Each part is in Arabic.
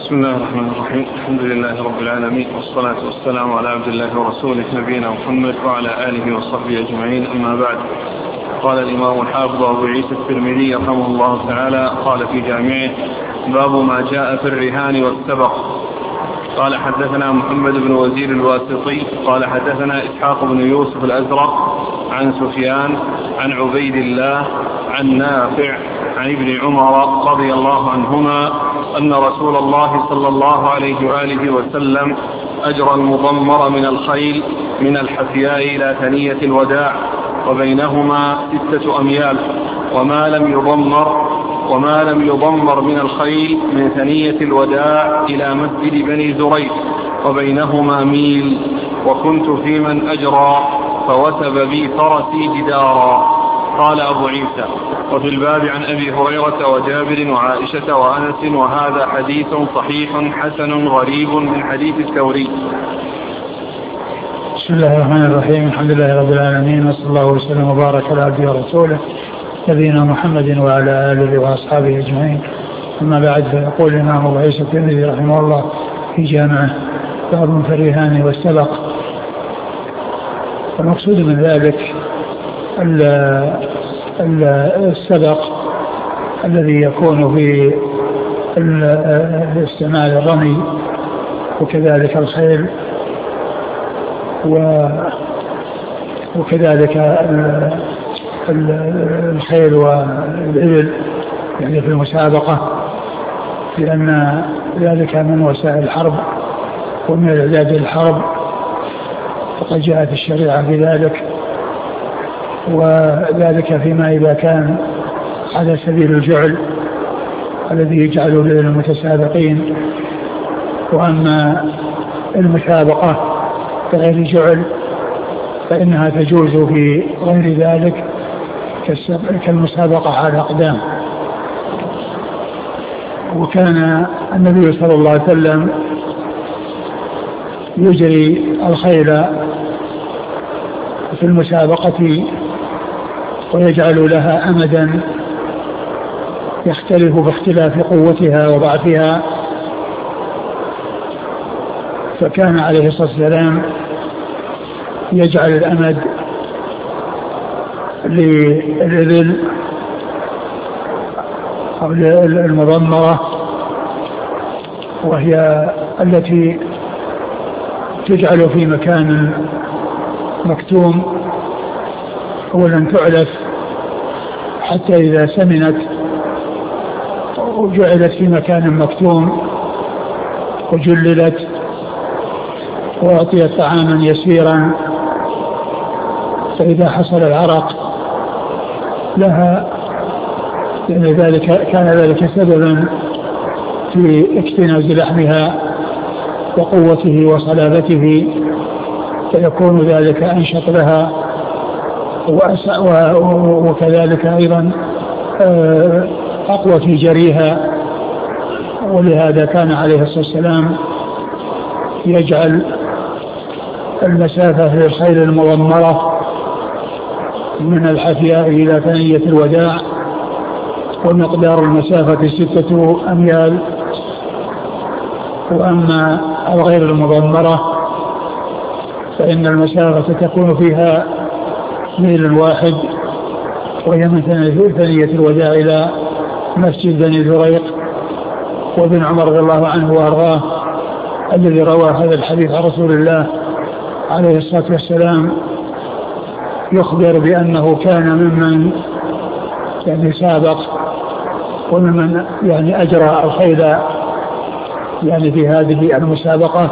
بسم الله الرحمن الرحيم. الحمد لله رب العالمين، والصلاة والسلام على عبد الله ورسوله نبينا محمد وعلى آله وصحبه أجمعين، أما بعد. قال الإمام الحافظ أبو عيسى الترمذي رحمه الله تعالى قال في جامعه: باب ما جاء في الرهان والسبق. قال حدثنا محمد بن وزير الواسطي قال حدثنا إسحاق بن يوسف الأزرق عن سفيان عن عبيد الله عن نافع عن ابن عمر رضي الله عنهما أن رسول الله صلى الله عليه وآله وسلم أجرى المضمر من الخيل من الحفياء إلى ثنية الوداع، وبينهما 6 أميال، وما لم يضمر من الخيل من ثنية الوداع إلى مسجد بني زريق، وبينهما ميل. وكنت في من أجرى فوثب بي فرسي جدارا. قال أبو عيسى: وفي الباب عن أبي هريرة وجابر وعائشة وأنس، وهذا حديث صحيح حسن غريب من حديث الثوري. بسم الله الرحمن الرحيم. الحمد لله رب العالمين، وصلى الله وسلم وبارك على عبده ورسوله نبينا محمد وعلى آله وأصحابه أجمعين، أما بعد. فيقول الإمام أبو عيسى الترمذي رحمه الله في جامعه: باب في الرهان والسبق. المقصود من ذلك السبق الذي يكون في استعمال الرمي، وكذلك الخيل، وكذلك الخيل والإبل، يعني في المسابقة، لأن ذلك من وسائل الحرب ومن الإعداد للحرب، فقد جاءت الشريعة بذلك، وذلك فيما إذا كان على سبيل الجعل الذي يجعله للمتسابقين. وأما المسابقة بغير جعل فإنها تجوز في غير ذلك كالمسابقة على أقدام. وكان النبي صلى الله عليه وسلم يجري الخيل في المسابقة ويجعل لها أمدا يختلف باختلاف قوتها وضعفها، فكان عليه الصلاة والسلام يجعل الأمد للإبل أو المضمرة، وهي التي تجعل في مكان مكتوم، أولا تعلف حتى إذا سمنت وجعلت في مكان مكتوم وجللت وأعطيت طعاما يسيرا، فإذا حصل العرق لها لأن كان ذلك سببا في اكتناز لحمها وقوته وصلابته، فيكون ذلك أنشط لها، وكذلك أيضا أقوى في جريها. ولهذا كان عليه الصلاة والسلام يجعل المسافة للخيل المضمرة من الحفياء إلى ثنية الوداع، ومقدار المسافة 6 أميال. وأما الغير المضمرة فإن المسافة تكون فيها ميل واحد، وهي من ثنية الوداع إلى مسجد بني زريق. وابن عمر رضي الله عنه وأرضاه الذي روى هذا الحديث عن رسول الله عليه الصلاة والسلام يخبر بأنه كان ممن يعني سابق وممن يعني أجرى الخيل يعني في هذه المسابقة،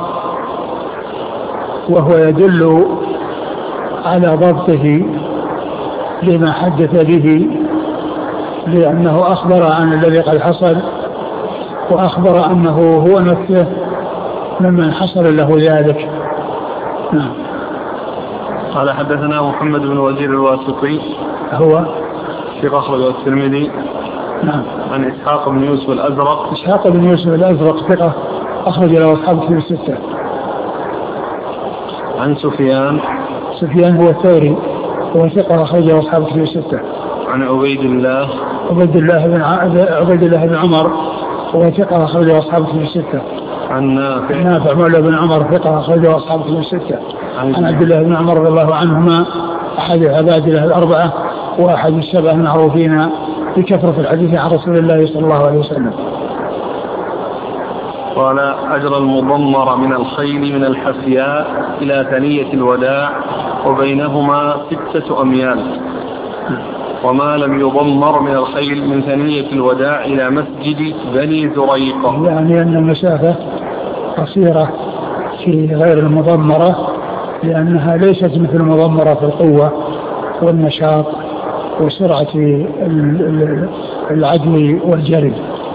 وهو يدل على ضبطه لما حدث به، لأنه أخبر عن الذي قد حصل، وأخبر أنه هو نفسه ممن حصل له ذلك. نعم. قال حدثنا محمد بن وزير الواسطي هو ثقة أخرجه الترمذي. نعم. عن إسحاق بن يوسف الأزرق. إسحاق بن يوسف الأزرق ثقة أخرج له أصحاب كتب 6. عن سفيان هو الثوري، هو ثقة أخرج له أصحاب كتب 6. عن عبيد الله بن عمر وثقة أخرجه أصحاب كتب الستة. عن نافع مولى بن عمر ثقة أخرجه أصحاب كتب الستة. عن عبد الله بن عمر رضي الله عنهما أحد العبادلة الأربعة وأحد السبعة المعروفين بكثرة الحديث عن رسول الله صلى الله عليه وسلم. قال أجر المضمر من الخيل من الحفياء إلى ثنية الوداع وبينهما 6 أميال، وما لم يضمر من الخيل من ثنية الوداع إلى مسجد بني زريقة. يعني أن المسافة قصيرة في غير المضمرة لأنها ليست مثل المضمرة في القوة والنشاط وسرعة العدو والجري.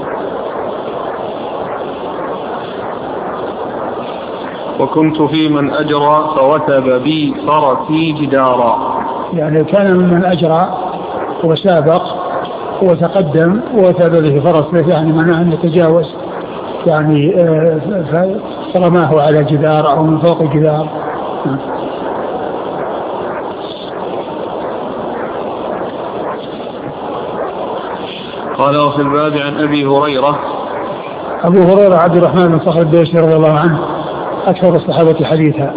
وكنت في من أجرى فوثب بي فرسي جدارا. يعني كان من أجرى وسابق وتقدم ووثب به فرسه، يعني منع أن يتجاوز، يعني فرماه على جدار أو من فوق الجدار. قال وفي الباب عن أبي هريرة. أبو هريرة عبد الرحمن بن صخر الدوسي رضي الله عنه أكثر الصحابة حديثا.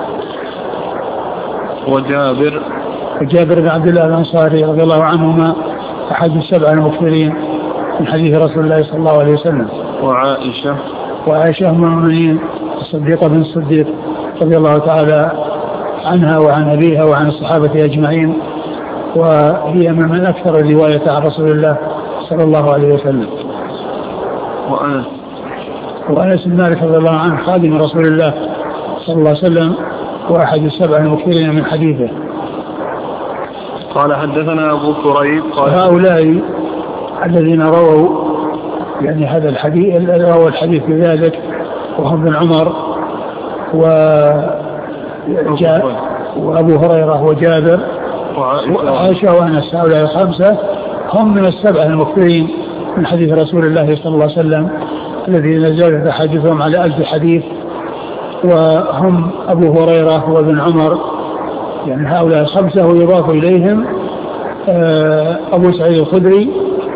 وجابر بن عبد الله الأنصاري رضي الله عنهما أحد السبع المكثرين من حديث رسول الله صلى الله عليه وسلم. وعائشة أم المؤمنين الصديقة بن الصديق رضي الله تعالى عنها وعن أبيها وعن الصحابة أجمعين، وهي من أكثر الرواية عن رسول الله صلى الله عليه وسلم. وأنس بن مالك رضي الله عنه خادم رسول الله صلى الله عليه وسلم وأحد السبع المكثرين من حديثه. قال حدثنا أبو كريب. هؤلاء الذين رووا يعني هذا الحديث رووا الحديث بذلك وهم بن عمر وأبو هريرة وجابر وعائشة وأنس، هؤلاء الخمسة هم من السبع المكثرين من حديث رسول الله صلى الله عليه وسلم الذين زادت أحاديثهم على 1000 حديث، وهم أبو هريرة وابن عمر، يعني هؤلاء الخمسة ويضاف إليهم أبو سعيد الخدري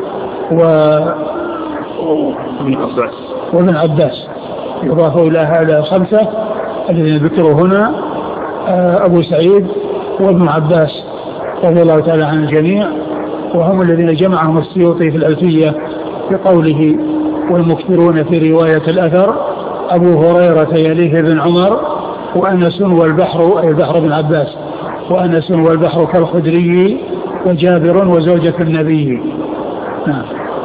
وابن عباس، يضاف إلى هؤلاء الخمسة الذين ذكروا هنا أبو سعيد وابن عباس رضي الله تعالى عن الجميع، وهم الذين جمعهم السيوطي في الألفية بقوله والمكثرون في رواية الأثر أبو هريرة يليه بن عمر وأنس والبحر، أي البحر بن عباس، وأنس والبحر كالخدري وجابر وزوجة النبي. نعم.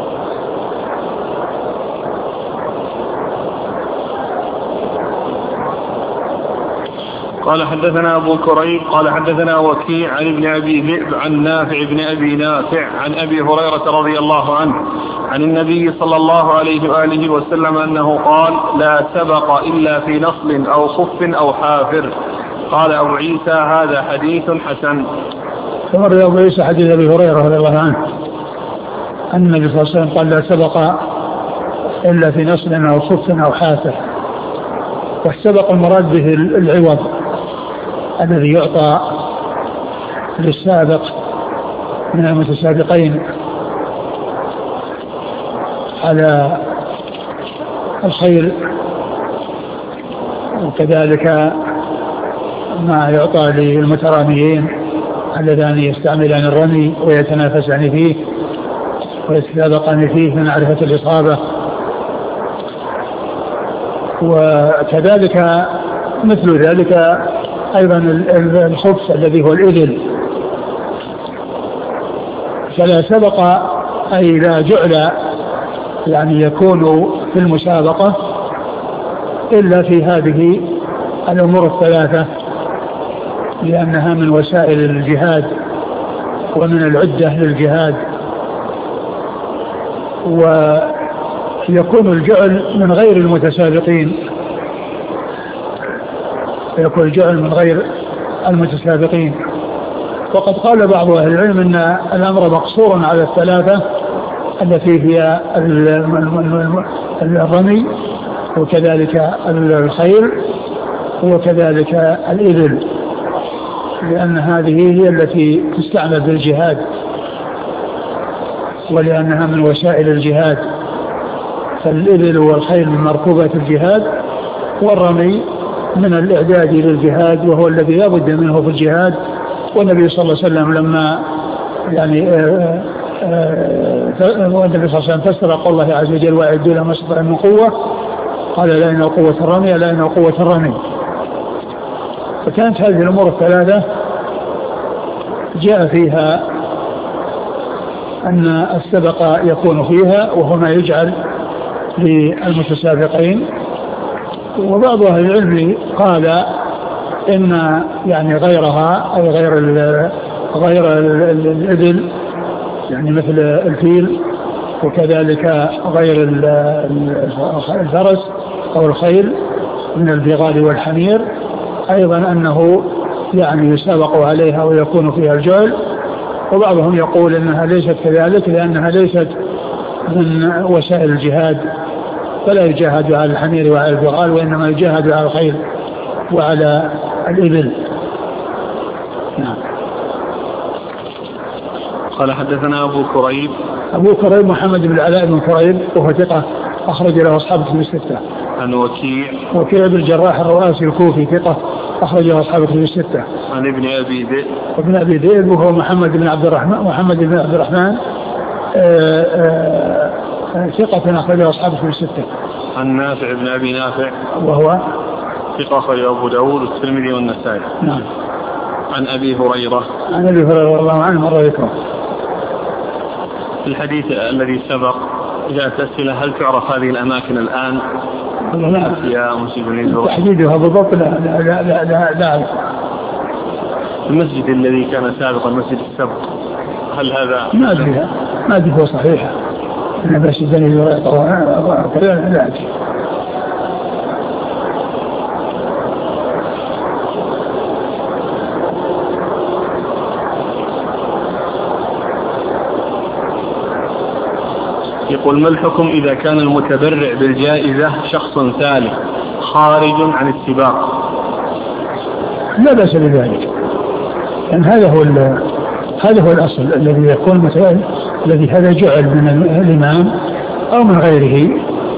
قال حدثنا أبو كريب قال حدثنا وكيع عن ابن أبي ذئب عن نافع بن أبي نافع عن أبي هريرة رضي الله عنه عن النبي صلى الله عليه وآله وسلم أنه قال لا سبق إلا في نصل أو صف أو حافر. قال أبو عيسى هذا حديث حسن. ثم روى أبو عيسى حديث أبي هريرة رضي الله عنه أن النبي صلى الله عليه وسلم قال لا سبق إلا في نصل أو صف أو حافر. والسبق المراد به العوض الذي يعطى للسابق من المتسابقين على الخير، وكذلك ما يعطى للمتراميين اللذان يستعملان الرمي ويتنافسان فيه ويتسابقان فيه في معرفة الإصابة. وكذلك مثل ذلك أيضا الخبز الذي هو الإبل. فلا سبق أي لا جعل يعني يكون في المسابقة إلا في هذه الأمور الثلاثة، لأنها من وسائل الجهاد ومن العدة للجهاد. ويكون الجعل من غير المتسابقين، يكون الجعل من غير المتسابقين. وقد قال بعض أهل العلم أن الأمر مقصور على الثلاثة التي هي الرمي وكذلك الخيل وكذلك الإبل، لأن هذه هي التي تستعمل بالجهاد ولأنها من وسائل الجهاد. فالإبل والخيل من مركوبات الجهاد، والرمي من الإعداد للجهاد وهو الذي لا بد منه في الجهاد. والنبي صلى الله عليه وسلم لما يعني والنبي صلى الله عليه وسلم فسر قول الله عز وجل وأعدوا لهم ما استطعتم من قوة، قال لا إن قوة الرمي لا إن قوة الرمي. فكانت هذه الأمور الثلاثة جاء فيها أن السبق يكون فيها وهو ما يجعل للمتسابقين. وبعض أهل العلم قال إن يعني غيرها أي غير الإبل يعني مثل الفيل، وكذلك غير الفرس أو الخيل من البغال والحمير أيضا أنه يعني يسابق عليها ويكون فيها الجعل. وبعضهم يقول إنها ليست كذلك لأنها ليست من وسائل الجهاد، فلا يجاهد على الحمير وعلى البغال، وإنما يجاهد على الخيل وعلى الإبل. نعم. قال حدثنا أبو كريب محمد بن العلاء بن كريب وهو ثقة أخرج له أصحاب كتب الستة. عن وكيع بن الجراح الرؤاسي الكوفي ثقة أخرج له أصحاب كتب الستة. عن ابن أبي ذئب وهو محمد بن عبد الرحمن ثقة أخرج له أصحاب كتب الستة. عن نافع بن أبي نافع وهو ثقة أخرج أبو داود والترمذي والنسائي. نعم. عن أبي هريرة رضي الله عنه مرة ذكره. الحديث الذي سبق جاءت أسئلة هل تعرف هذه الأماكن الآن؟ لا يا مسلمين تحديدها بالضبط لا. المسجد الذي كان سابقا مسجد السبق هل هذا ما أدري هو صحيح أنا بس الدنيا لا أدري. يقول ما الحكم إذا كان المتبرع بالجائزة شخص ثالث خارج عن السباق؟ لا بأس بذلك، يعني هذا هو الأصل الذي يكون الذي هذا جعل من الإمام أو من غيره.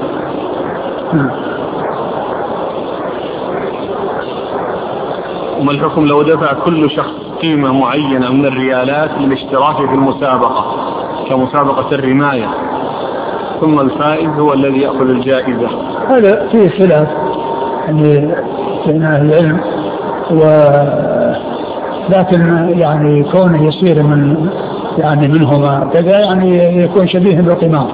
وما الحكم لو دفع كل شخص قيمة معينة من الريالات للاشتراك في المسابقة كمسابقة الرماية ثم الفائز هو الذي يأخذ الجائزة؟ هذا فيه خلاف يعني بين أهل العلم، لكن يعني كونه يصير منهما كذا يعني يكون شبيه بالقمار.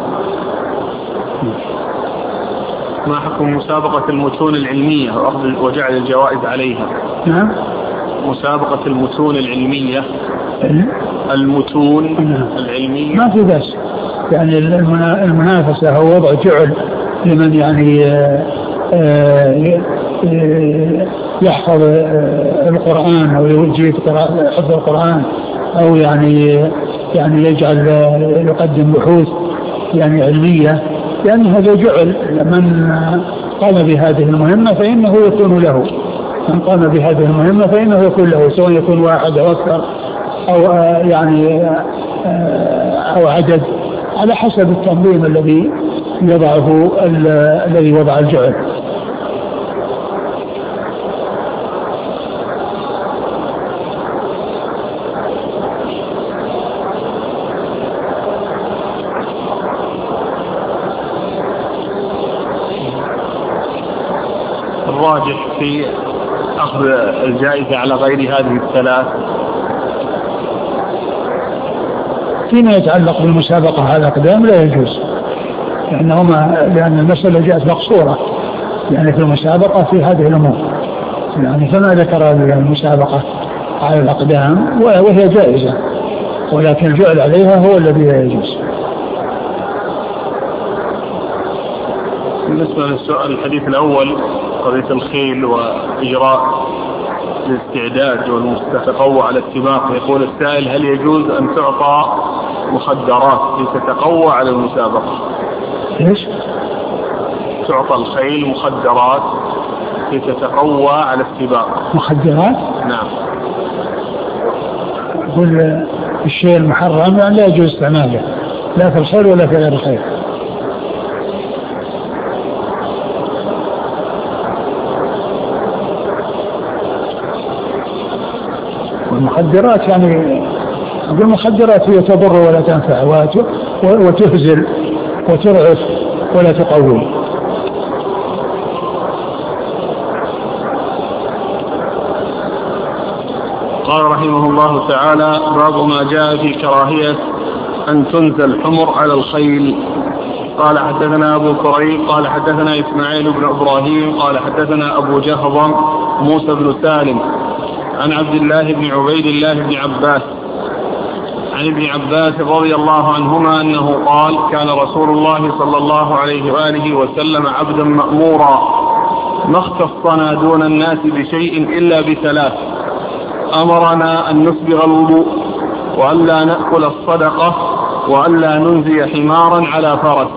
ما حكم مسابقة المتون العلمية وجعل الجوائز عليها؟ نعم. مسابقة المتون العلمية المتون العلمية ما في بس، يعني المنافسة هو وضع جعل لمن يعني يحفظ القرآن أو يوجه حفظ القرآن أو يعني يجعل يقدم بحوث يعني علمية، لأن هذا جعل من قام بهذه المهمة فإنه يكون له، من قام بهذه المهمة فإنه يكون له، سواء يكون واحد أو أكثر أو يعني أو عدد على حسب التنظيم الذي يضعه الذي وضع الجعل. الراجح في أخذ الجائزة على غير هذه الثلاث فيما يتعلق بالمسابقة على الأقدام لا يجوز، لأن المسألة جاءت مقصورة يعني في المسابقة في هذه الأمور، يعني فما ذكر المسابقة على الأقدام وهي جائزة، ولكن الجعل عليها هو الذي لا يجوز. بالنسبة للسؤال الحديث الأول قضية الخيل وإجراء الاستعداد والمتقوى على السباق، يقول السائل هل يجوز أن تعطى مخدرات لتتقوى على المسابقة؟ ايش؟ تعطى الخيل مخدرات لتتقوى على السباق. مخدرات؟ نعم. يقول الشيء المحرم يعني لا يجوز استعماله لا في الخيل ولا في غير الخيل. المخدرات يعني المخدرات هي تضر ولا تنفع وتهزل وترعف ولا تقوي. قال رحمه الله تعالى: باب ما جاء في كراهية أن تنزل الحمر على الخيل. قال حدثنا أبو كريب قال حدثنا إسماعيل بن إبراهيم قال حدثنا أبو جهضم موسى بن سالم عن عبد الله بن عبيد الله بن عباس عن ابن عباس رضي الله عنهما أنه قال: كان رسول الله صلى الله عليه وآله وسلم عبدا مأمورا ما اختصنا دون الناس بشيء إلا بثلاث: أمرنا أن نسبغ الوضوء، وأن لا نأكل الصدقة، وأن لا ننزي حمارا على فرس.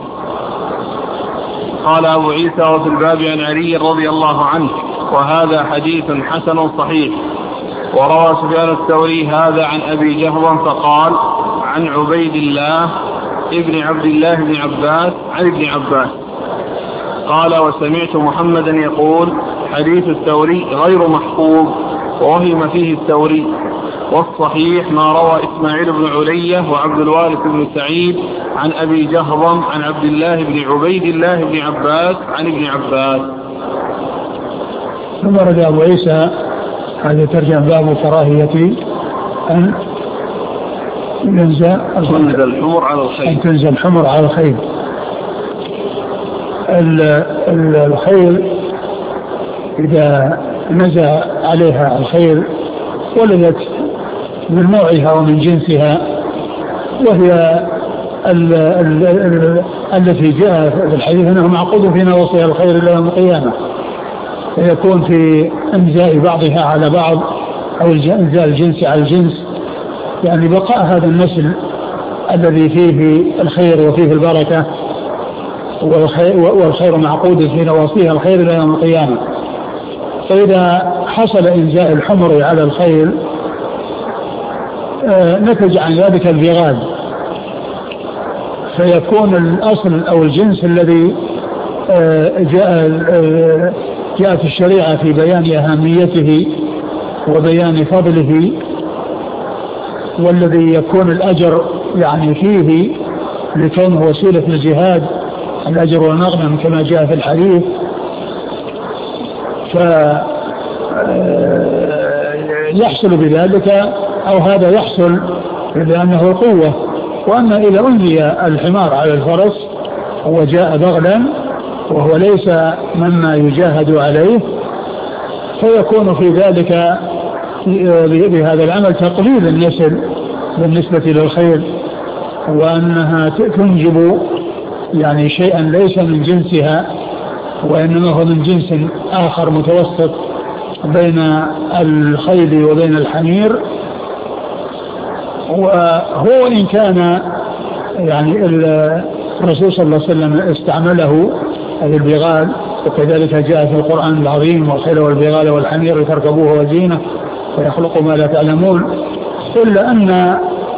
قال أبو عيسى: وفي الباب عن علي رضي الله عنه، وهذا حديث حسن صحيح. وروى سفيان الثوري هذا عن أبي جهضم فقال: عن عبيد الله ابن عبد الله بن عباس عن ابن عباس. قال: وسمعت محمدا يقول: حديث الثوري غير محفوظ ووهم فيه الثوري، والصحيح ما روى إسماعيل بن علية وعبد الوارث بن سعيد عن أبي جهضم عن عبد الله بن عبيد الله بن عباس عن ابن عباس. ثم رد أبو عيسى هذا ترجم باب كراهية أن تنزل الحمر على الخيل. أن تنزل الحمر على الخيل. الخيل إذا نزل عليها الخيل ولدت من نوعها ومن جنسها، وهي التي جاء في الحديث أنه معقود في نواصيها الخير إلى يوم القيامة، فيكون في انزاء بعضها على بعض أو انزاء الجنس على الجنس، يعني بقاء هذا النسل الذي فيه الخير وفيه البركة، والخير معقود في نواصيها الخير إلى يوم القيامة. فإذا حصل إنزاء الحمر على الخيل نتج عن ذلك البغال، فيكون الأصل أو الجنس الذي جاءت الشريعة في بيان أهميته وبيان فضله، والذي يكون الأجر يعني فيه لكونه وسيلة الجهاد، الأجر والمغنم كما جاء في الحديث، فيحصل بذلك أو هذا يحصل لأنه قوة. وأما إذا أنزي الحمار على الفرس وجاء بغلا وهو ليس مما يجاهد عليه، فيكون في ذلك بهذا العمل تقليل النسل بالنسبة للخيل، وأنها تنجب يعني شيئا ليس من جنسها، وإنما هو من جنس آخر متوسط بين الخيل وبين الحمير. وهو إن كان يعني الرسول صلى الله عليه وسلم استعمله أي البغال، وكذلك جاء في القرآن العظيم: والخيل والبغال والحمير تركبوه وزينة ويخلق ما لا تعلمون، إلا أن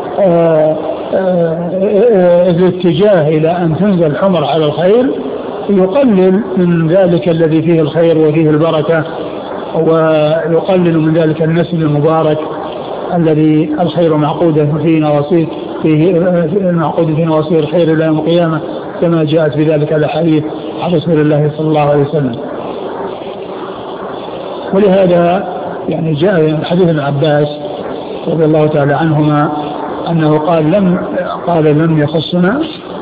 الاتجاه إلى أن تنزل الحمر على الخيل يقلل من ذلك الذي فيه الخير وفيه البركة، ويقلل من ذلك النسل المبارك الذي الخير معقود في نواصيه، معقود في نواصيه الخير إلى يوم القيامة، كما جاءت بذلك الأحاديث عن رسول الله صلى الله عليه وسلم. ولهذا يعني جاء حديث ابن عباس رضي الله تعالى عنهما أنه قال لم يخصنا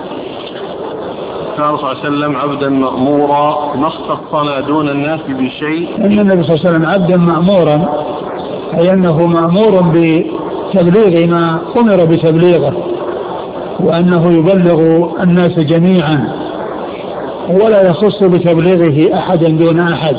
صلى الله عليه وسلم عبدا مأمورا ما اختصنا دون الناس بشيء. إن النبي صلى الله عليه وسلم عبدا مأمورا، أي أنه مأمور بتبليغ ما أمر بتبليغه، وأنه يبلغ الناس جميعا ولا يخص بتبليغه أحدا دون أحد،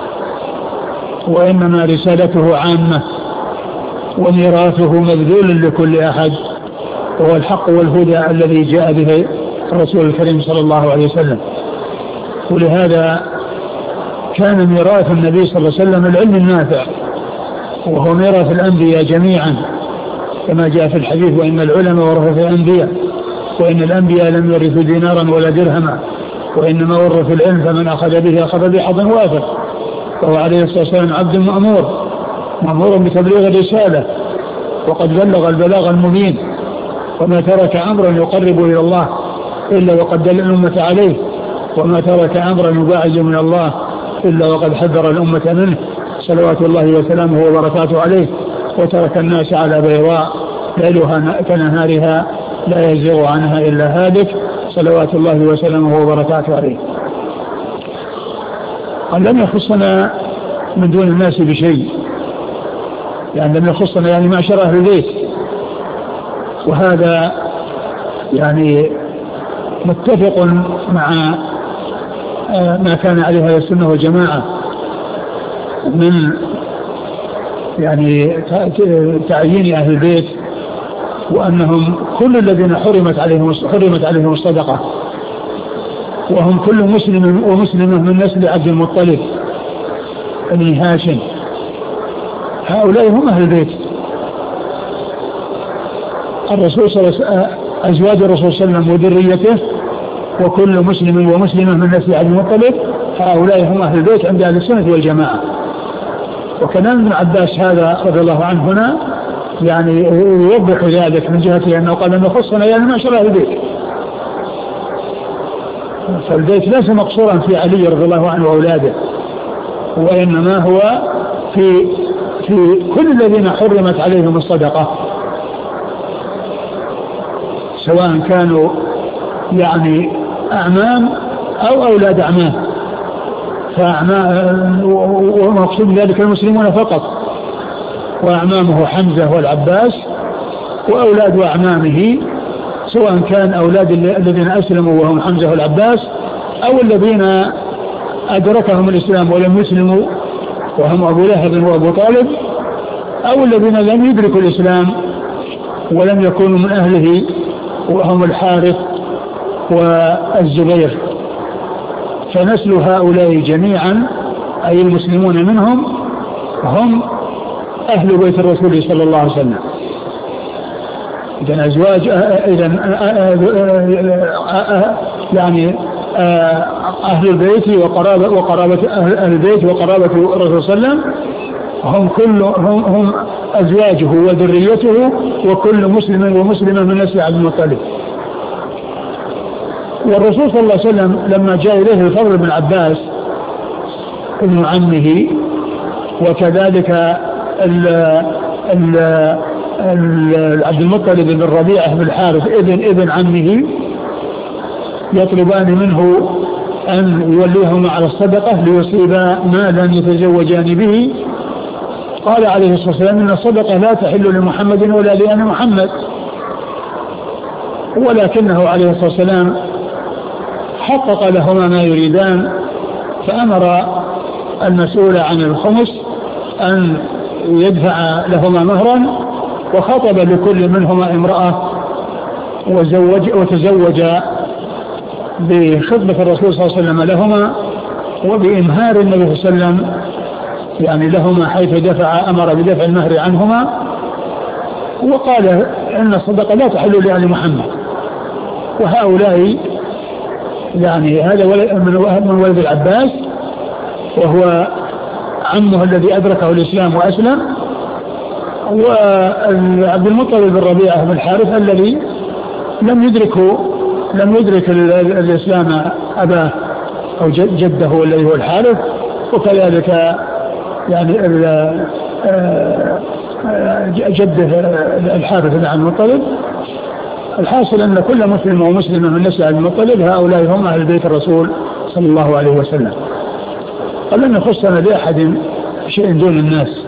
وإنما رسالته عامة وميراثه مبذول لكل أحد، وهو الحق والهدى الذي جاء به الرسول الكريم صلى الله عليه وسلم. ولهذا كان ميراث النبي صلى الله عليه وسلم العلم النافع، وهو ميراث الأنبياء جميعا كما جاء في الحديث: وإن العلماء ورثة الأنبياء، وإن الأنبياء لم يرثوا دينارا ولا درهما، وإنما ورثوا العلم فمن أخذ به أخذ بحظ وافر. فهو عليه الصلاة والسلام عبد مأمور بتبليغ الرسالة وقد بلغ البلاغ المبين، وما ترك أمرا يقرب إلى الله إلا وقد دل الأمة عليه، وما ترك أمرا يباعد من الله إلا وقد حذر الأمة منه صلوات الله وسلامه وبركاته عليه، وترك الناس على بيضاء ليلها كنهارها لا يزيغ عنها إلا هالك صلوات الله وسلامه وبركاته عليه. لم يخصنا من دون الناس بشيء، يعني لم يخصنا يعني معشر أهل البيت، وهذا يعني متفق مع ما كان عليه أهل السنة والجماعة من يعني تعيين أهل البيت، وأنهم كل الذين حرمت عليهم الصدقة، وهم كل مسلم ومسلمة من نسل عبد المطلب بن هاشم، هؤلاء هم أهل البيت. الرسول صلى الله عليه وسلم، أزواج الرسول صلى الله عليه وسلم وذريته، وكل مسلم ومسلمة من نسل عبد المطلب، هؤلاء هم أهل البيت عند أهل السنة والجماعة. وكلام ابن عباس هذا رضي الله عنه هنا يعني يوضح ذلك من جهة أنه قال أنه خصنا يعني معشر أهل البيت، فالبيت ليس مقصورا في علي رضي الله عنه وأولاده، وإنما هو في كل الذين حرمت عليهم الصدقة، سواء كانوا يعني أعمام أو أولاد أعمام، ومقصود ذلك المسلمون فقط، وأعمامه حمزة والعباس، وأولاد أعمامه سواء كان أولاد الذين أسلموا وهم حمزة والعباس، أو الذين أدركهم الإسلام ولم يسلموا وهم أبو لهب وأبو طالب، أو الذين لم يدركوا الإسلام ولم يكونوا من أهله وهم الحارث والزبير. فنسل هؤلاء جميعا أي المسلمون منهم هم أهل بيت الرسول صلى الله عليه وسلم. إذن أزواج يعني أهل البيت وقرابة أهل البيت وقرابة الرسول صلى الله عليه وسلم هم أزواجه وذريته وكل مسلم ومسلمة من نسل عبد المطلب. والرسول صلى الله عليه وسلم لما جاء إليه الفضل بن عباس ابن عمه، وكذلك عبد المطلب بن الربيعة بن الحارث ابن عمه، يطلبان منه أن يوليهما على الصدقة ليصيبا مالا يتزوجان به. قال عليه الصلاة والسلام إن الصدقة لا تحل لمحمد ولا لآل محمد، ولكنه عليه الصلاة والسلام حقق لهما ما يريدان، فأمر المسؤول عن الخمس أن يدفع لهما مهرا، وخطب لكل منهما امرأة وتزوج بخطبة الرسول صلى الله عليه وسلم لهما، وبإمهار النبي صلى الله عليه وسلم يعني لهما، حيث أمر بدفع المهر عنهما، وقال إن الصدقة لا تحل لآل محمد. وهؤلاء يعني هذا من ولد العباس، وهو عمه الذي أدركه الإسلام وأسلم، وعبد المطلب بن ربيعة بن الحارث الذي لم يدرك الإسلام أباه أو جده الذي هو الحارث، وكذلك يعني جده الحارث بن عبد المطلب. الحاصل أن كل مسلم ومسلمة من نسل عبد المطلب هؤلاء هم أهل بيت الرسول صلى الله عليه وسلم. ولم يخصنا لأحد شيء دون الناس،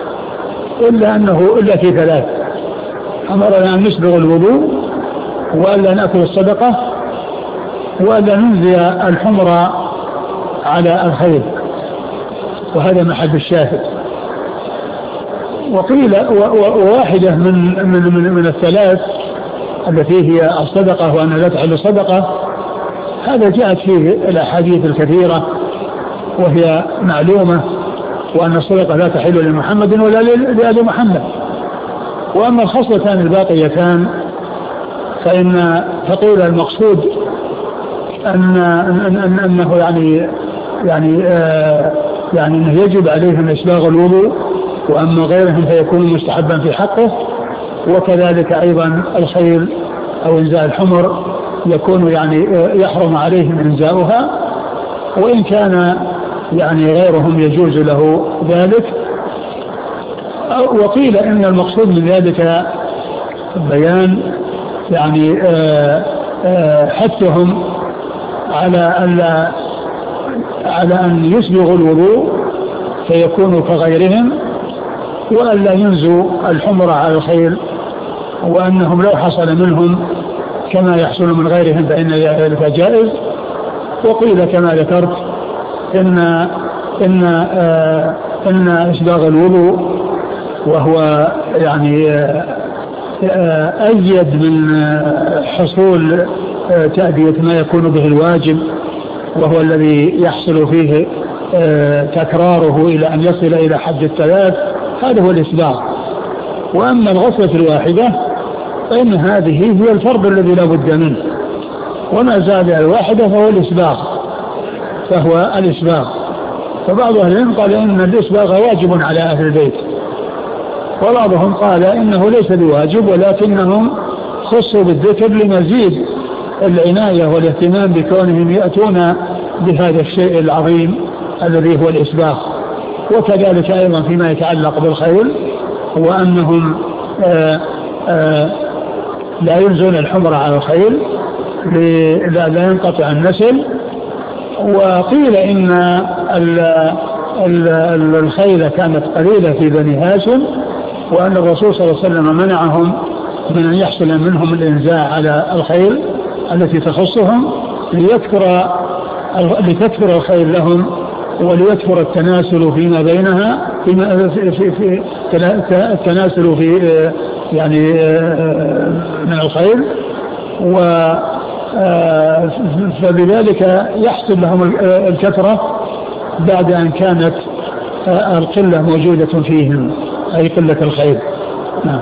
إلا في ثلاث: أمرنا أن نسبغ الوضوء، وألا نأكل الصدقة، وألا ننزي الحمر على الخيل، وهذا محل الشاهد. وقيل وواحدة من الثلاث التي هي الصدقة وأن لا تحل الصدقة، هذا جاءت فيه الأحاديث الكثيرة وهي معلومة، وأن الصدقة لا تحل لمحمد ولا لآل محمد. وأما الخصلتان الباقيتان فقيل المقصود أنه يعني أنه يجب عليهم إسباغ الوضوء، وأما غيرهم فيكون مستحبا في حقه، وكذلك أيضا الخيل أو إنزاء الحمر يكون يعني يحرم عليهم إنزاؤها، وإن كان يعني غيرهم يجوز له ذلك. وقيل إن المقصود من ذلك بيان يعني حثهم على أن يسبغوا الوضوء فيكونوا كغيرهم، وأن لا ينزوا الحمر على الخيل، وأنهم لو حصل منهم كما يحصل من غيرهم فإن ذلك جائز. وقيل كما ذكرت إن إسباغ الوضوء وهو يعني أيد من حصول تأدية ما يكون به الواجب، وهو الذي يحصل فيه تكراره إلى أن يصل إلى حد الثلاث، هذا هو الإسباغ. وأما الغسلة الواحدة فإن هذه هي الفرض الذي لا بد منه، وما زاد الواحدة فهو الإسباغ. فبعض أهل العلم قال إن الإسباغ واجب على أهل البيت، وبعضهم قال إنه ليس بواجب ولكنهم خصوا بالذكر لمزيد العناية والاهتمام بكونهم يأتون بهذا الشيء العظيم الذي هو الإسباغ. وكذلك أيضا فيما يتعلق بالخيل، وأنهم لا ينزون الحمر على الخيل لا ينقطع النسل. وقيل إن الخيل كانت قليلة في بني هاشم، وأن الرسول صلى الله عليه وسلم منعهم من أن يحصل منهم الإنزاع على الخيل التي تخصهم لتكثر الخيل لهم، وليكثر التناسل فيما بينها في التناسل في يعني من الخيل، فبذلك يحصل لهم الكثرة بعد أن كانت القلة موجودة فيهم، أي قلة الخيل. نعم.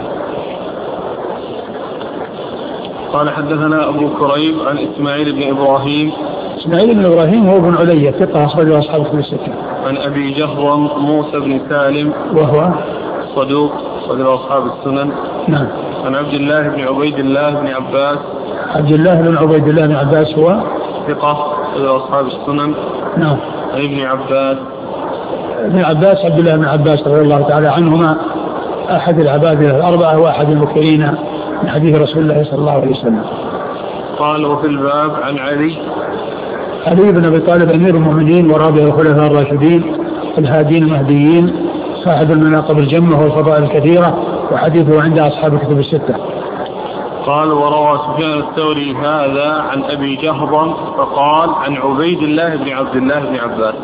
قال حدثنا أبو كريب عن إسماعيل بن إبراهيم. إسماعيل بن إبراهيم هو بن علية ثقة أخرجه أصحاب الكتب الستة. عن أبي جهرم موسى بن سالم وهو صدوق أخرجه أصحاب السنن. نعم. عن عبد الله بن عبيد الله بن عباس. عبد الله بن عبيد الله بن عباس هو ثقة أخرجه أصحاب السنن. نعم. عن ابن عباس. ابن عباس عبد الله بن عباس رضي الله تعالى عنهما أحد العباد الأربعة وأحد المكثرين من حديث رسول الله صلى الله عليه وسلم. قال وفي الباب عن علي بن أبي طالب أمير المؤمنين ورابع الخلفاء الراشدين الهادين المهديين صاحب المناقب الجمة والفضائل الكثيرة، وحديثه عند أصحاب الكتب الستة. قال وروى سفيان الثوري هذا عن أبي جهرم فقال عن عبيد الله بن عبد الله بن عباس.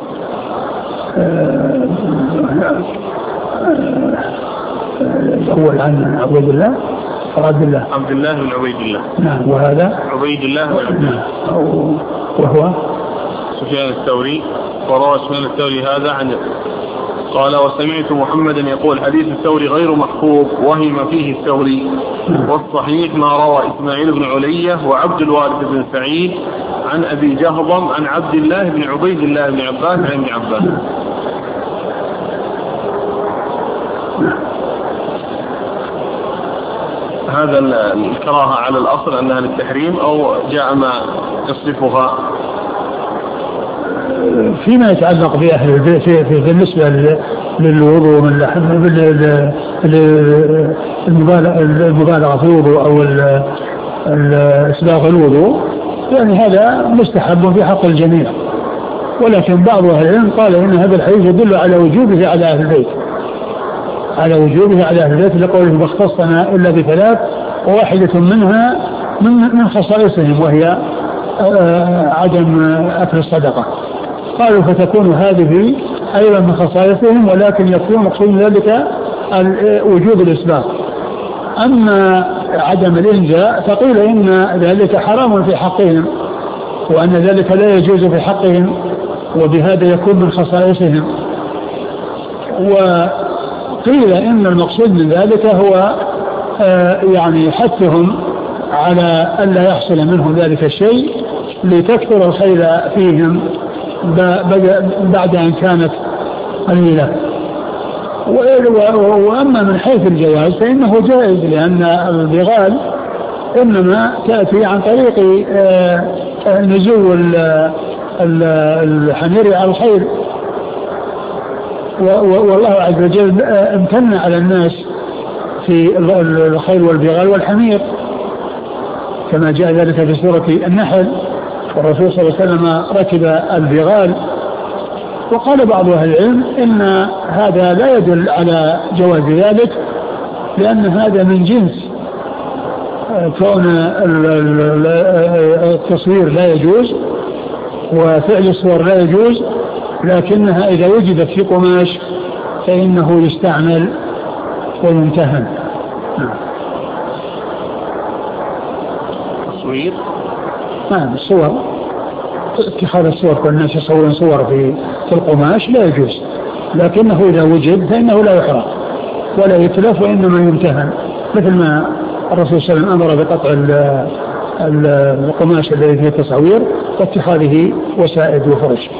الأول عن عبيد الله عبد الله بن عبيد الله. نعم. وهذا عبيد الله بن عبد الله. وهو سفيان الثوري. وروى سفيان الثوري هذا عن قال وسمعت محمدا يقول حديث الثوري غير محفوظ وهم فيه الثوري، والصحيح ما روى إسماعيل بن علية وعبد الوارث بن سعيد عن أبي جهضم عن عبد الله بن عبيد الله بن عباس عن ابن عباس. هذا الكراهة على الأصل أنها للتحريم أو جاء ما يصرفها؟ فيما يتعلق بأهل البيت في بالنسبة للوضوء من المبالغة في الوضوء أو إسباغ الوضوء، يعني هذا مستحب في حق الجميع. ولكن بعض أهل العلم قال إن هذا الحديث يدل على وجوبه على أهل البيت، لقوله ما اختصنا إلا بثلاث، وواحدة منها من خصائصهم وهي عدم أكل الصدقة. قالوا فتكون هذه أيضا من خصائصهم، ولكن يكون مقصود ذلك وجوب الإسباغ. أما عدم الإنزاء فقيل إن ذلك حرام في حقهم، وأن ذلك لا يجوز في حقهم، وبهذا يكون من خصائصهم. وقيل إن المقصود من ذلك هو يعني حثهم على أن لا يحصل منهم ذلك الشيء لتكثر الخيل فيهم بعد أن كانت قليلة. وأما من حيث الجواز فإنه جائز، لأن البغال إنما تأتي عن طريق نزول الحمير على الخيل، والله عز وجل امتن على الناس في الخيل والبغال والحمير كما جاء ذلك في سورة النحل، والرسول صلى الله عليه وسلم ركب البغال. وقال بعض أهل العلم إن هذا لا يدل على جواز ذلك، لأن هذا من جنس كون التصوير لا يجوز وفعل الصور لا يجوز، لكنها إذا وجدت في قماش فإنه يستعمل ويمتهن. تصوير الصور، اتخاذ الصور، كل الناس يصورون صور في القماش لا يجوز، لكنه إذا وجد فإنه لا يحرق ولا يتلف وإنما يمتهن، مثل ما الرسول صلى الله عليه وسلم أمر بقطع القماش الذي فيه التصوير واتخاذه وسائد وفرش.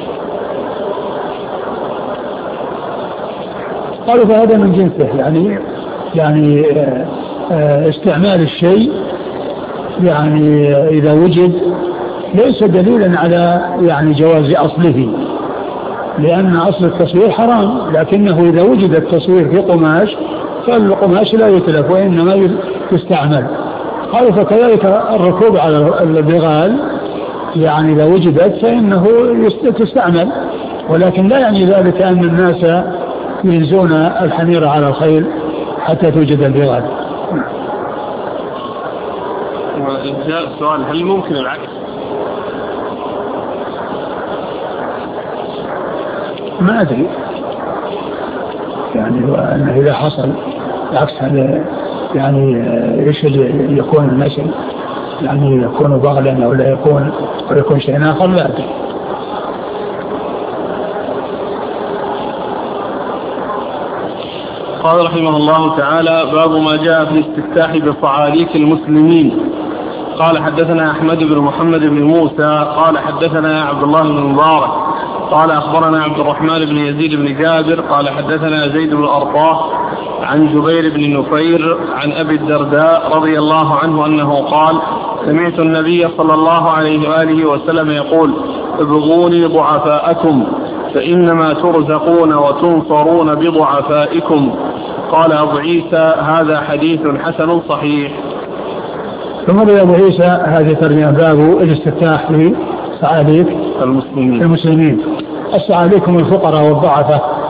قالوا فهذا من جنسه، يعني استعمال الشيء يعني إذا وجد ليس دليلا على يعني جواز أصله، لأن أصل التصوير حرام، لكنه إذا وجد التصوير في قماش فالقماش لا يتلف وإنما يستعمل. قالوا فكذلك الركوب على البغال، يعني إذا وجدت فإنه تستعمل، ولكن لا يعني ذلك أن الناس ينزون الحمير على الخيل حتى توجد البغال. وإنجاء السؤال، هل ممكن العكس؟ ما أدري، يعني أنه إذا حصل العكس هذا يعني إيش يكون المثل، يعني يكون بغلا أو لا يكون شيء آخر، لا أدري. قال رحمه الله تعالى: باب ما جاء في الاستفتاح بصعاليك المسلمين. قال حدثنا أحمد بن محمد بن موسى قال حدثنا عبد الله بن مبارك قال أخبرنا عبد الرحمن بن يزيد بن جابر قال حدثنا زيد بن أرطاه عن جبير بن نفير عن أبي الدرداء رضي الله عنه أنه قال: سمعت النبي صلى الله عليه وآله وسلم يقول: ابغوني ضعفاءكم فإنما ترزقون وتنصرون بضعفائكم. قال أبو عيسى: هذا حديث حسن صحيح. ثم روى أبو عيسى هذه ترجمة باب الاستفتاح في صعاليك المسلمين. الصعاليك هم الفقراء والضعفاء،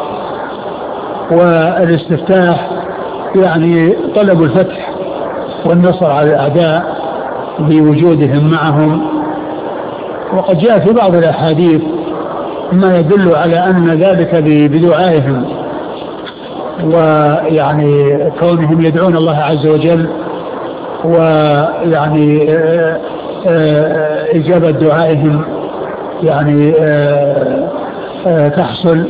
والاستفتاح يعني طلب الفتح والنصر على الأعداء بوجودهم معهم. وقد جاء في بعض الأحاديث ما يدل على أن ذلك بدعائهم، ويعني كونهم يدعون الله عز وجل، ويعني إجابة دعائهم يعني تحصل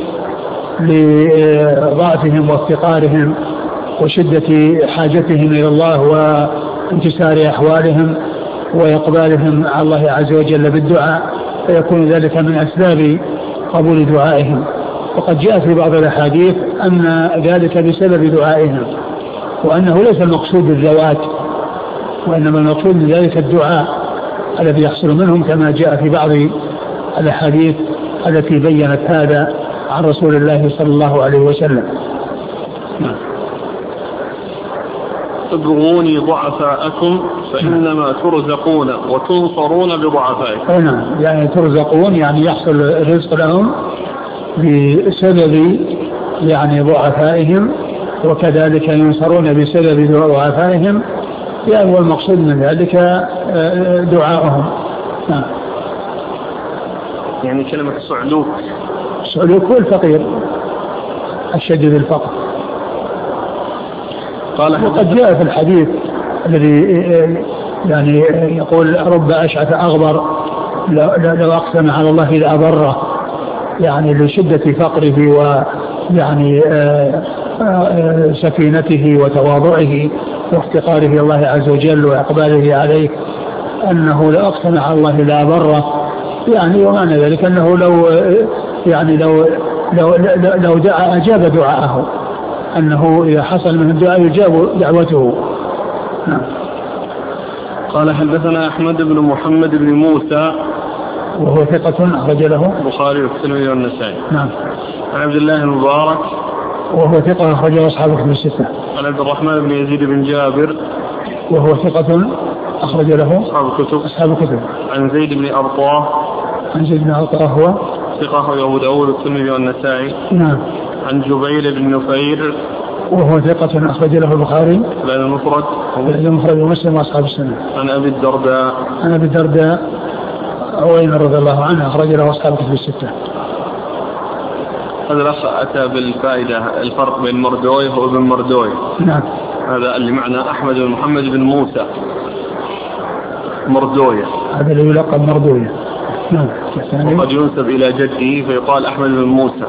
لضعفهم وافتقارهم وشدة حاجتهم إلى الله وانتشار أحوالهم وإقبالهم على الله عز وجل بالدعاء، فيكون ذلك من أسباب قبول دعائهم. وقد جاء في بعض الأحاديث أن ذلك بسبب دعائهم، وأنه ليس المقصود بالذوات، وإنما المقصود بذلك الدعاء الذي يحصل منهم، كما جاء في بعض الأحاديث التي بيّنت هذا عن رسول الله صلى الله عليه وسلم. ابغوني ضعفاءكم فإنما ترزقون وتنصرون بضعفائكم. نعم، يعني ترزقون يعني يحصل الرزق لهم بسبب يعني ضعفائهم، وكذلك ينصرون بسبب ضعفائهم، يعني هو المقصود من ذلك دعاءهم. يعني كلمة صعلوك، صعلوك هو الفقير الشديد الفقر. وقد جاء في الحديث الذي يعني يقول: رب أشعث أغبر لو أقسم على الله لأبره، يعني لشدة فقره ويعني سكينته وتواضعه وافتقاره إلى الله عز وجل وإقباله عليه، أنه لو أقسم على الله لأبره، يعني ومعنى ذلك أنه لو دعا أجاب دعاءه، أنه إذا حصل من الدعاء يجاب دعوته. نعم. قال حدثنا أحمد بن محمد بن موسى وهو ثقة أخرج له البخاري والترمذي والنسائي. نعم. عن عبد الله المبارك وهو ثقة أخرج له أصحاب الكتب الستة. عن عبد الرحمن بن يزيد بن جابر وهو ثقة أخرج له أصحاب الكتب. عن زيد بن أرطاه. عن زيد بن أرطاه هو ثقة أبو داود والترمذي والنسائي. نعم. عن جبير بن نفير وهو ثقة أخرج له البخاري المفرد ومسلم وأصحاب السنة. عن أبي الدرداء عويمر رضي الله عنه أخرج له أصحاب الكتب الستة. هذا الأخ أتى بالفائدة الفرق بين مردويه وابن مردويه. نعم. هذا اللي معنا أحمد بن محمد بن موسى مردويه، هذا اللي يلقب مردويه. نعم. وقد ينسب إلى جده فيقال أحمد بن موسى.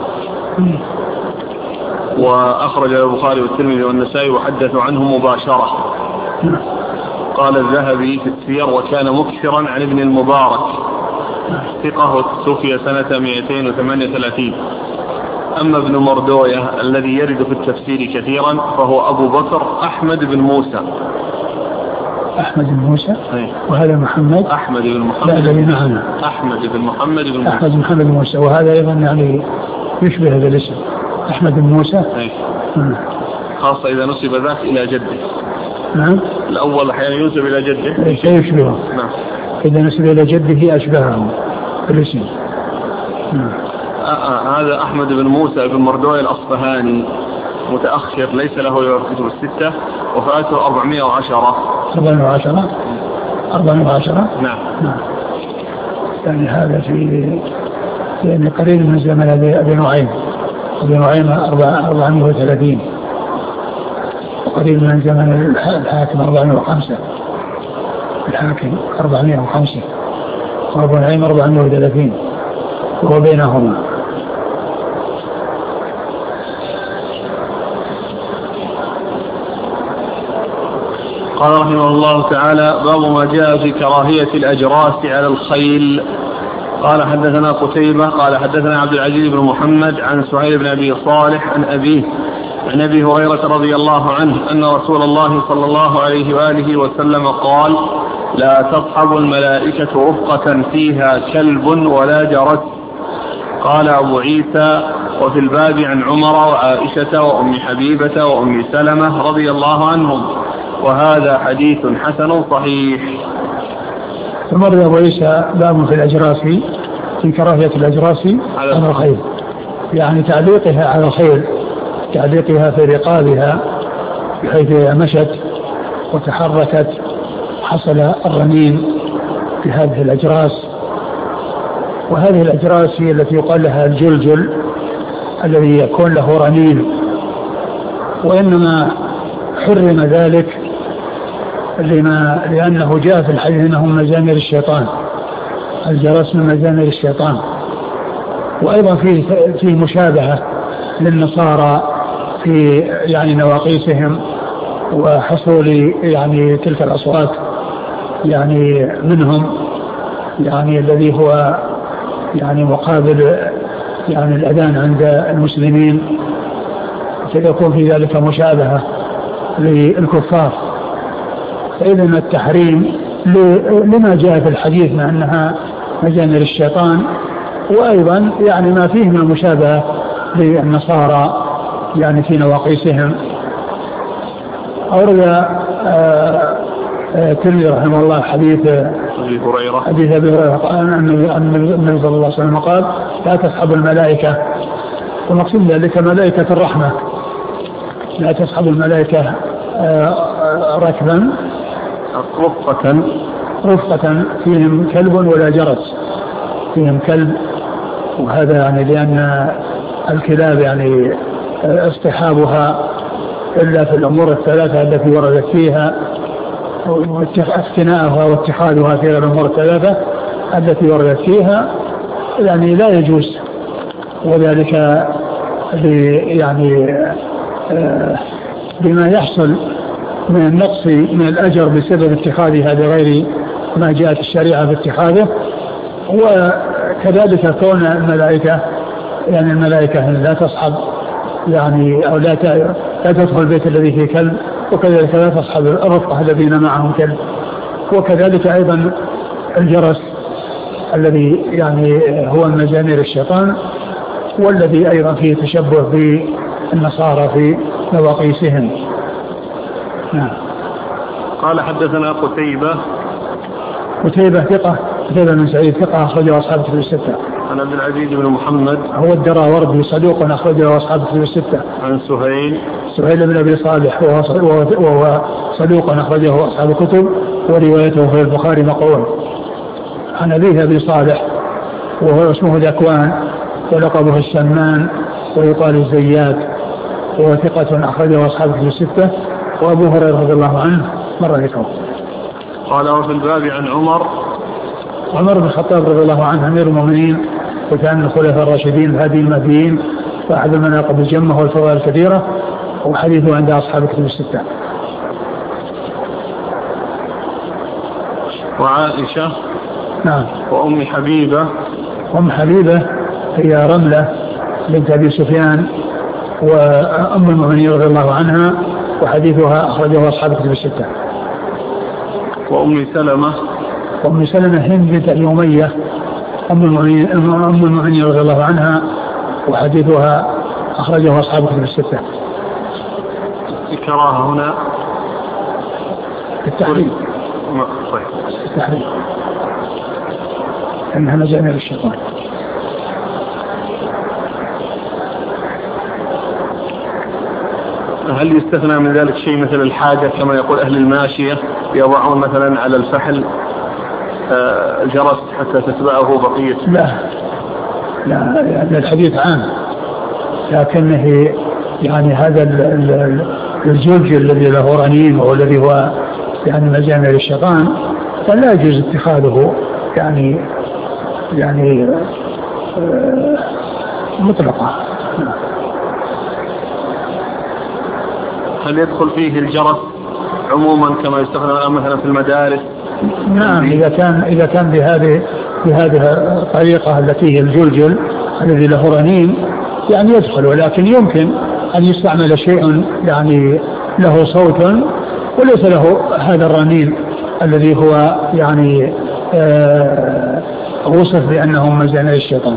وأخرج البخاري والترمذي والنسائي وحدثوا عنه مباشرة. قال الذهبي في السير وكان مكثرا عن ابن المبارك ثقة توفي سنة 238. أما ابن مردويه الذي يرد في التفسير كثيرا فهو أبو بكر أحمد بن موسى. وهذا محمد أحمد بن محمد بن موسى. وهذا أيضا يعني يشبه هذا الاسم أحمد بن موسى. خاصة إذا نسب ذاك إلى جده. نعم. الأول أحيانا ينسب إلى جده شيء يشبهه. نعم. إذا نسب إلى جده أشبهه في الاسم. هذا أحمد بن موسى بن مردويه الأصفهاني متأخر ليس له الكتب الستة وفاته 410. نعم. يعني هذا في يعني قريب من زمن أبي نعيم 430 وقريب من زمن الحاكم 405 وأبو نعيم 430 وهو بينهما. قال رحمه الله تعالى باب ما جاء في كراهية الأجراس على الخيل. قال حدثنا قتيبة قال حدثنا عبد العزيز بن محمد عن سهيل بن أبي صالح عن أبيه عن أبي هريرة رضي الله عنه أن رسول الله صلى الله عليه وآله وسلم قال لا تصحب الملائكة رفقة فيها كلب ولا جرس. قال أبو عيسى وفي الباب عن عمر وعائشة وأم حبيبة وأم سلمة رضي الله عنهم وهذا حديث حسن صحيح. ثم رضي أبو عيسى باب في الأجراس في كراهية الأجراس على الخيل، يعني تعليقها على الخيل، تعليقها في رقابها بحيث مشت وتحركت حصل الرنين في هذه الأجراس. وهذه الأجراس هي التي يقال لها الجلجل الذي يكون له رنين، وإنما حرم ذلك لأنه جاء في الحديث أنه من مزامير الشيطان، الجرس من مزامير الشيطان. وأيضا فيه مشابهة للنصارى في يعني نواقيسهم وحصول يعني تلك الأصوات يعني منهم، يعني الذي هو يعني مقابل يعني الأذان عند المسلمين، فيكون في ذلك مشابهة للكفار. فإذا التحريم لما جاء في الحديث مع أنها مزامير الشيطان، وأيضا يعني ما فيه من المشابهة للنصارى يعني في نواقيسهم. أورد الترمذي رحمه الله حديث أبي هريرة أن النبي صلى الله عليه وسلم قال لا تصحب الملائكة، ومقصود ذلك ملائكة الرحمة، لا تصحب الملائكة ركبا رفقة فيهم كلب ولا جرس، فيهم كلب. وهذا يعني لأن الكلاب يعني اصطحابها إلا في الأمور الثلاثة التي وردت فيها، اقتناءها واتخاذها في الأمور الثلاثة التي وردت فيها يعني لا يجوز، وذلك يعني بما يحصل من النقص من الأجر بسبب اتخاذها بغير ما جاءت الشريعة باتخاذه. وكذلك كون الملائكة يعني الملائكة لا تصحب يعني أو لا تدخل البيت الذي فيه كلب، وكذلك لا تصحب الرفقة الذين معهم كلب. وكذلك أيضا الجرس الذي يعني هو من مزامير الشيطان، والذي أيضا فيه تشبه بالنصارى في مواقيسهم. نعم. قال حدثنا قتيبة ثقة، قتيبة بن سعيد ثقة أخرجه أصحاب الكتب الستة. عن عبد العزيز بن محمد هو الدراوردي صدوق أخرجه أصحاب الكتب الستة. عن سهيل بن أبي صالح وهو صدوق أخرجه أصحاب الكتب، وروايته في البخاري مقبول. عن أبيه أبي صالح وهو اسمه ذكوان ولقبه السمان ويقال الزيات، وهو ثقة أخرجه أصحاب الكتب الستة. وأبو هريرة رضي الله عنه مر ذكره. قال وفي الباب عن عمر بن الخطاب رضي الله عنه أمير المؤمنين وكان من الخلفاء الراشدين الهادي المهديين، فأحد المناقب الجمة والفضائل الكثيرة، وحديثه عند أصحاب الكتب الستة. وعائشة نعم. وأم حبيبة هي رملة بنت أبي سفيان وأم المؤمنين رضي الله عنها، وحديثها أخرجه أصحاب الكتب الستة. وأم سلمة هند بنت أبي أمية أم المؤمنين رضي الله عنها، وحديثها أخرجه أصحاب الكتب الستة. الكراهة هنا التحريم أنها مزامير الشيطان. هل يستثنى من ذلك شيء مثل الحاجة كما يقول أهل الماشية يضعون مثلا على الفحل جرس حتى تتبعه بقية؟ لا الحديث عام، لكنه يعني هذا الجلج الذي له رنين والذي هو يعني مزامير الشيطان فلا يجوز اتخاذه يعني مطلقة. هل يدخل فيه الجرس عموما كما يستخدم الآن مثلا في المدارس؟ نعم، إذا كان بهذه الطريقة التي هي الجلجل الذي له رنين يعني يدخل، ولكن يمكن أن يستعمل شيء يعني له صوت وليس له هذا الرنين الذي هو يعني وصف بأنه مزامير الشيطان،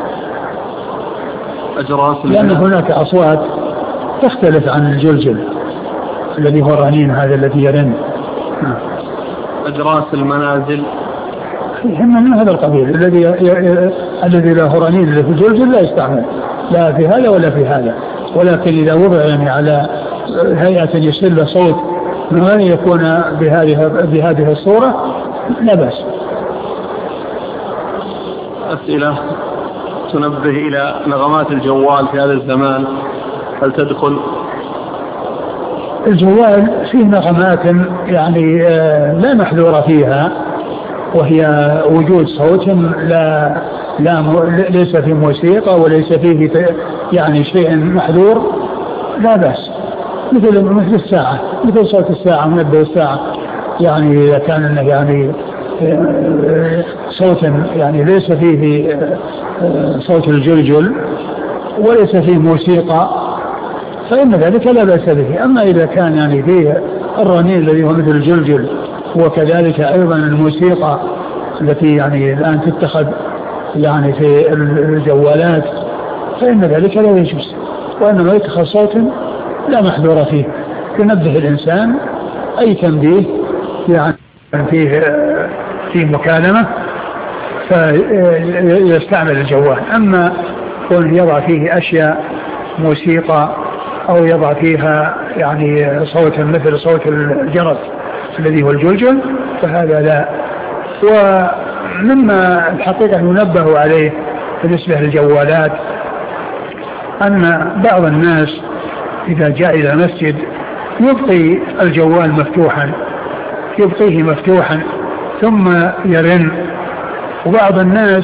لأن هناك أصوات تختلف عن الجلجل الذي هو الرنين هذا الذي يرن. أجراس المنازل هم من هذا القبيل الذي له رنين اللي في الجلجل لا يستعمل لا في هذا ولا في هذا، ولكن إذا وضع يعني على هيئة يصل له صوت من غير يكون بهذه الصورة لا بأس. أسئلة تنبه إلى نغمات الجوال في هذا الزمان، هل تدخل؟ الجوال فيه نغمات يعني لا محذور فيها، وهي وجود صوت ليس فيه موسيقى وليس فيه يعني شيء محذور لا بأس، مثل الساعة، مثل صوت الساعة منبه الساعة، يعني إذا كان يعني صوت يعني ليس فيه صوت الجلجل وليس فيه موسيقى فإن ذلك لا بأس به. أما إذا كان يعني فيه الرنين الذي هو مثل الجلجل وكذلك أيضا الموسيقى التي يعني الآن تتخذ يعني في الجوالات فإن ذلك لا يجوز، وإنما يتخذ صوت لا محذور فيه ينبه الإنسان أي تنبيه يعني في مكالمة فيستعمل الجوال. أما كون يضع فيه أشياء موسيقى أو يضع فيها يعني صوت مثل صوت الجرس الذي هو الجلجل فهذا لا. ومما الحقيقة ينبه عليه بالنسبة للجوالات أن بعض الناس إذا جاء إلى مسجد يبقي الجوال مفتوحا، يبقيه مفتوحا ثم يرن، وبعض الناس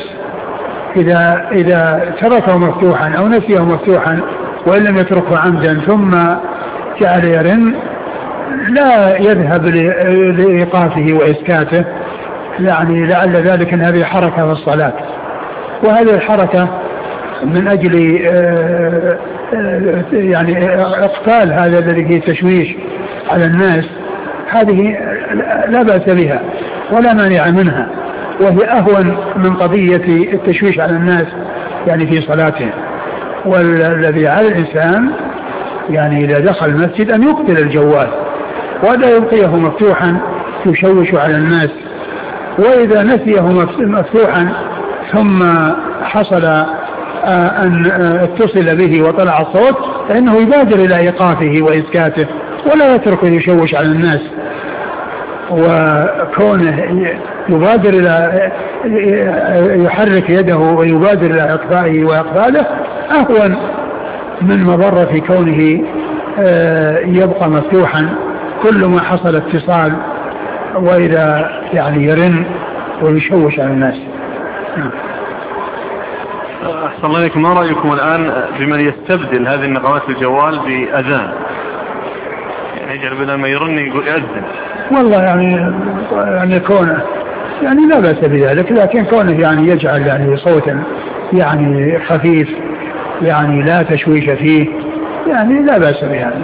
إذا تركه مفتوحا أو نسيه مفتوحا وإن لم يتركه عمدا ثم جعل يرن لا يذهب لإيقافه وإسكاته، يعني لعل ذلك أن هذه حركة في الصلاة، وهذه الحركة من أجل يعني إقفال هذا الذي فيه تشويش على الناس، هذه لا بأس بها ولا مانع منها، وهي أهون من قضية التشويش على الناس يعني في صلاتهم. والذي على الإنسان يعني إذا دخل المسجد أن يقتل الجوال ولا يبقيه مفتوحا يشوش على الناس، وإذا نسيه مفتوحا ثم حصل أن اتصل به وطلع الصوت فإنه يبادر إلى إيقافه وإسكاته ولا يترك يشوش على الناس. وكونه يبادر إلى يحرك يده ويبادر إلى إقفائه وإقفاله أهون من مضرة في كونه يبقى مفتوحا كل ما حصل اتصال، وإذا يعني يرن ويشوش على الناس. أحسن الله عليكم، ما رأيكم الآن بمن يستبدل هذه النغمات الجوال بأذان؟ يعني يجعل بدل ما يرن يقول يأذن. والله يعني كونه يعني لا بأس بذلك، لكن كونه يعني يجعل يعني صوتا يعني خفيف يعني لا تشويش فيه يعني لا بأس بهذا.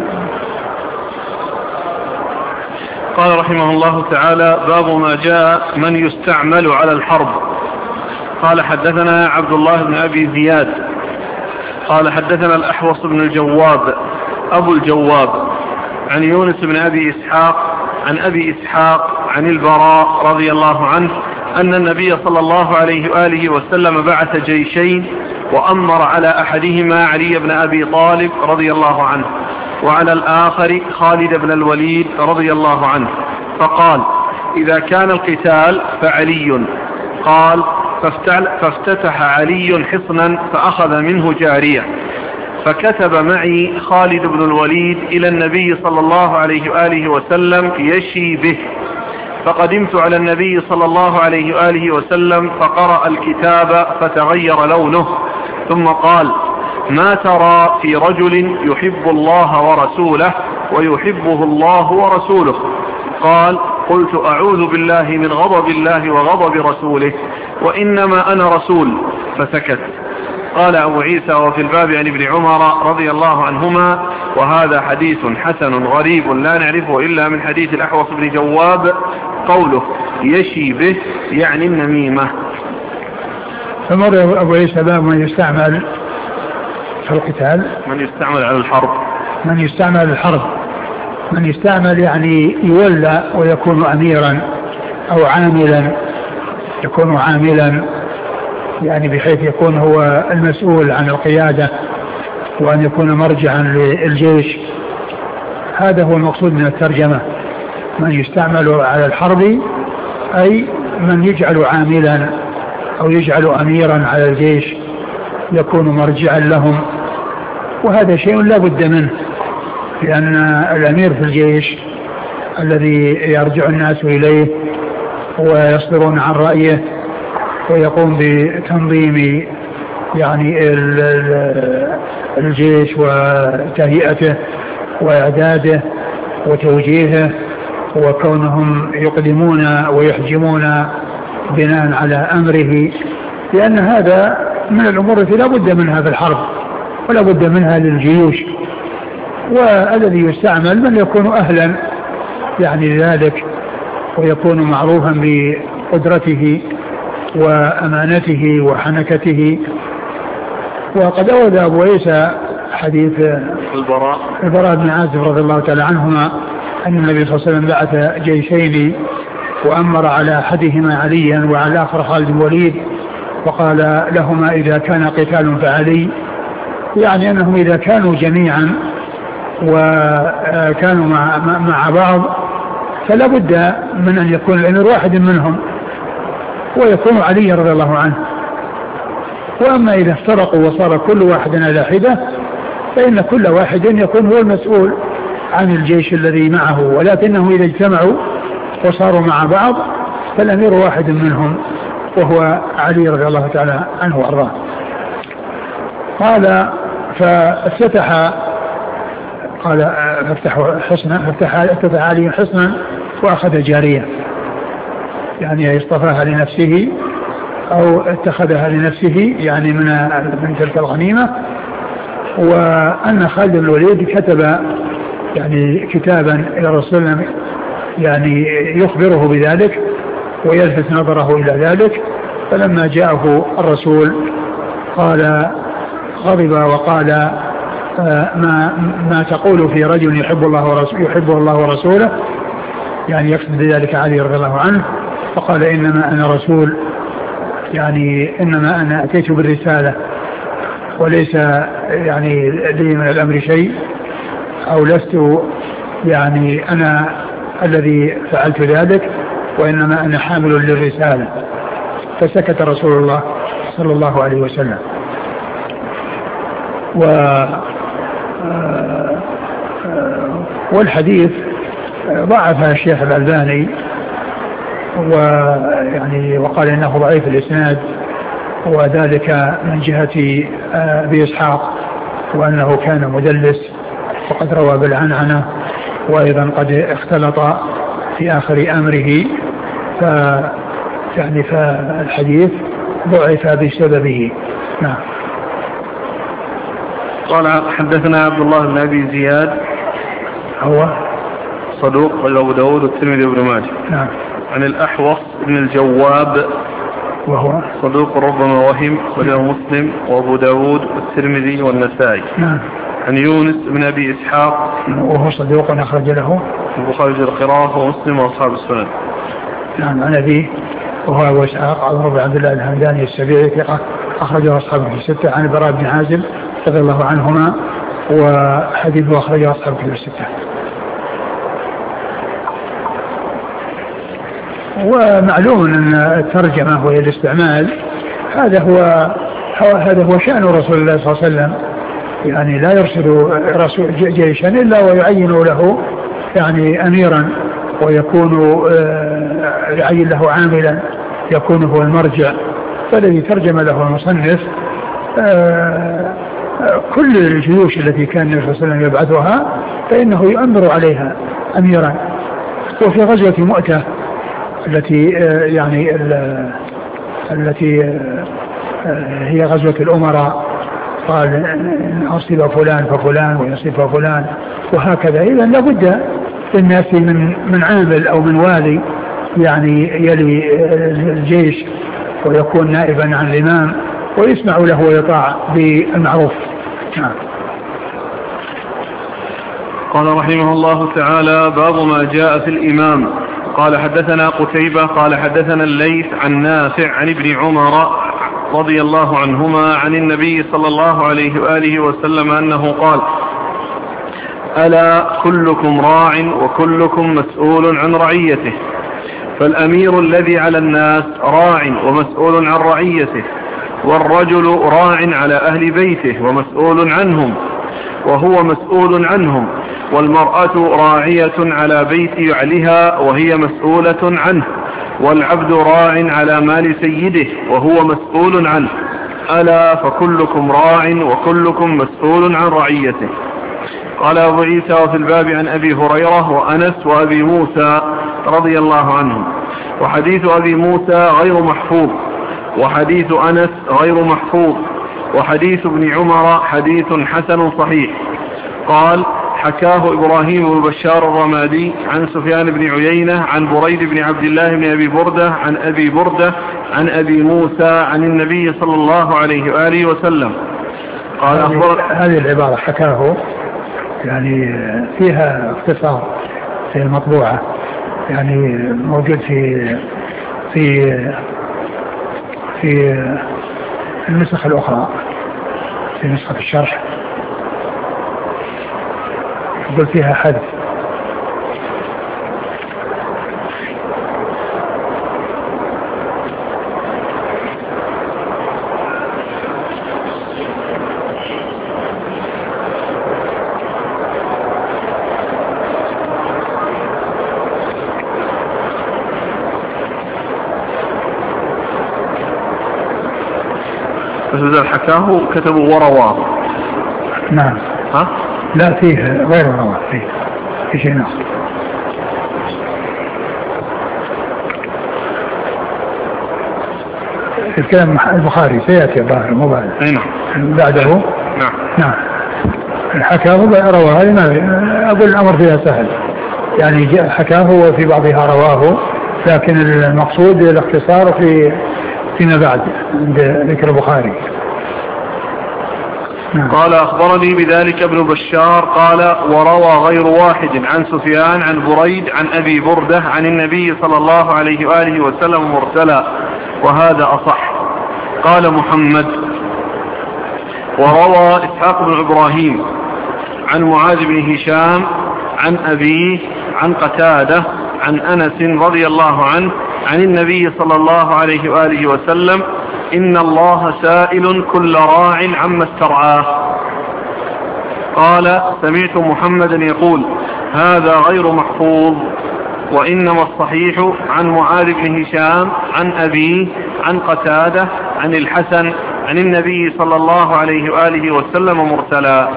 قال رحمه الله تعالى: باب ما جاء من يستعمل على الحرب. قال: حدثنا عبد الله بن أبي زياد قال: حدثنا الأحوص بن الجواب أبو الجواب عن يونس بن أبي إسحاق عن أبي إسحاق عن البراء رضي الله عنه أن النبي صلى الله عليه وآله وسلم بعث جيشين، وأمر على أحدهما علي بن أبي طالب رضي الله عنه، وعلى الآخر خالد بن الوليد رضي الله عنه، فقال: إذا كان القتال فعلي. قال: فافتتح علي حصنا فأخذ منه جارية، فكتب معي خالد بن الوليد إلى النبي صلى الله عليه وآله وسلم يشي به، فقدمت على النبي صلى الله عليه وآله وسلم فقرأ الكتاب فتغير لونه، ثم قال: ما ترى في رجل يحب الله ورسوله ويحبه الله ورسوله؟ قال: قلت: أعوذ بالله من غضب الله وغضب رسوله، وإنما أنا رسول. فسكت. قال أبو عيسى: وفي الباب عن ابن عمر رضي الله عنهما، وهذا حديث حسن غريب لا نعرفه إلا من حديث الأحوص بن جواب. قوله يشي به يعني النميمة. فمر أبو عيسى باب من يستعمل في القتال، من يستعمل على الحرب، من يستعمل الحرب، من يستعمل يعني يولى ويكون أميرا أو عاملا، يكون عاملا يعني بحيث يكون هو المسؤول عن القيادة وأن يكون مرجعا للجيش. هذا هو المقصود من الترجمة، من يستعمل على الحرب أي من يجعل عاملا أو يجعل أميرا على الجيش يكون مرجعا لهم، وهذا شيء لا بد منه، لأن الأمير في الجيش الذي يرجع الناس إليه ويصدرون عن رأيه ويقوم بتنظيم يعني الجيش وتهيئته وإعداده وتوجيهه، وكونهم يقدمون ويحجمون بناء على أمره، لأن هذا من الأمور التي لا بد منها في الحرب ولا بد منها للجيوش. والذي يستعمل من يكون أهلا يعني لذلك ويكون معروفا بقدرته وأمانته وحنكته. وقد أورد أبو عيسى حديث البراء بن عازب رضي الله تعالى عنهما أن النبي صلى الله عليه وسلم بعث جيشين وأمر على أحدهما عليا وعلى الآخر خالد بن الوليد، وقال لهما: إذا كان قتال فعلي، يعني أنهم إذا كانوا جميعا وكانوا مع بعض فلا بد من أن يكون الأمير واحد منهم ويكون علي رضي الله عنه. وأما إذا افترقوا وصار كل واحد على حدة فإن كل واحد يكون هو المسؤول عن الجيش الذي معه، ولكنهم إذا اجتمعوا وصاروا مع بعض فالأمير واحد منهم وهو علي رضي الله تعالى عنه وأرضاه. قال: فافتتح علي حصنا وأخذ جارية، يعني اصطفاها لنفسه أو اتخذها لنفسه يعني من تلك الغنيمة، وأن خالد بن الوليد كتب يعني كتابا إلى الرسول يعني يخبره بذلك ويلفت نظره إلى ذلك. فلما جاءه الرسول قال غضب وقال ما تقول في رجل يحبه الله ورسوله، يعني يقصد بذلك علي رضي الله عنه. فقال إنما أنا رسول، يعني إنما أنا أتيت بالرسالة وليس يعني لي من الأمر شيء، أو لست يعني أنا الذي فعلت ذلك، وإنما أنا حامل للرسالة. فسكت رسول الله صلى الله عليه وسلم. والحديث ضعفها الشيخ الألباني ويعني وقال إنه ضعيف الإسناد، وذلك من جهة أبي إسحاق وأنه كان مدلس وقد روى بالعنعنة، وأيضا قد اختلط في آخر أمره، يعني فالحديث ضعف بسببه. نعم. قال حدثنا عبد الله بن أبي زياد هو صدوق أبو داود والترمذي وابن ماجه. نعم. عن الأحوص بن الجواب وهو صدوق ربما وهم، وله مسلم وأبو داود والترمذي والنسائي. نعم. عن يونس بن أبي إسحاق وهو صدوق أخرج له البخاري القراءة ومسلم وأصحاب السنن. نعم. عن أبيه وهو أبو إسحاق عبد الله الهمداني السبيعي ثقة أخرجه أصحابه الستة. عن البراء بن عازب رضي الله عنهما وحديثه أخرجه أصحابه الستة. ومعلوم أن الترجمة وهي الاستعمال هذا هو شأن رسول الله صلى الله عليه وسلم، يعني لا يرسل جيشا إلا ويعين له يعني أميرا، ويكون يعين له عاملا يكون هو المرجع. فالذي ترجم له المصنف كل الجيوش التي كان النبي صلى الله عليه وسلم يبعثها فإنه يؤمر عليها أميرا. وفي غزوة مؤتة التي يعني التي هي غزوة الأمراء قال أصيب فلان ففلان ويصيب فلان وهكذا. إذا لابد للناس من عامل أو من والي يعني يلي الجيش ويكون نائبا عن الإمام ويسمع له ويطاع بالمعروف. قال رحمه الله تعالى: باب ما جاء في الإمام. قال حدثنا قتيبة قال حدثنا الليث عن نافع عن ابن عمر رضي الله عنهما عن النبي صلى الله عليه وآله وسلم أنه قال: ألا كلكم راع وكلكم مسؤول عن رعيته، فالأمير الذي على الناس راع ومسؤول عن رعيته، والرجل راع على أهل بيته ومسؤول عنهم وهو مسؤول عنهم، والمرأة راعية على بيت يعلها وهي مسؤولة عنه، والعبد راع على مال سيده وهو مسؤول عنه. ألا فكلكم راع وكلكم مسؤول عن رعيته. قال أبو عيسى: وفي الباب عن أبي هريرة وأنس وأبي موسى رضي الله عنهم. وحديث أبي موسى غير محفوظ، وحديث أنس غير محفوظ، وحديث ابن عمر حديث حسن صحيح. قال: حكاه إبراهيم بن بشار الرمادي عن سفيان بن عيينة عن بريد بن عبد الله بن أبي بردة عن أبي بردة عن أبي موسى عن النبي صلى الله عليه وآله وسلم قال: هذه العبارة حكاه يعني فيها اختصار في المطبوعة، يعني موجود في النسخ الأخرى، في نسخة الشرح يقول فيها حدث. بس إذا حكاه كتبوا ورواه. نعم. ها؟ لا فيه غير رواه، فيه شيء آخر. الكلام البخاري سيأتي الظاهر مو بعد. نعم. بعده. نعم. نعم. الحكاه رواه، هذه ما أقول الأمر فيها سهل، يعني حكاه وفي بعضها رواه، لكن المقصود الاختصار فيما بعد عند ذكر البخاري. قال أخبرني بذلك ابن بشار قال وروى غير واحد عن سفيان عن بريد عن أبي بردة عن النبي صلى الله عليه وآله وسلم مرسلا، وهذا أصح. قال محمد وروى إسحاق بن إبراهيم عن معاذ بن هشام عن أبيه عن قتادة عن أنس رضي الله عنه عن النبي صلى الله عليه وآله وسلم إن الله سائل كل راع عما استرعاه. قال سمعت محمدا يقول هذا غير محفوظ، وإنما الصحيح عن معاذ بن هشام عن أبيه عن قتادة عن الحسن عن النبي صلى الله عليه وآله وسلم مرسلا.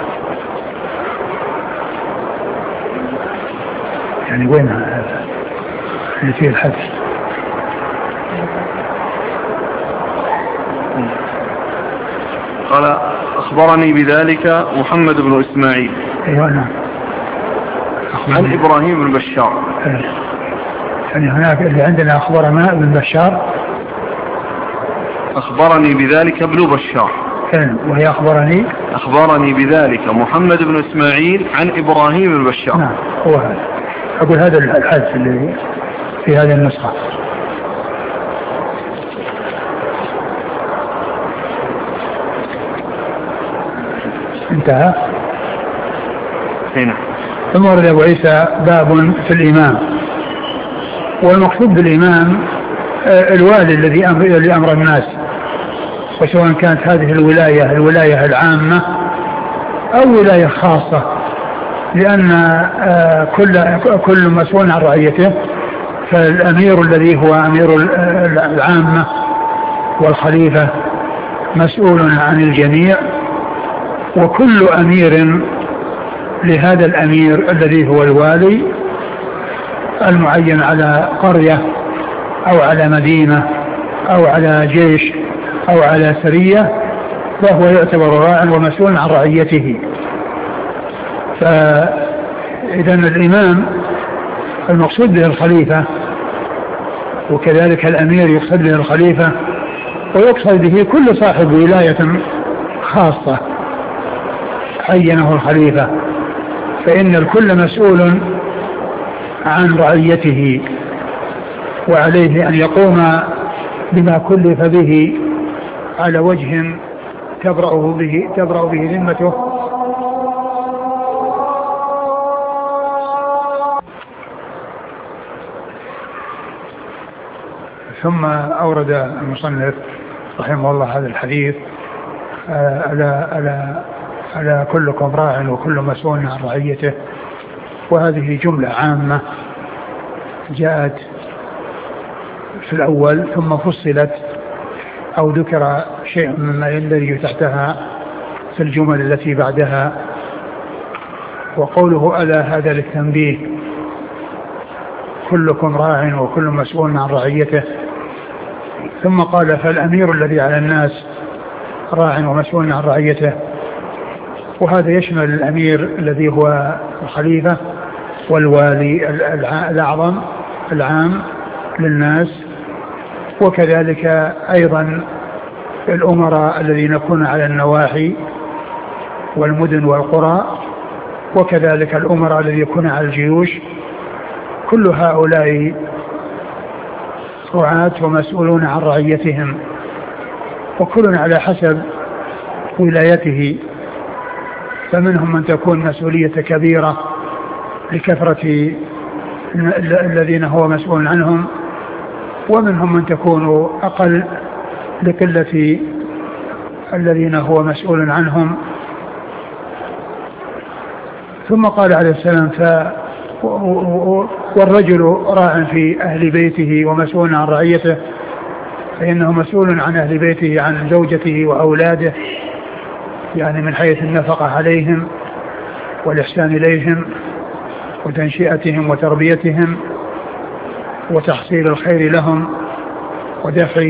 يعني وين هذا اللي فيه الحدث؟ قال أخبرني بذلك محمد بن إسماعيل. أيوة نعم. عن إبراهيم بن بشار. يعني هناك اللي عندنا أخبرنا ابن بشار. أخبرني بذلك ابن بشار. وهي أخبرني بذلك محمد بن إسماعيل عن إبراهيم بن بشار. نعم هو هذا. أقول هذا الحدث اللي في هذه النسخة. انتهى. هنا. ثم ورد أبو عيسى باب في الإمام، والمقصود بالإمام الوالي الذي أمر الناس، وسواء كانت هذه الولاية العامة أو ولاية خاصة، لأن كل مسؤول عن رعيته. فالأمير الذي هو أمير العامة والخليفة مسؤول عن الجميع، وكل أمير لهذا الأمير الذي هو الوالي المعين على قرية أو على مدينة أو على جيش أو على سرية، فهو يعتبر راعٍ ومسؤول عن رعيته. فإذا الإمام المقصود به الخليفة، وكذلك الأمير يقصد به الخليفة، ويقصد به كل صاحب ولاية خاصة عينه الخليفة، فإن الكل مسؤول عن رعيته، وعليه أن يقوم بما كلف به على وجه تبرأ به ذمته. ثم أورد المصنف رحمه الله هذا الحديث على كلكم راع وكل مسؤول عن رعيته، وهذه جملة عامة جاءت في الأول ثم فصلت أو ذكر شيء مما يندرج تحتها في الجمل التي بعدها. وقوله ألا هذا للتنبيه، كلكم راع وكل مسؤول عن رعيته. ثم قال فالأمير الذي على الناس راع ومسؤول عن رعيته، وهذا يشمل الأمير الذي هو الخليفة والوالي الأعظم العام للناس، وكذلك أيضا الأمراء الذين يكونون على النواحي والمدن والقرى، وكذلك الأمراء الذين يكونون على الجيوش. كل هؤلاء رعاة ومسؤولون عن رعيتهم، وكل على حسب ولايته، فمنهم من تكون مسؤولية كبيرة لكثرة الذين هو مسؤول عنهم، ومنهم من تكون أقل لقلة الذين هو مسؤول عنهم. ثم قال عليه السلام والرجل راع في أهل بيته ومسؤول عن رعيته، فإنه مسؤول عن أهل بيته عن زوجته وأولاده، يعني من حيث النفقة عليهم والإحسان إليهم وتنشئتهم وتربيتهم وتحصيل الخير لهم ودفع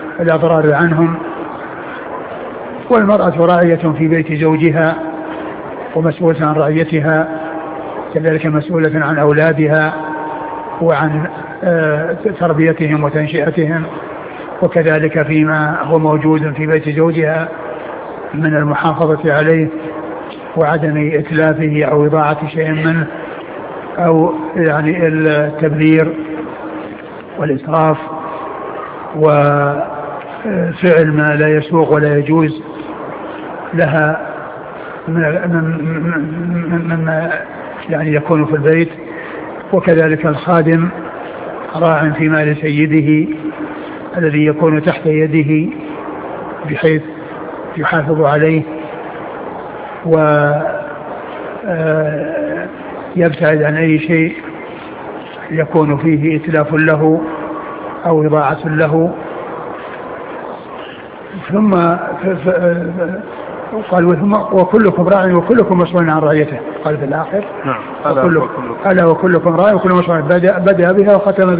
الأضرار عنهم. والمرأة راعية في بيت زوجها ومسؤولة عن رعيتها، كذلك مسؤولة عن أولادها وعن تربيتهم وتنشئتهم، وكذلك فيما هو موجود في بيت زوجها من المحافظة عليه وعدم إتلافه أو إضاعة شيء منه، أو يعني التبذير والإسراف وفعل ما لا يسوغ ولا يجوز لها مما يعني يكون في البيت. وكذلك الخادم راع في مال سيده الذي يكون تحت يده بحيث يحافظ عليه ويبتعد عن أي شيء يكون فيه إتلاف له أو إضاعة له. ثم قال وكلكم راع وكلكم مسؤول عن رعيته، قال في الآخر نعم ألا وكلكم راع وكلكم مسؤول. بدأ بها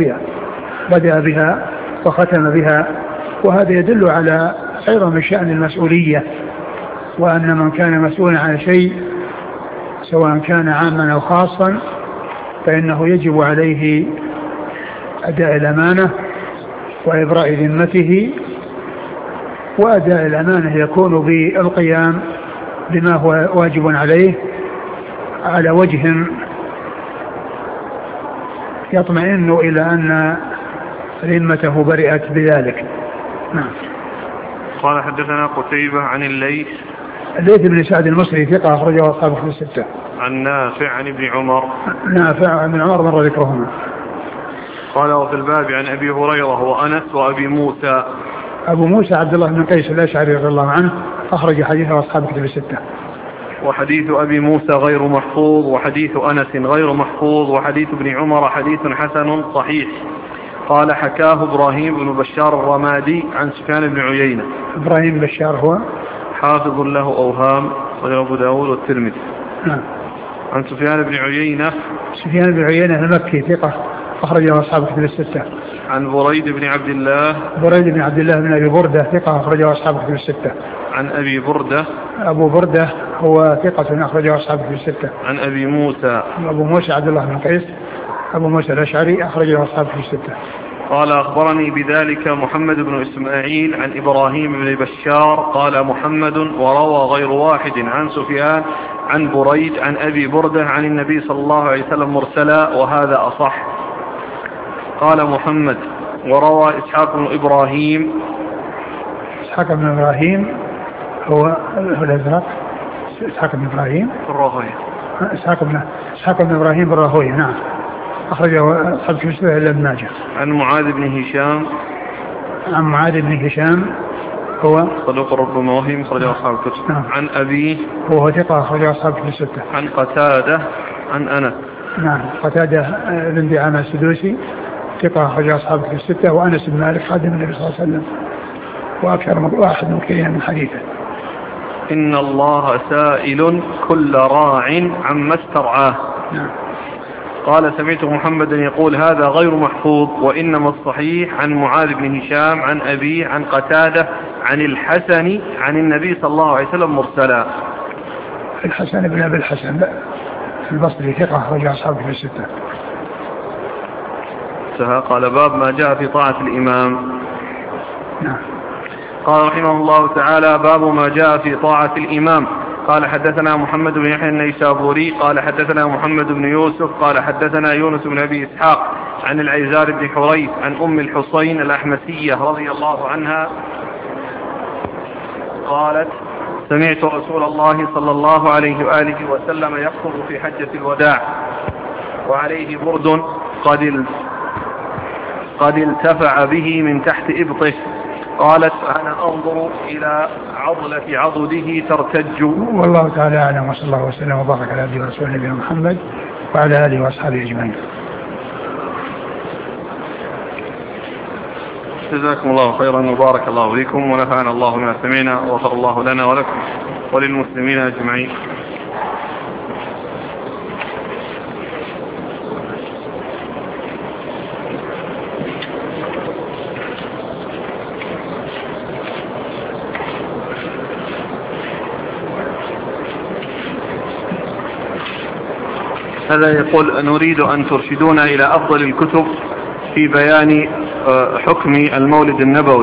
وختم بها. وهذا يدل على أيضا من شأن المسؤولية، وأن من كان مسؤولا عن شيء سواء كان عاما أو خاصا فإنه يجب عليه أداء الأمانة وإبراء ذمته. وأداء الأمانة يكون بالقيام بما هو واجب عليه على وجه يطمئن إلى أن ذمته برئت بذلك. نعم. قال حدثنا قتيبة عن الليث بن سعد المصري ثقة أخرجه أصحاب الكتب الستة. عن نافع عن ابن عمر. نافع عن عمر مر ذكرهما. قال وفي الباب عن أبي هريرة وأنس وأبي موسى. أبو موسى عبد الله بن قيس الأشعري رضي الله عنه أخرج حديثه أصحاب الكتب الستة. وحديث أبي موسى غير محفوظ، وحديث أنس غير محفوظ، وحديث ابن عمر حديث حسن صحيح. قال حكاه إبراهيم بن بشار الرمادي عن سفيان بن عيينة. إبراهيم بشار هو حافظ له أوهام وأبو داود والترمذي. نعم. عن سفيان بن عيينة. سفيان بن عيينة المكي ثقة أخرجه أصحاب الكتب الستة. عن بريد بن عبد الله. بريد بن عبد الله بن أبي بردة ثقة أخرجه أصحاب الكتب الستة. عن أبي بردة. أبو بردة هو ثقة أخرجه أصحاب الكتب الستة. عن أبي موسى. أبو موسى عبد الله بن قيس أبو موسى الأشعري أخرجه أصحاب الكتب الستة. قال أخبرني بذلك محمد بن إسماعيل عن إبراهيم بن بشار قال محمد وروى غير واحد عن سفيان عن بريد عن أبي بردة عن النبي صلى الله عليه وسلم مرسلا وهذا أصح. قال محمد وروى إسحاق بن إبراهيم. إسحاق بن إبراهيم هو الأزرق. إسحاق بن إبراهيم الراهوية. إسحاق بن إبراهيم الراهوية. نعم. أخرجه أصحاب الكتب إلا ابن ماجه. عن معاذ بن هشام. عن معاذ بن هشام هو صدوق ربما وهم أخرجه أصحاب الكتب. نعم. عن أبيه هو ثقة أخرجه أصحاب الكتب الستة. عن قتادة عن أنس. نعم. قتادة بن دعامة السدوسي ثقة أخرجه أصحاب الكتب الستة. وأنس بن مالك خادم النبي صلى الله عليه وسلم وأكثر من واحد مكريا من حديثه. إن الله سائل كل راع عما استرعاه. نعم. قال سمعت محمدا يقول هذا غير محفوظ، وإنما الصحيح عن معاذ بن هشام عن أبيه عن قتادة عن الحسن عن النبي صلى الله عليه وسلم مرسلا. الحسن بن أبي الحسن البصري ثقة أخرجه أصحاب الكتب الستة. قال باب ما جاء في طاعة الإمام. نعم. قال رحمه الله تعالى باب ما جاء في طاعة الإمام. قال حدثنا محمد بن يحيى النيسابوري قال حدثنا محمد بن يوسف قال حدثنا يونس بن أبي إسحاق عن العيزار بن حريث عن أم الحصين الأحمسية رضي الله عنها قالت سمعت رسول الله صلى الله عليه وآله وسلم يخطب في حجة الوداع وعليه برد قد التفع به من تحت إبطه. قالت أنا أنظر إلى عضلة عضده ترتج. والله تعالى أعلم وصلى الله وسلم وبارك على عبده ورسوله نبينا محمد وعلى آله وأصحابه أجمعين. جزاكم الله خيرا وبارك الله فيكم ونفعنا الله بما سمعنا وغفر الله لنا ولكم وللمسلمين أجمعين. هذا يقول نريد أن ترشدونا إلى أفضل الكتب في بيان حكم المولد النبوي.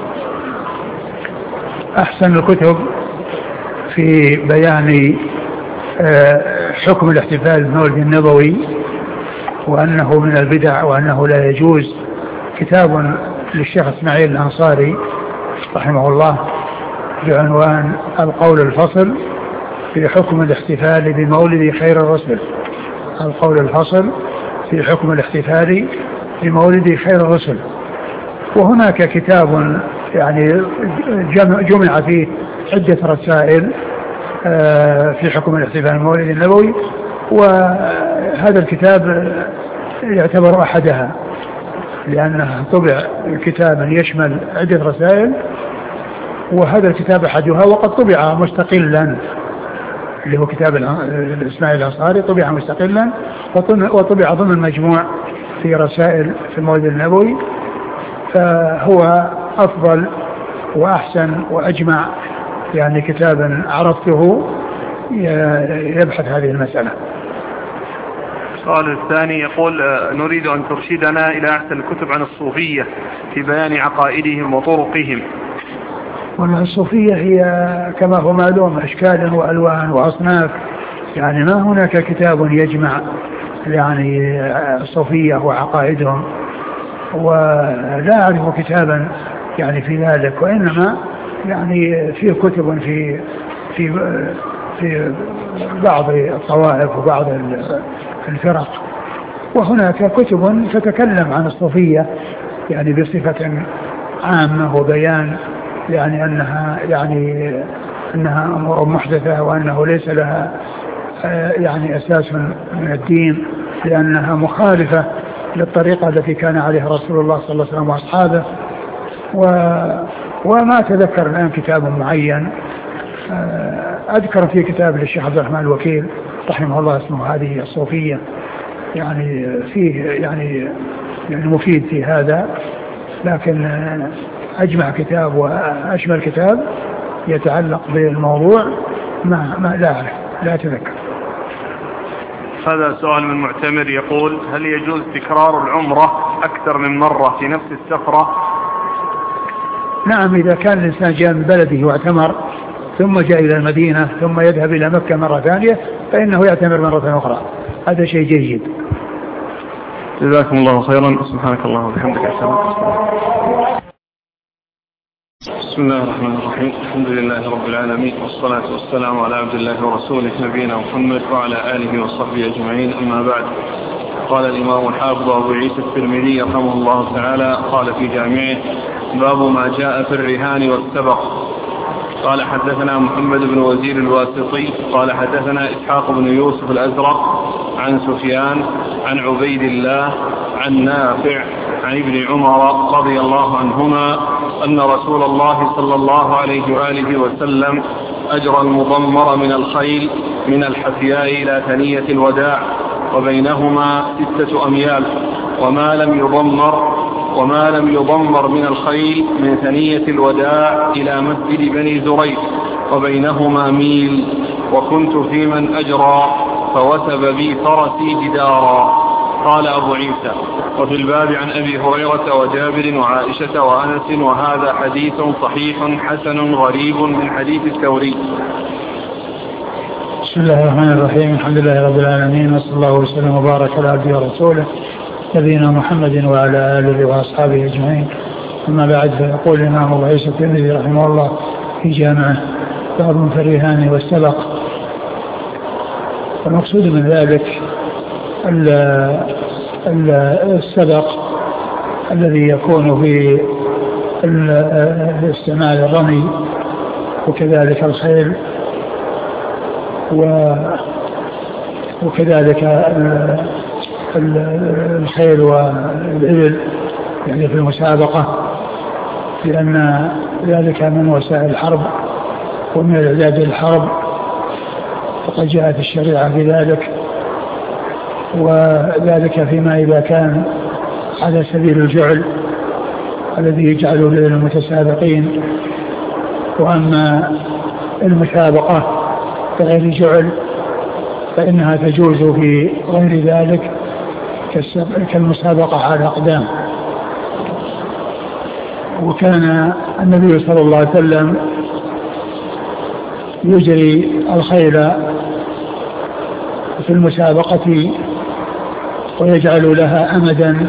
أحسن الكتب في بيان حكم الاحتفال بالمولد النبوي وأنه من البدع وأنه لا يجوز كتاب للشيخ إسماعيل الأنصاري رحمه الله بعنوان القول الفصل في حكم الاحتفال بمولد خير الرسل. القول الفصل في حكم الاحتفال بمولد خير الرسل. وهناك كتاب يعني جمع فيه عدة رسائل في حكم الاحتفال بمولد النبوي، وهذا الكتاب يعتبر أحدها لأنه طبع كتابا يشمل عدة رسائل، وهذا الكتاب أحدها، وقد طبع مستقلا اللي هو كتاب الإسماعيل الأنصاري طبع مستقلا وطبع ضمن مجموع في رسائل في المولد النبوي، فهو أفضل وأحسن وأجمع يعني كتابا عرفته يبحث هذه المسألة. السؤال الثاني يقول نريد أن ترشدنا إلى أحسن الكتب عن الصوفية في بيان عقائدهم وطرقهم. والصوفية هي كما هو معلوم أشكال وألوان وأصناف، يعني ما هناك كتاب يجمع يعني الصوفية وعقائدهم، ولا أعرف كتابا يعني في ذلك، وإنما يعني في كتب في بعض الطوائف وبعض الفرق، وهناك كتب تتكلم عن الصوفية يعني بصفة عامة وبيان يعني أنها أمور محدثة وأنه ليس لها يعني أساس من الدين، لأنها مخالفة للطريقة التي كان عليها رسول الله صلى الله عليه وسلم وأصحابه. وما أتذكر الآن كتاب معين، أذكر في كتاب للشيخ عبد الرحمن الوكيل رحمه الله اسمه هذه الصوفية، يعني فيه يعني مفيد في هذا، لكن أجمع كتاب وأشمل كتاب يتعلق بالموضوع ما لا أعرف، لا أتذكر. هذا سؤال من معتمر يقول هل يجوز تكرار العمرة أكثر من مرة في نفس السفرة؟ نعم، إذا كان الإنسان جاء من بلده واعتمر ثم جاء إلى المدينة ثم يذهب إلى مكة مرة ثانية فإنه يعتمر مرة أخرى، هذا شيء جيد. جزاكم الله خيرا، سبحانك الله وبحمدك. بسم الله الرحمن الرحيم، الحمد لله رب العالمين، والصلاة والسلام على عبد الله ورسوله نبينا محمد وعلى آله وصحبه أجمعين، أما بعد. قال الإمام الحافظ أبو عيسى الترمذي رحمه الله تعالى قال في جامعه: باب ما جاء في الرهان والسبق. قال حدثنا محمد بن وزير الواسطي قال حدثنا إسحاق بن يوسف الأزرق عن سفيان عن عبيد الله عن نافع عن ابن عمر رضي الله عنهما أن رسول الله صلى الله عليه وآله وسلم أجرى المضمر من الخيل من الحفياء إلى ثنية الوداع وبينهما 6 أميال، وما لم يضمر من الخيل من ثنية الوداع إلى مسجد بني زريق وبينهما ميل، وكنت في من أجرى فوثب بي فرسي جدارا. قال أبو عيسى: وفي الباب عن أبي هريرة وجابر وعائشة وأنس، وهذا حديث صحيح حسن غريب من حديث الثوري. بسم الله الرحمن الرحيم، الحمد لله رب العالمين، وصلى الله وسلم وبارك على عبده ورسوله نبينا محمد وعلى آله وأصحابه أجمعين، أما بعد. فيقول الإمام أبو عيسى الترمذي رحمه الله في جامعه: باب في الرهان والسبق. والمقصود من ذلك السبق الذي يكون في استعمال الرمي، وكذلك الخيل، وكذلك الخيل والإبل يعني في المسابقة، لأن ذلك من وسائل الحرب ومن الإعداد للحرب، فقد جاءت الشريعة بذلك، وذلك فيما إذا كان على سبيل الجعل الذي يجعله للمتسابقين. وأما المسابقة بغير جعل فإنها تجوز في غير ذلك كالمسابقة على الأقدام. وكان النبي صلى الله عليه وسلم يجري الخيل في المسابقة ويجعل لها أمدا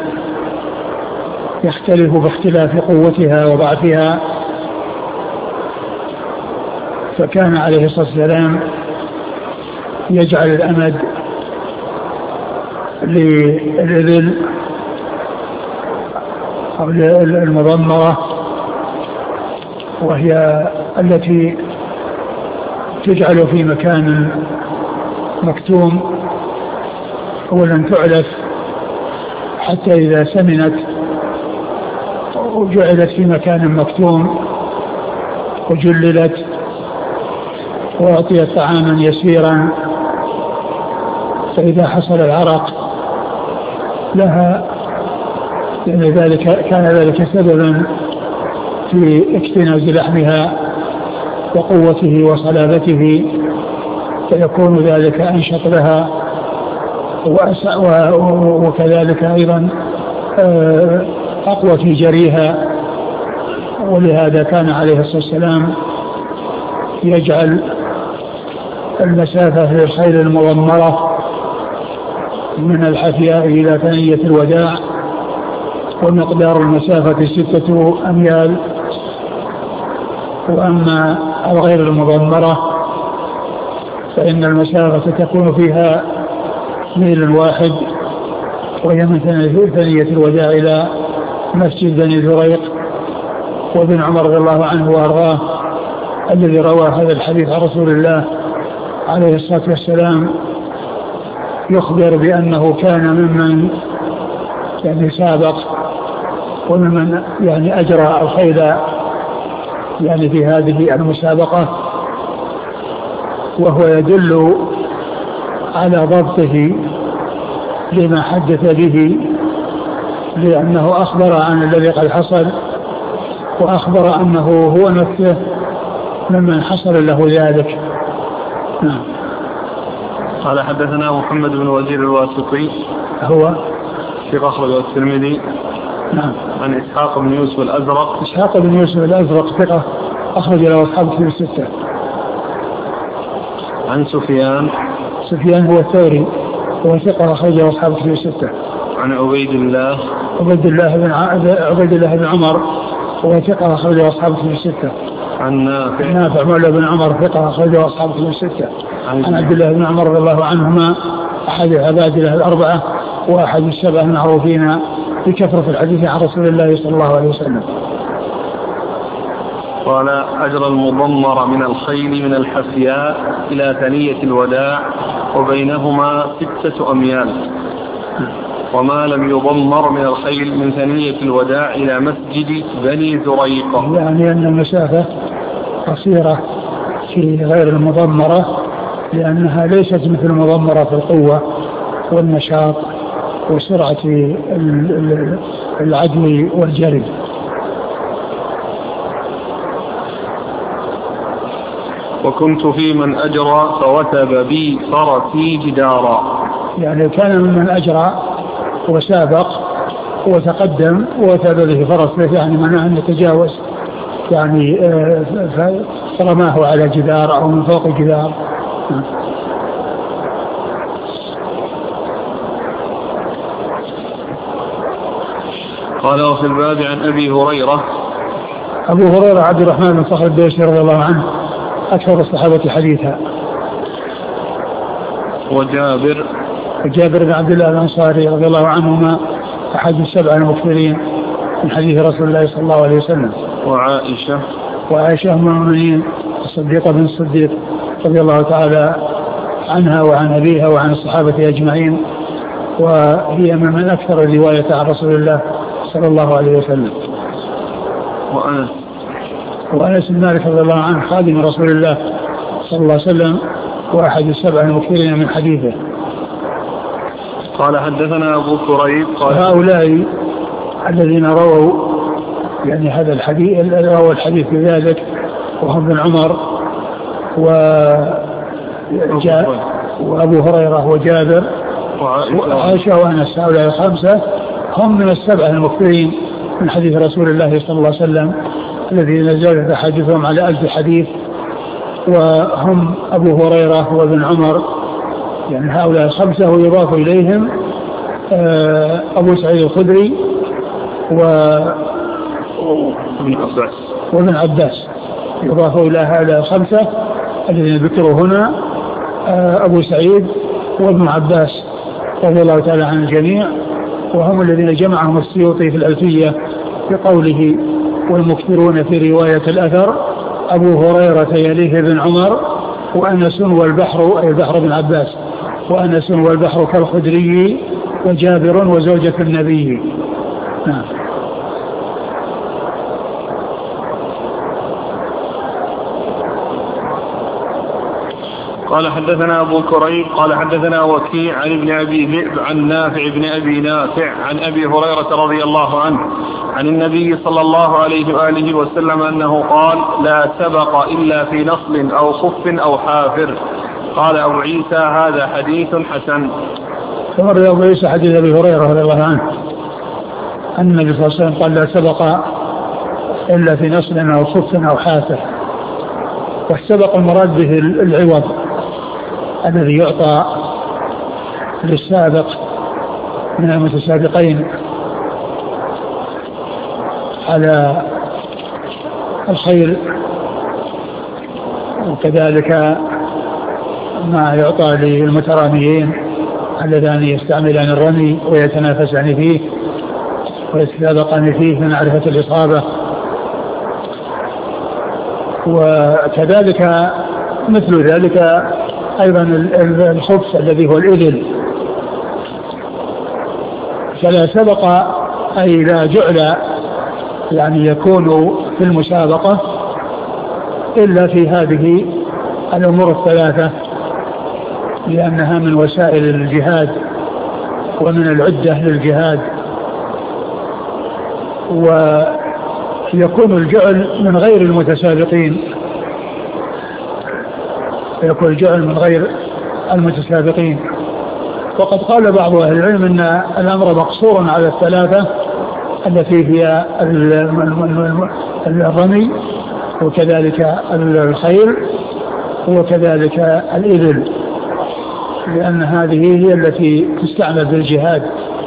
يختلف باختلاف قوتها وضعفها، فكان عليه الصلاة والسلام يجعل الأمد للإبل أو المضمرة، وهي التي تجعل في مكان مكتوم ولن تعلف حتى إذا سمنت وجعلت في مكان مكتوم وجللت وأعطيت طعاما يسيرا، فإذا حصل العرق لها لأن كان ذلك سببا في اكتناز لحمها وقوته وصلابته، فيكون ذلك أنشط لها وكذلك أيضا أقوى في جريها. ولهذا كان عليه الصلاة والسلام يجعل المسافة للخيل المضمرة من الحفياء إلى ثنية الوداع، ومقدار المسافة 6 أميال. وأما الغير المضمرة فإن المسافة تكون فيها ميل واحد، وهي من ثنية الوداع إلى مسجد بني زريق. وابن عمر رضي الله عنه وأرضاه الذي روى هذا الحديث عن رسول الله عليه الصلاة والسلام يخبر بأنه كان ممن يعني سابق وممن يعني أجرى الخيل يعني في هذه المسابقة، وهو يدل على ضبطه لما حدث به، لأنه أخبر عن الذي قد حصل، وأخبر أنه هو نفسه ممن حصل له ذلك. نعم. قال حدثنا محمد بن وزير الواسطي هو ثقة أخرجه الترمذي. نعم. عن إسحاق بن يوسف الأزرق. إسحاق بن يوسف الأزرق ثقة أخرج له أصحاب كتب الستة. عن سفيان هو الثوري هو ثقة أخرج له أصحاب كتب الستة. عن عبيد الله بن عمر هو ثقة أخرج له أصحاب كتب الستة. عن نافع مولى بن عمر ثقة أخرج له أصحاب كتب الستة. عن عبد الله بن عمر رضي الله عنهما أحد العباد له الأربعة وأحد السبعة المعروفين بكثرة الحديث عن رسول الله صلى الله عليه وسلم. قال أجر المضمر من الخيل من الحفياء إلى ثنية الوداع وبينهما 6 أميال، وما لم يضمر من الخيل من ثنية الوداع إلى مسجد بني زريق. يعني أن المسافة قصيرة في غير المضمرة، لأنها ليست مثل المضمرة في القوة والنشاط وسرعة العدو والجري. وكنت في من أجرى فوثب بي فرسي جدارا. يعني كان ممن أجرى وسابق وتقدم ووثب به فرسه، يعني معناه أن يتجاوز يعني فرماه على جدار أو من فوق الجدار. قال وفي الباب عن أبي هريرة. أبو هريرة عبد الرحمن بن صخر الدوسي رضي الله عنه أكثر الصحابة حديثا. وجابر بن عبد الله الأنصاري رضي الله عنهما أحد السبع المكثرين من حديث رسول الله صلى الله عليه وسلم. وعائشة أم المؤمنين الصديقة بن الصديق رضي الله تعالى عنها وعن أبيها وعن الصحابة أجمعين، وهي من أكثر الرواية عن رسول الله صلى الله عليه وسلم. وأنس بن مالك رضي الله عنه خادم رسول الله صلى الله عليه وسلم وأحد السبع المكثرين من حديثه. قال حدثنا أبو كريب. هؤلاء الذين رووا يعني هذا الحديث رووا الحديث بذلك وهم بن عمر وأبو هريرة وجابر وعائشة وأنس. هؤلاء الخمسة هم من السبعة المكثرين من حديث رسول الله صلى الله عليه وسلم الذين زادت أحاديثهم على 1000 حديث، وهم أبو هريرة وابن عمر، يعني هؤلاء الخمسة، ويضاف إليهم أبو سعيد الخدري وابن عباس، يضاف إلى هؤلاء الخمسة الذين ذكروا هنا أبو سعيد وابن عباس رضي الله تعالى عن الجميع، وهم الذين جمعهم السيوطي في الألفية بقوله والمكثرون في رواية الأثر أبو هريرة يليه ابن عمر وأنس والبحر، أي البحر بن عباس، وأنس والبحر كالخدري وجابر وزوجة النبي. نعم. قال حدثنا أبو كريب قال حدثنا وكيع عن ابن أبي ذئب عن نافع بن أبي نافع عن أبي هريرة رضي الله عنه عن النبي صلى الله عليه وآله وسلم أنه قال لا سبق إلا في نصل أو خف أو حافر. قال أبو عيسى هذا حديث حسن. ثم روى أبو عيسى حديث أبي هريرة رضي الله عنه أن النبي صلى الله عليه وسلم قال لا سبق إلا في نصل أو خف أو حافر. والسبق المراد به العوض الذي يعطى للسابق من المتسابقين على الخير، وكذلك ما يعطى للمتراميين اللذان يستعملان الرمي ويتنافسان فيه ويتسابقان فيه في معرفة الإصابة. وكذلك مثل ذلك أيضا الخبز الذي هو الإبل. فلا سبق أي لا جعل يعني يكون في المسابقة إلا في هذه الأمور الثلاثة، لأنها من وسائل الجهاد ومن العدة للجهاد. ويكون الجعل من غير المتسابقين، يكون الجعل من غير المتسابقين. وقد قال بعض أهل العلم أن الأمر مقصور على الثلاثة التي هي الرمي وكذلك الخيل وكذلك الإبل، لأن هذه هي التي تستعمل بالجهاد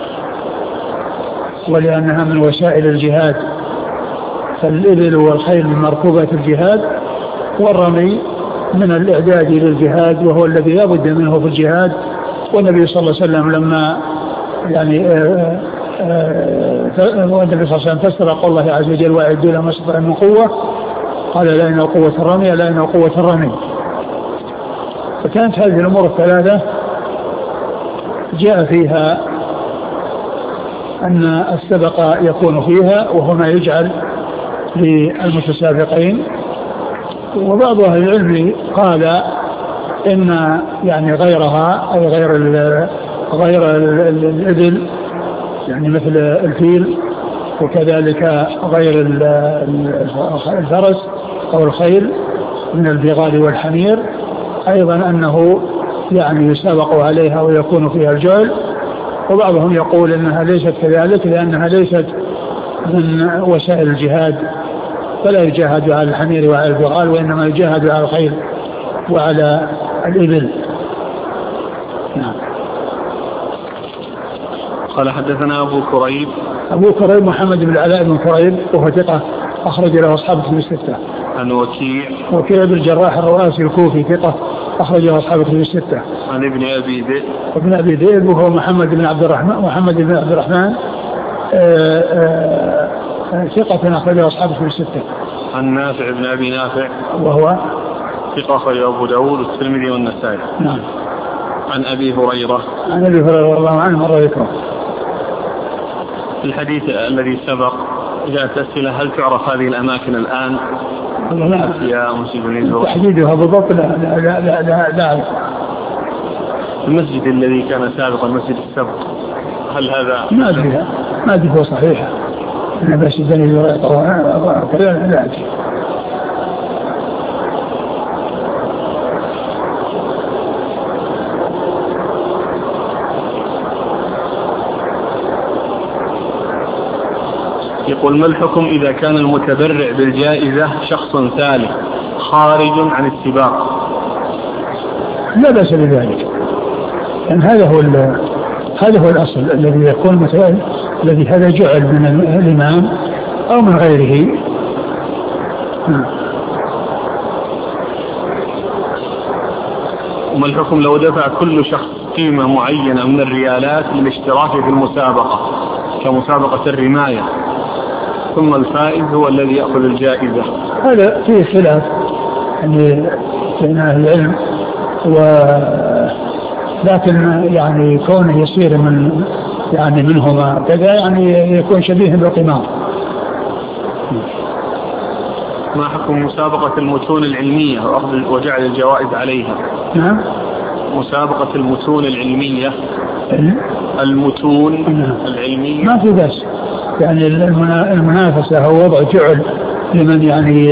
ولأنها من وسائل الجهاد. فالإبل والخيل من مركوبات الجهاد، والرمي من الإعداد للجهاد وهو الذي لا بد منه في الجهاد. والنبي صلى الله عليه وسلم لما يعني والنبي صلى الله عليه وسلم فسر قول الله عز وجل وأعدوا لهم ما استطعتم من قوة، قال لا إن قوة الرمي لا إن قوة الرمي. فكانت هذه الأمور الثلاثة جاء فيها أن السبق يكون فيها وهو ما يجعل للمتسابقين. وبعض أهل العلم قال إن يعني غيرها أي غير الإبل يعني مثل الفيل وكذلك غير الفرس أو الخيل من البغال والحمير أيضا أنه يعني يسابق عليها ويكون فيها الجعل. وبعضهم يقول إنها ليست كذلك لأنها ليست من وسائل الجهاد، فلا يجاهد على الحمير وعلى البغال وإنما يجاهد على الخيل وعلى الإبل. نعم. قال حدثنا أبو كريب محمد بن العلاء بن كريب وهو ثقة أخرج له أصحاب كتب الستة. عن وكيع بن الجراح الرؤاسي الكوفي ثقة أخرج له أصحاب كتب الستة. عن ابن أبي ذئب وهو محمد بن عبد الرحمن ثقة أخرج له أصحاب كتب الستة. عن نافع بن أبي نافع وهو ثقة أخرج أبو داود والترمذي والنسائي. نعم. عن أبي هريرة رضي الله عنه مرة ذكره. الحديث الذي سبق جاءت أسئلة هل تعرف هذه الأماكن الآن؟ تحديدها بالضبط لا. المسجد الذي كان سابقا مسجد السبق هل هذا ما أدري هو صحيح أنا بس الدنيا لا أدري. يقول: ما الحكم إذا كان المتبرع بالجائزة شخص ثالث خارج عن السباق؟ لا بأس بذلك، يعني هذا هو الأصل الذي يكون الذي هذا جعل من الإمام أو من غيره. وما الحكم لو دفع كل شخص قيمة معينة من الريالات للاشتراك في المسابقة كمسابقة الرماية، ثم الفائز هو الذي يأخذ الجائزة؟ هذا فيه خلاف يعني بين أهل العلم، لكن يعني كونه يصير منهما كذا يعني يكون شبيه بالقمار. ما حكم مسابقة المتون العلمية وجعل الجوائز عليها؟ نعم، مسابقة المتون العلمية. المتون العلمية ما في بس، يعني المنافسة هو وضع جعل لمن يعني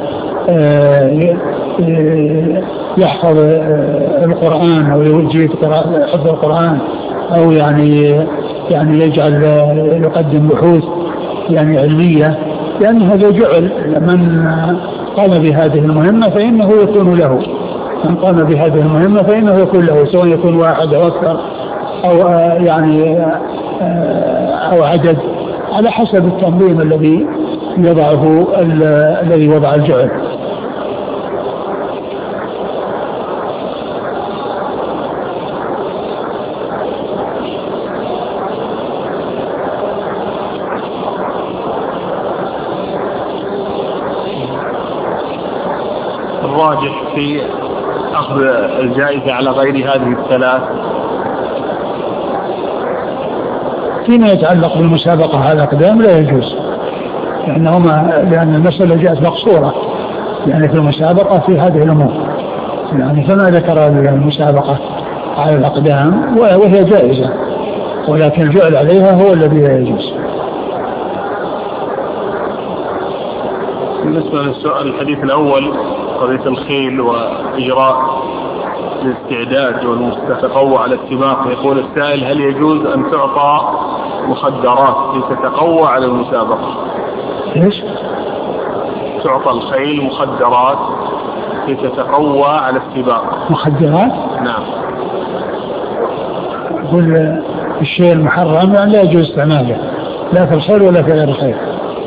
يحفظ القرآن أو يجيد حفظ القرآن، أو يعني يجعل يقدم بحوث يعني علمية، لأن هذا جعل من قام بهذه المهمة فإنه يكون له، من قام بهذه المهمة فإنه يكون له، سواء يكون واحد أو أكثر أو أو عدد، على حسب التنظيم الذي وضع الجعل. الراجح في أخذ الجائزة على غير هذه الثلاث فيما يتعلق بالمسابقة على الأقدام لا يجوز، لأن المسألة جاءت مقصورة يعني في المسابقة في هذه الأمور، يعني فما ذكر المسابقة على الأقدام وهي جائزة، ولكن الجعل عليها هو الذي لا يجوز. بالنسبة للسؤال الحديث الأول قضية الخيل وإجراء الاستعداد والمتتقوى على السباق، يقول السائل: هل يجوز أن تعطى مخدرات لتتقوى على المسابقة؟ إيش؟ تعطى الخيل مخدرات لتتقوى على السباق. مخدرات؟ نعم. يقول الشيء المحرم يعني لا يجوز استعماله لا في الخيل ولا في غير الخيل.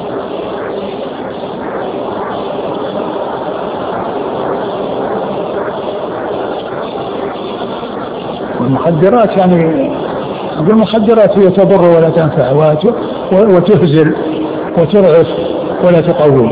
والمخدرات يعني المخدرات هي تضر ولا تنفع وتهزل وترعف ولا تقوي.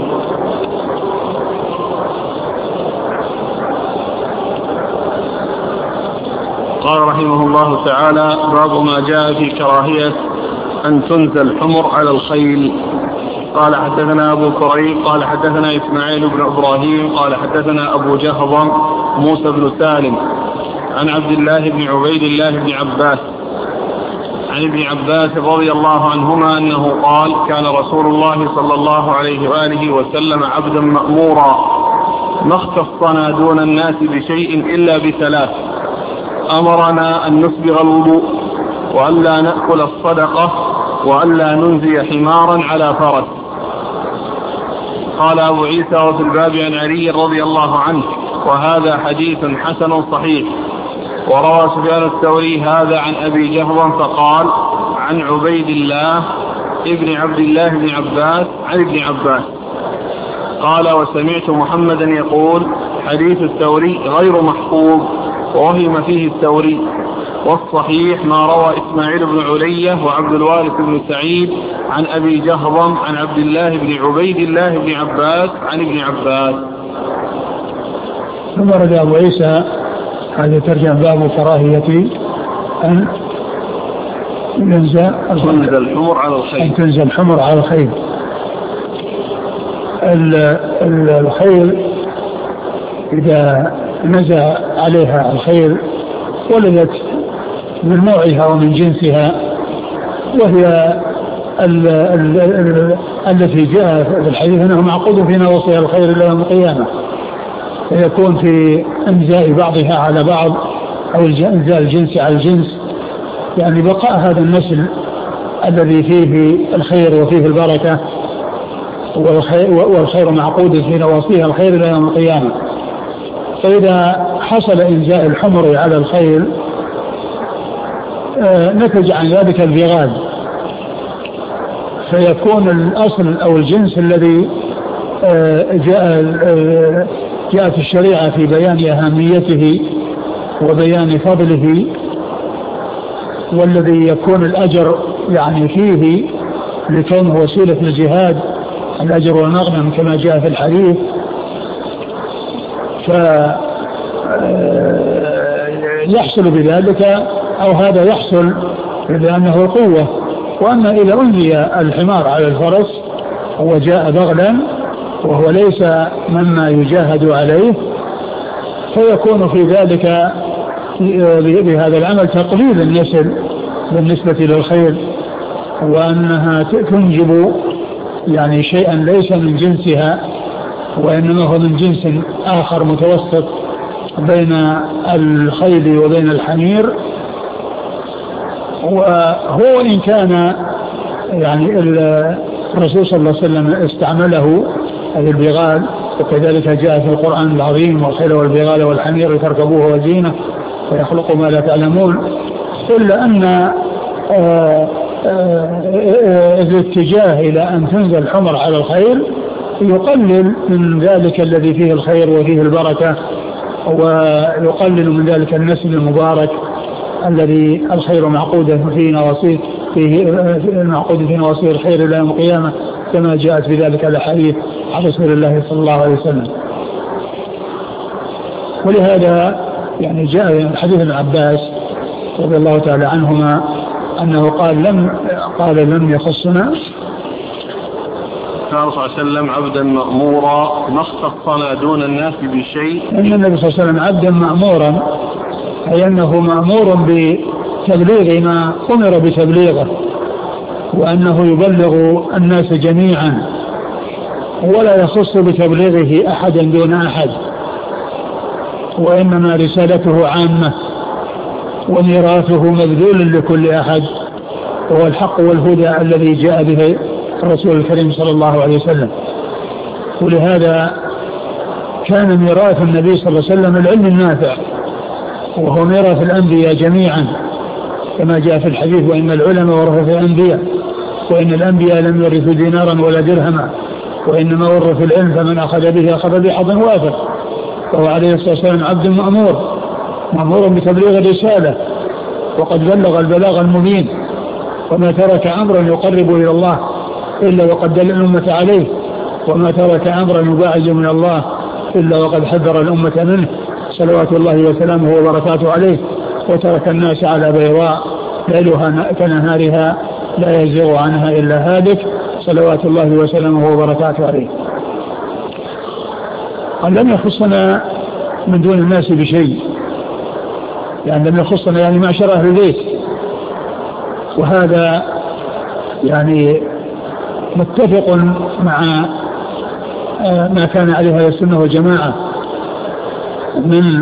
قال رحمه الله تعالى: باب ما جاء في كراهية أن تنزل الحمر على الخيل. قال: حدثنا أبو كريب قال حدثنا إسماعيل بن إبراهيم قال حدثنا أبو جهضم موسى بن سالم عن عبد الله بن عبيد الله بن عباس عن ابن عباس رضي الله عنهما أنه قال: كان رسول الله صلى الله عليه وآله وسلم عبدا مأمورا، ما اختصنا دون الناس بشيء إلا بثلاث: أمرنا أن نسبغ الوضوء، وأن لا نأكل الصدقة، وأن لا ننزي حمارا على فرس. قال أبو عيسى: وفي الباب عن علي رضي الله عنه، وهذا حديث حسن صحيح. وروى سفيان الثوري هذا عن أبي جهضم فقال: عن عبيد الله ابن عبد الله بن عباس عن ابن عباس. قال: وسمعت محمدا يقول: حديث الثوري غير محفوظ، ووهم فيه الثوري، والصحيح ما روى إسماعيل بن علية وعبد الوارث بن سعيد عن أبي جهضم عن عبد الله بن عبيد الله بن عباس عن ابن عباس. ثم رد أبو عيسى هذا ترجم باب كراهية أن تنزل الحمر على الخيل. أن تنزل الحمر على الخيل. الخيل إذا نزل عليها الخيل ولدت من نوعها ومن جنسها، وهي التي جاء في الحديث أنه معقود في نواصيها الخير إلى يوم القيامة، فيكون في انزاء بعضها على بعض أو انزاء الجنس على الجنس، يعني بقاء هذا النسل الذي فيه الخير وفيه البركة، والخير معقود في نواصيها الخير إلى يوم القيامة. فإذا حصل إنزاء الحمر على الخيل نتج عن ذلك البغال، فيكون الأصل أو الجنس الذي جاءت الشريعة في بيان أهميته وبيان فضله، والذي يكون الأجر يعني فيه لكونه وسيلة الجهاد، الأجر والمغنم كما جاء في الحديث، فيحصل بذلك أو هذا يحصل لأنه قوة. وأما إذا أنزي الحمار على الفرس وجاء بغلا وهو ليس مما يجاهد عليه، فيكون في ذلك بهذا العمل تقليل النسل بالنسبة للخيل، وأنها تنجب يعني شيئا ليس من جنسها، وإنما هو من جنس آخر متوسط بين الخيل وبين الحمير. وهو إن كان يعني الرسول صلى الله عليه وسلم استعمله أي البغال، وكذلك جاء في القرآن العظيم والخيل والبغال والحمير تركبوه وزينة ويخلق ما لا تعلمون، إلا أن الاتجاه إلى أن تنزل الحمر على الخيل يقلل من ذلك الذي فيه الخير وفيه البركة، ويقلل من ذلك النسل المبارك الذي الخير معقود في نواصيه، معقود في نواصيه الخير إلى يوم القيامة، كما جاءت بذلك الأحاديث عن رسول الله صلى الله عليه وسلم. ولهذا يعني جاء حديث ابن عباس رضي الله تعالى عنهما أنه قال لم يخصنا صلى الله عليه وسلم عبدا مأمورا ما اختصنا دون الناس بشيء. إن النبي صلى الله عليه وسلم عبدا مأمورا، أي أنه مأمور بتبليغ ما أمر بتبليغه، وأنه يبلغ الناس جميعا ولا يخص بتبليغه أحدا دون أحد، وإنما رسالته عامة وميراثه مبذول لكل أحد، وهو الحق والهدى الذي جاء به الرسول الكريم صلى الله عليه وسلم. ولهذا كان ميراث النبي صلى الله عليه وسلم العلم النافع، وهو ميراث الأنبياء جميعا كما جاء في الحديث: وإن العلماء ورثة الأنبياء، وإن الأنبياء لم يورثوا دينارا ولا درهما، وإنما ورثوا العلم فمن أخذ به أخذ بحظ وافر. فهو عليه الصلاة والسلام عبد مأمور بتبليغ الرسالة، وقد بلغ البلاغ المبين، وما ترك أمرا يقرب إلى الله إلا وقد دل الأمة عليه، وما ترك أمرا يباعد من الله إلا وقد حذر الأمة منه صلوات الله وسلامه وبركاته عليه. وترك الناس على بيضاء ليلها كنهارها لا يزيغ عنها إلا هالك صلوات الله وسلامه وبركاته عليه. قال لم يخصنا من دون الناس بشيء، يعني لم يخصنا يعني معشر أهل البيت، وهذا يعني متفق مع ما كان عليه أهل السنة والجماعة من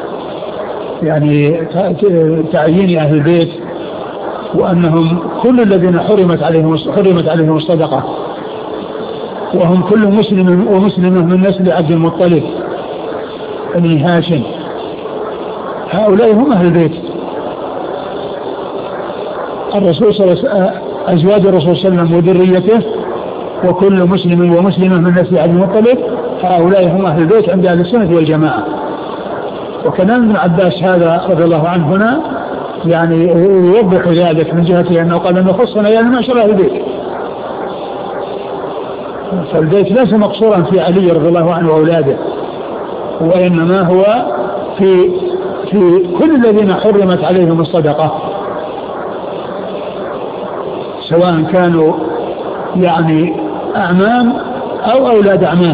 يعني تعيين أهل البيت، وأنهم كل الذين حرمت عليهم الصدقة، وهم كل مسلم ومسلمة من نسل عبد المطلب بن هاشم، هؤلاء هم أهل البيت. الرسول صلى الله عليه وسلم، أزواج الرسول صلى الله عليه وسلم وذريته، وكل مسلم ومسلمة من نسل عبد المطلب، هؤلاء هم أهل البيت عند أهل السنة والجماعة. وكلام ابن عباس هذا رضي الله عنه هنا يعني يوضح ذلك من جهة أنه قال أنه خصنا يعني معشر أهل البيت، فالبيت ليس مقصورا في علي رضي الله عنه وأولاده، وإنما هو في كل الذين حرمت عليهم الصدقة، سواء كانوا يعني أعمام أو أولاد أعمام،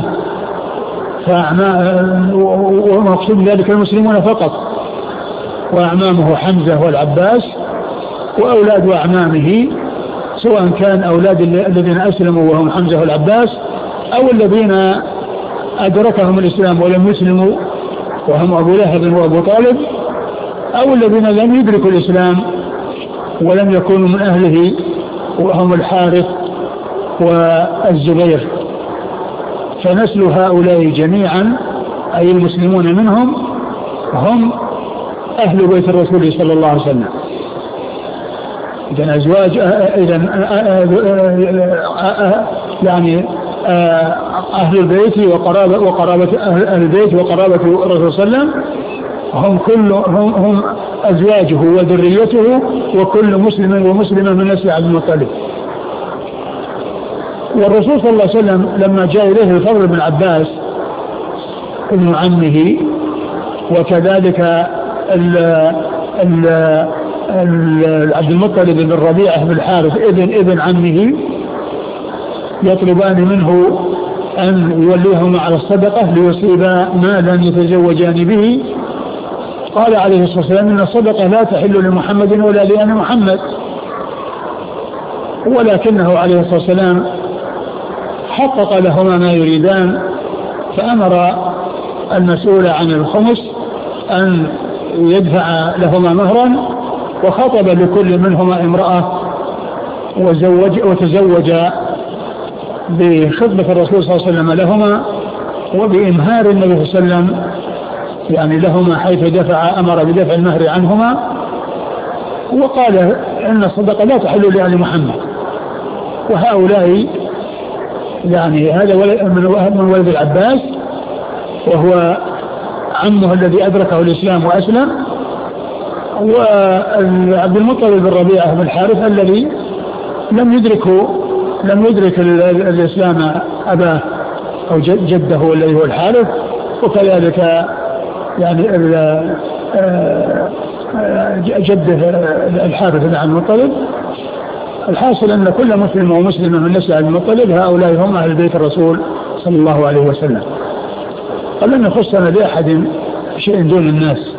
ومقصود ذلك المسلمون فقط، وأعمامه حمزة والعباس، وأولاد أعمامه سواء كان أولاد الذين أسلموا وهم حمزة والعباس، أو الذين أدركهم الإسلام ولم يسلموا وهم أبو لهب وأبو طالب، أو الذين لم يدركوا الإسلام ولم يكونوا من أهله وهم الحارث والزبير. فنسل هؤلاء جميعا أي المسلمون منهم هم أهل بيت الرسول صلى الله عليه وسلم. إذن أزواج يعني أهل البيت وقرابة أهل البيت وقرابة الرسول صلى الله عليه وسلم هم أزواجه وذريته وكل مسلم ومسلمة من نسل عبد المطلب. والرسول صلى الله عليه وسلم لما جاء إليه الفضل بن عباس ابن عمه وكذلك عبد المطلب بن ربيعة بن الحارث ابن عمه يطلبان منه أن يوليهما على الصدقة ليصيبا مالا يتزوجان به. قال عليه الصلاة والسلام إن الصدقة لا تحل لمحمد ولا لآل محمد، ولكنه عليه الصلاة والسلام حقق لهما ما يريدان، فأمر المسؤول عن الخمس أن يدفع لهما مهرا، وخطب لكل منهما امرأة وتزوج بخطبة الرسول صلى الله عليه وسلم لهما وبإمهار النبي صلى الله عليه وسلم يعني لهما، حيث أمر بدفع المهر عنهما، وقال إن الصدقة لا تحل لآل محمد. وهؤلاء يعني هذا من ولد العباس وهو عمه الذي أدركه الإسلام وأسلم، وعبد المطلب بن ربيعة بن الحارث الذي لم يدرك الإسلام أباه أو جده الذي هو الحارث، وكذلك يعني جده الحارث بن عبد المطلب. الحاصل أن كل مسلم ومسلمة من نسل عبد المطلب هؤلاء هم أهل بيت الرسول صلى الله عليه وسلم. فلم يخصنا بأحد شيء دون الناس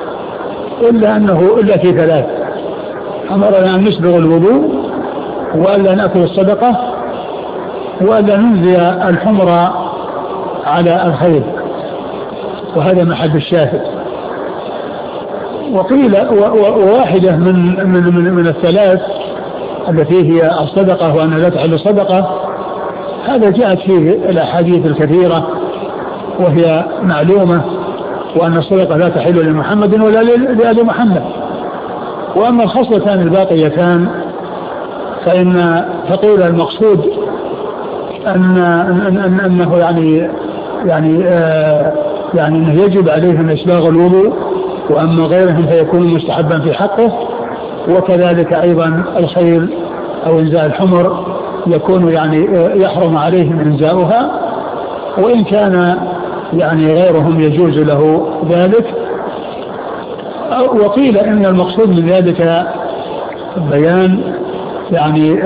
إلا في ثلاث: أمرنا أن نسبغ الوضوء، وألا نأكل الصدقة، وألا ننزي الحمر على الخيل، وهذا محل الشاهد. وقيل وواحدة من الثلاث التي هي الصدقة وأن لا تحل الصدقة، هذا جاءت فيه الأحاديث الكثيرة وهي معلومة، وأن الصدقة لا تحل لمحمد ولا لآل محمد. وأما الخصلتان الباقيتان فقيل المقصود أنه يعني أنه يجب عليهم إسباغ الوضوء، وأما غيرهم فيكون مستحبا في حقه. وكذلك أيضا الخيل أو إنزاء الحمر يكون يعني يحرم عليهم إنزاؤها، وإن كان يعني غيرهم يجوز له ذلك. وقيل إن المقصود من ذلك بيان يعني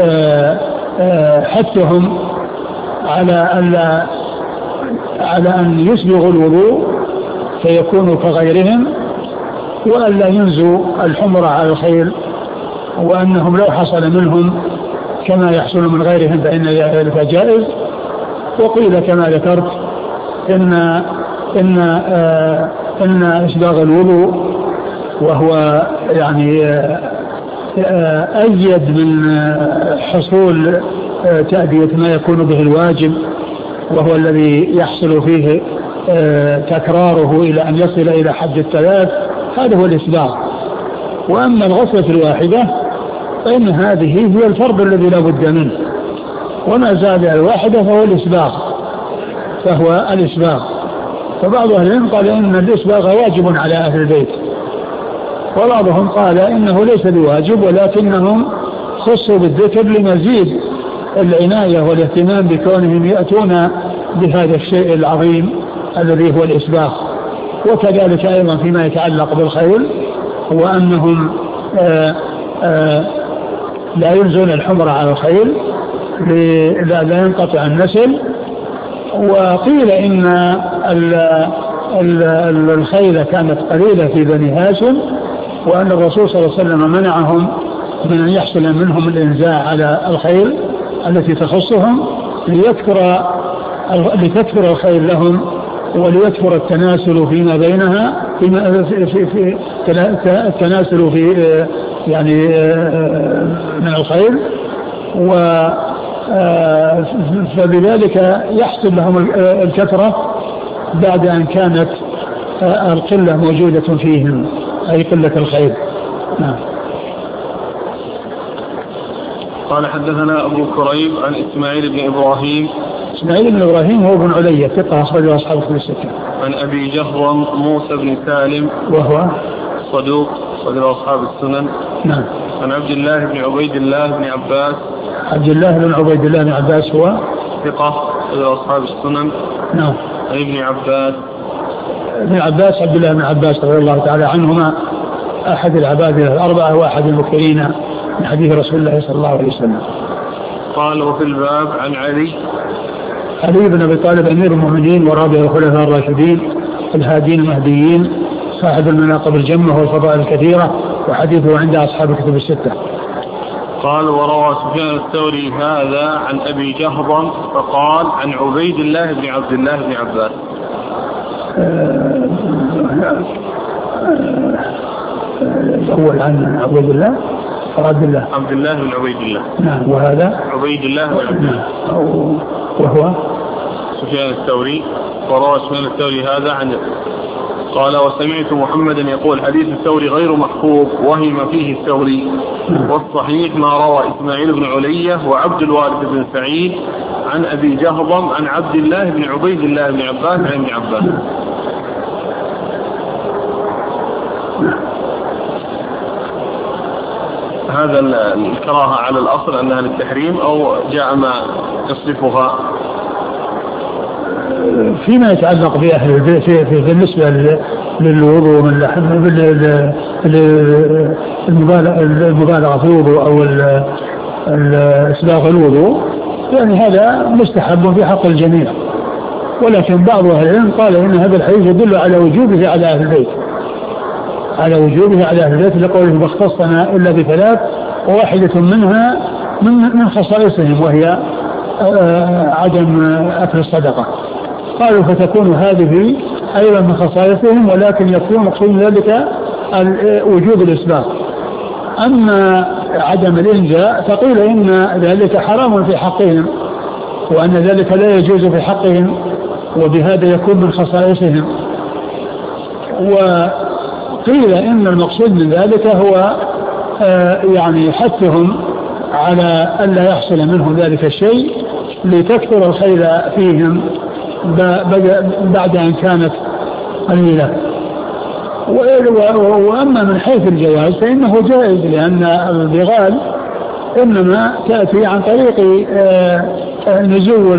حثهم على أن يسبغوا الوضوء فيكونوا كغيرهم، وأن لا ينزوا الحمر على الخيل، وأنهم لو حصل منهم كما يحصل من غيرهم فإن ذلك جائز. وقيل كما ذكرت إن إسباغ الوضوء وهو يعني أزيد من حصول تأدية ما يكون به الواجب، وهو الذي يحصل فيه تكراره إلى أن يصل إلى حد الثلاث، هذا هو الإسباغ. وأما الغسلة الواحدة فإن هذه هي الفرض الذي لا بد منه، وما زاد الواحدة فهو الإسباغ. فبعض أهل العلم قال إن الإسباغ واجب على أهل البيت، وبعضهم قال إنه ليس بواجب، ولكنهم خصوا بالذكر لمزيد العناية والاهتمام بكونهم يأتون بهذا الشيء العظيم الذي هو الإسباغ. وكذلك أيضا فيما يتعلق بالخيل، وأنهم لا ينزون الحمر على الخيل لا ينقطع النسل. وقيل إن الخيل كانت قليلة في بني هاشم، وأن الرسول صلى الله عليه وسلم منعهم من أن يحصل منهم الإنزاع على الخيل التي تخصهم لتكثر الخير لهم، وليكثر التناسل فيما بينها، في التناسل في يعني من الخير، فبذلك يحصل لهم الكثرة بعد أن كانت القلة موجودة فيهم، أي قلة الخير. نعم. قال حدثنا أبو كريب عن إسماعيل بن إبراهيم. إسماعيل بن إبراهيم هو بن علية ثقة أخرجه أصحاب الكتب الستة. عن أبي جهرم موسى بن سالم وهو صدوق أخرجه أصحاب السنن. نعم. عن عبد الله بن عبيد الله بن عباس. عبد الله بن عبيد الله بن عباس هو ثقة أخرجه أصحاب السنن. نعم. عن ابن عباس. ابن عباس عبد الله بن عباس رضي الله تعالى عنهما أحد العبادة الأربعة وأحد المكثرين من حديث رسول الله صلى الله عليه وسلم. قال وفي الباب عن علي بن أبي طالب أمير المؤمنين ورابع الخلفاء الراشدين الهادين المهديين صاحب المناقب الجمة والفضائل الكثيرة، وحديثه عند أصحاب الكتب الستة. قال وروى سفيان الثوري هذا عن أبي جهرم فقال عن عبيد الله بن عبد الله بن عباس. الأول عن عبيد الله عبد الله بن عبيد الله. نعم. وهذا عبيد الله بن عبد الله. وهو سفيان الثوري. وروى سفيان الثوري هذا عن قال وسمعت محمدا يقول حديث الثوري غير محفوظ وهم فيه الثوري، والصحيح ما روى إسماعيل بن علية وعبد الوارث بن سعيد عن أبي جهضم عن عبد الله بن عبيد الله بن عباس عن ابن عباس. هذا الكراهة على الأصل أنها للتحريم أو جاء ما يصرفها فيما يتعلق بأهل البيت في بالنسبة للوضوء من المبالغة في الوضوء أو إسباغ الوضوء، يعني هذا مستحب في حق الجميع، ولكن بعض أهل العلم قال إن هذا الحديث يدل على وجوبه على أهل البيت، لقوله ما اختصنا إلا بثلاث وواحدة منها من خصائصهم وهي عدم أكل الصدقة. قالوا فتكون هذه أيضا من خصائصهم، ولكن يكون مقصود ذلك وجوب الإسباغ. أما عدم الإنزاء فقيل إن ذلك حرام في حقهم، وأن ذلك لا يجوز في حقهم، وبهذا يكون من خصائصهم. وقيل إن المقصود من ذلك هو يعني حثهم على ألا يحصل منهم ذلك الشيء لتكثر الخير فيهم بعد أن كانت قليلة. وأما من حيث الجواز فإنه جائز، لأن البغال إنما تأتي عن طريق نزول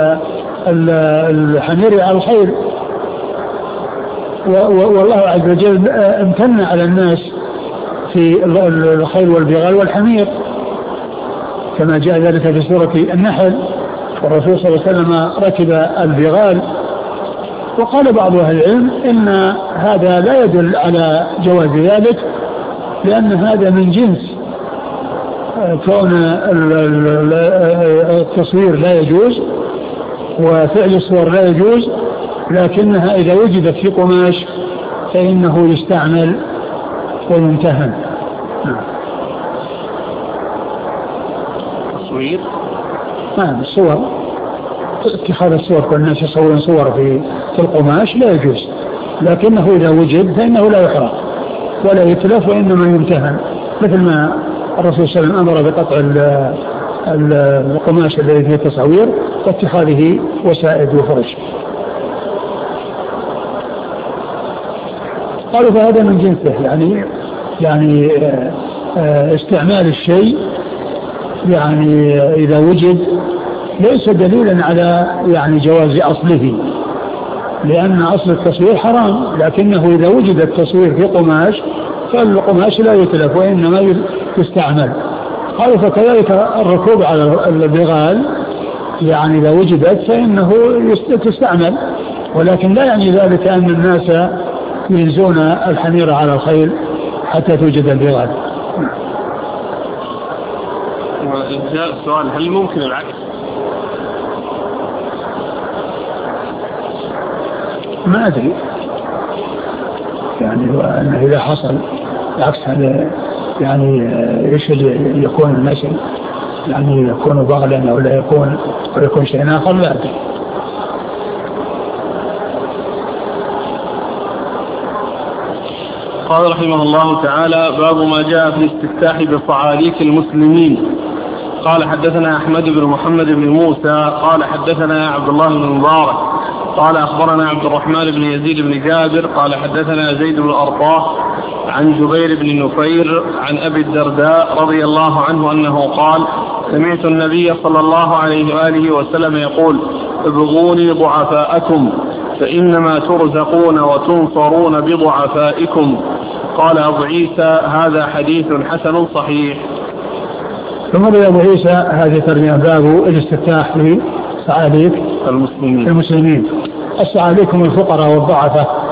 الحمير على الخيل، والله عز وجل امتن على الناس في الخيل والبغال والحمير كما جاء ذلك في سورة النحل، والرسول صلى الله عليه وسلم ركب البغال. وقال بعض أهل العلم إن هذا لا يدل على جواز ذلك، لأن هذا من جنس كون التصوير لا يجوز وفعل الصور لا يجوز، لكنها إذا وجدت في قماش فإنه يستعمل ويمتهن. تصوير الصور، اتخاذ الصور، كل الناس يصورون صور في القماش لا يجوز، لكنه إذا وجد فإنه لا يحرق ولا يتلف وإنما يمتهن، مثل ما الرسول صلى الله عليه وسلم أمر بقطع القماش الذي فيه التصوير واتخاذه وسائد وفرش. قالوا فهذا من جنسه، يعني استعمال الشيء يعني إذا وجد ليس دليلا على يعني جواز أصله، لأن أصل التصوير حرام، لكنه إذا وجد التصوير في قماش فالقماش لا يتلف وإنما يستعمل. قالوا فكذلك الركوب على البغال، يعني إذا وجدت فإنه تستعمل، ولكن لا يعني ذلك أن الناس ينزون الحمير على الخيل حتى توجد البغال. وإنشاء السؤال هل ممكن العكس؟ ما أدري، يعني أنه إذا حصل العكس هذا يعني إيش اللي يكون المثل يعني يكون بغلا أو لا يكون شيء آخر لا أدري. قال رحمه الله تعالى: باب ما جاء في الاستفتاح بصعاليك المسلمين. قال حدثنا أحمد بن محمد بن موسى قال حدثنا عبد الله بن مبارك قال أخبرنا عبد الرحمن بن يزيد بن جابر قال حدثنا زيد بن أرطاه عن جبير بن نفير عن أبي الدرداء رضي الله عنه أنه قال: سمعت النبي صلى الله عليه وآله وسلم يقول: ابغوني ضعفاءكم فإنما ترزقون وتنصرون بضعفائكم. قال أبو عيسى: هذا حديث حسن صحيح. ثم روى أبو عيسى هذه ترجمة باب الاستفتاح في صعاليك المسلمين. الصعاليك هم الفقراء والضعفاء،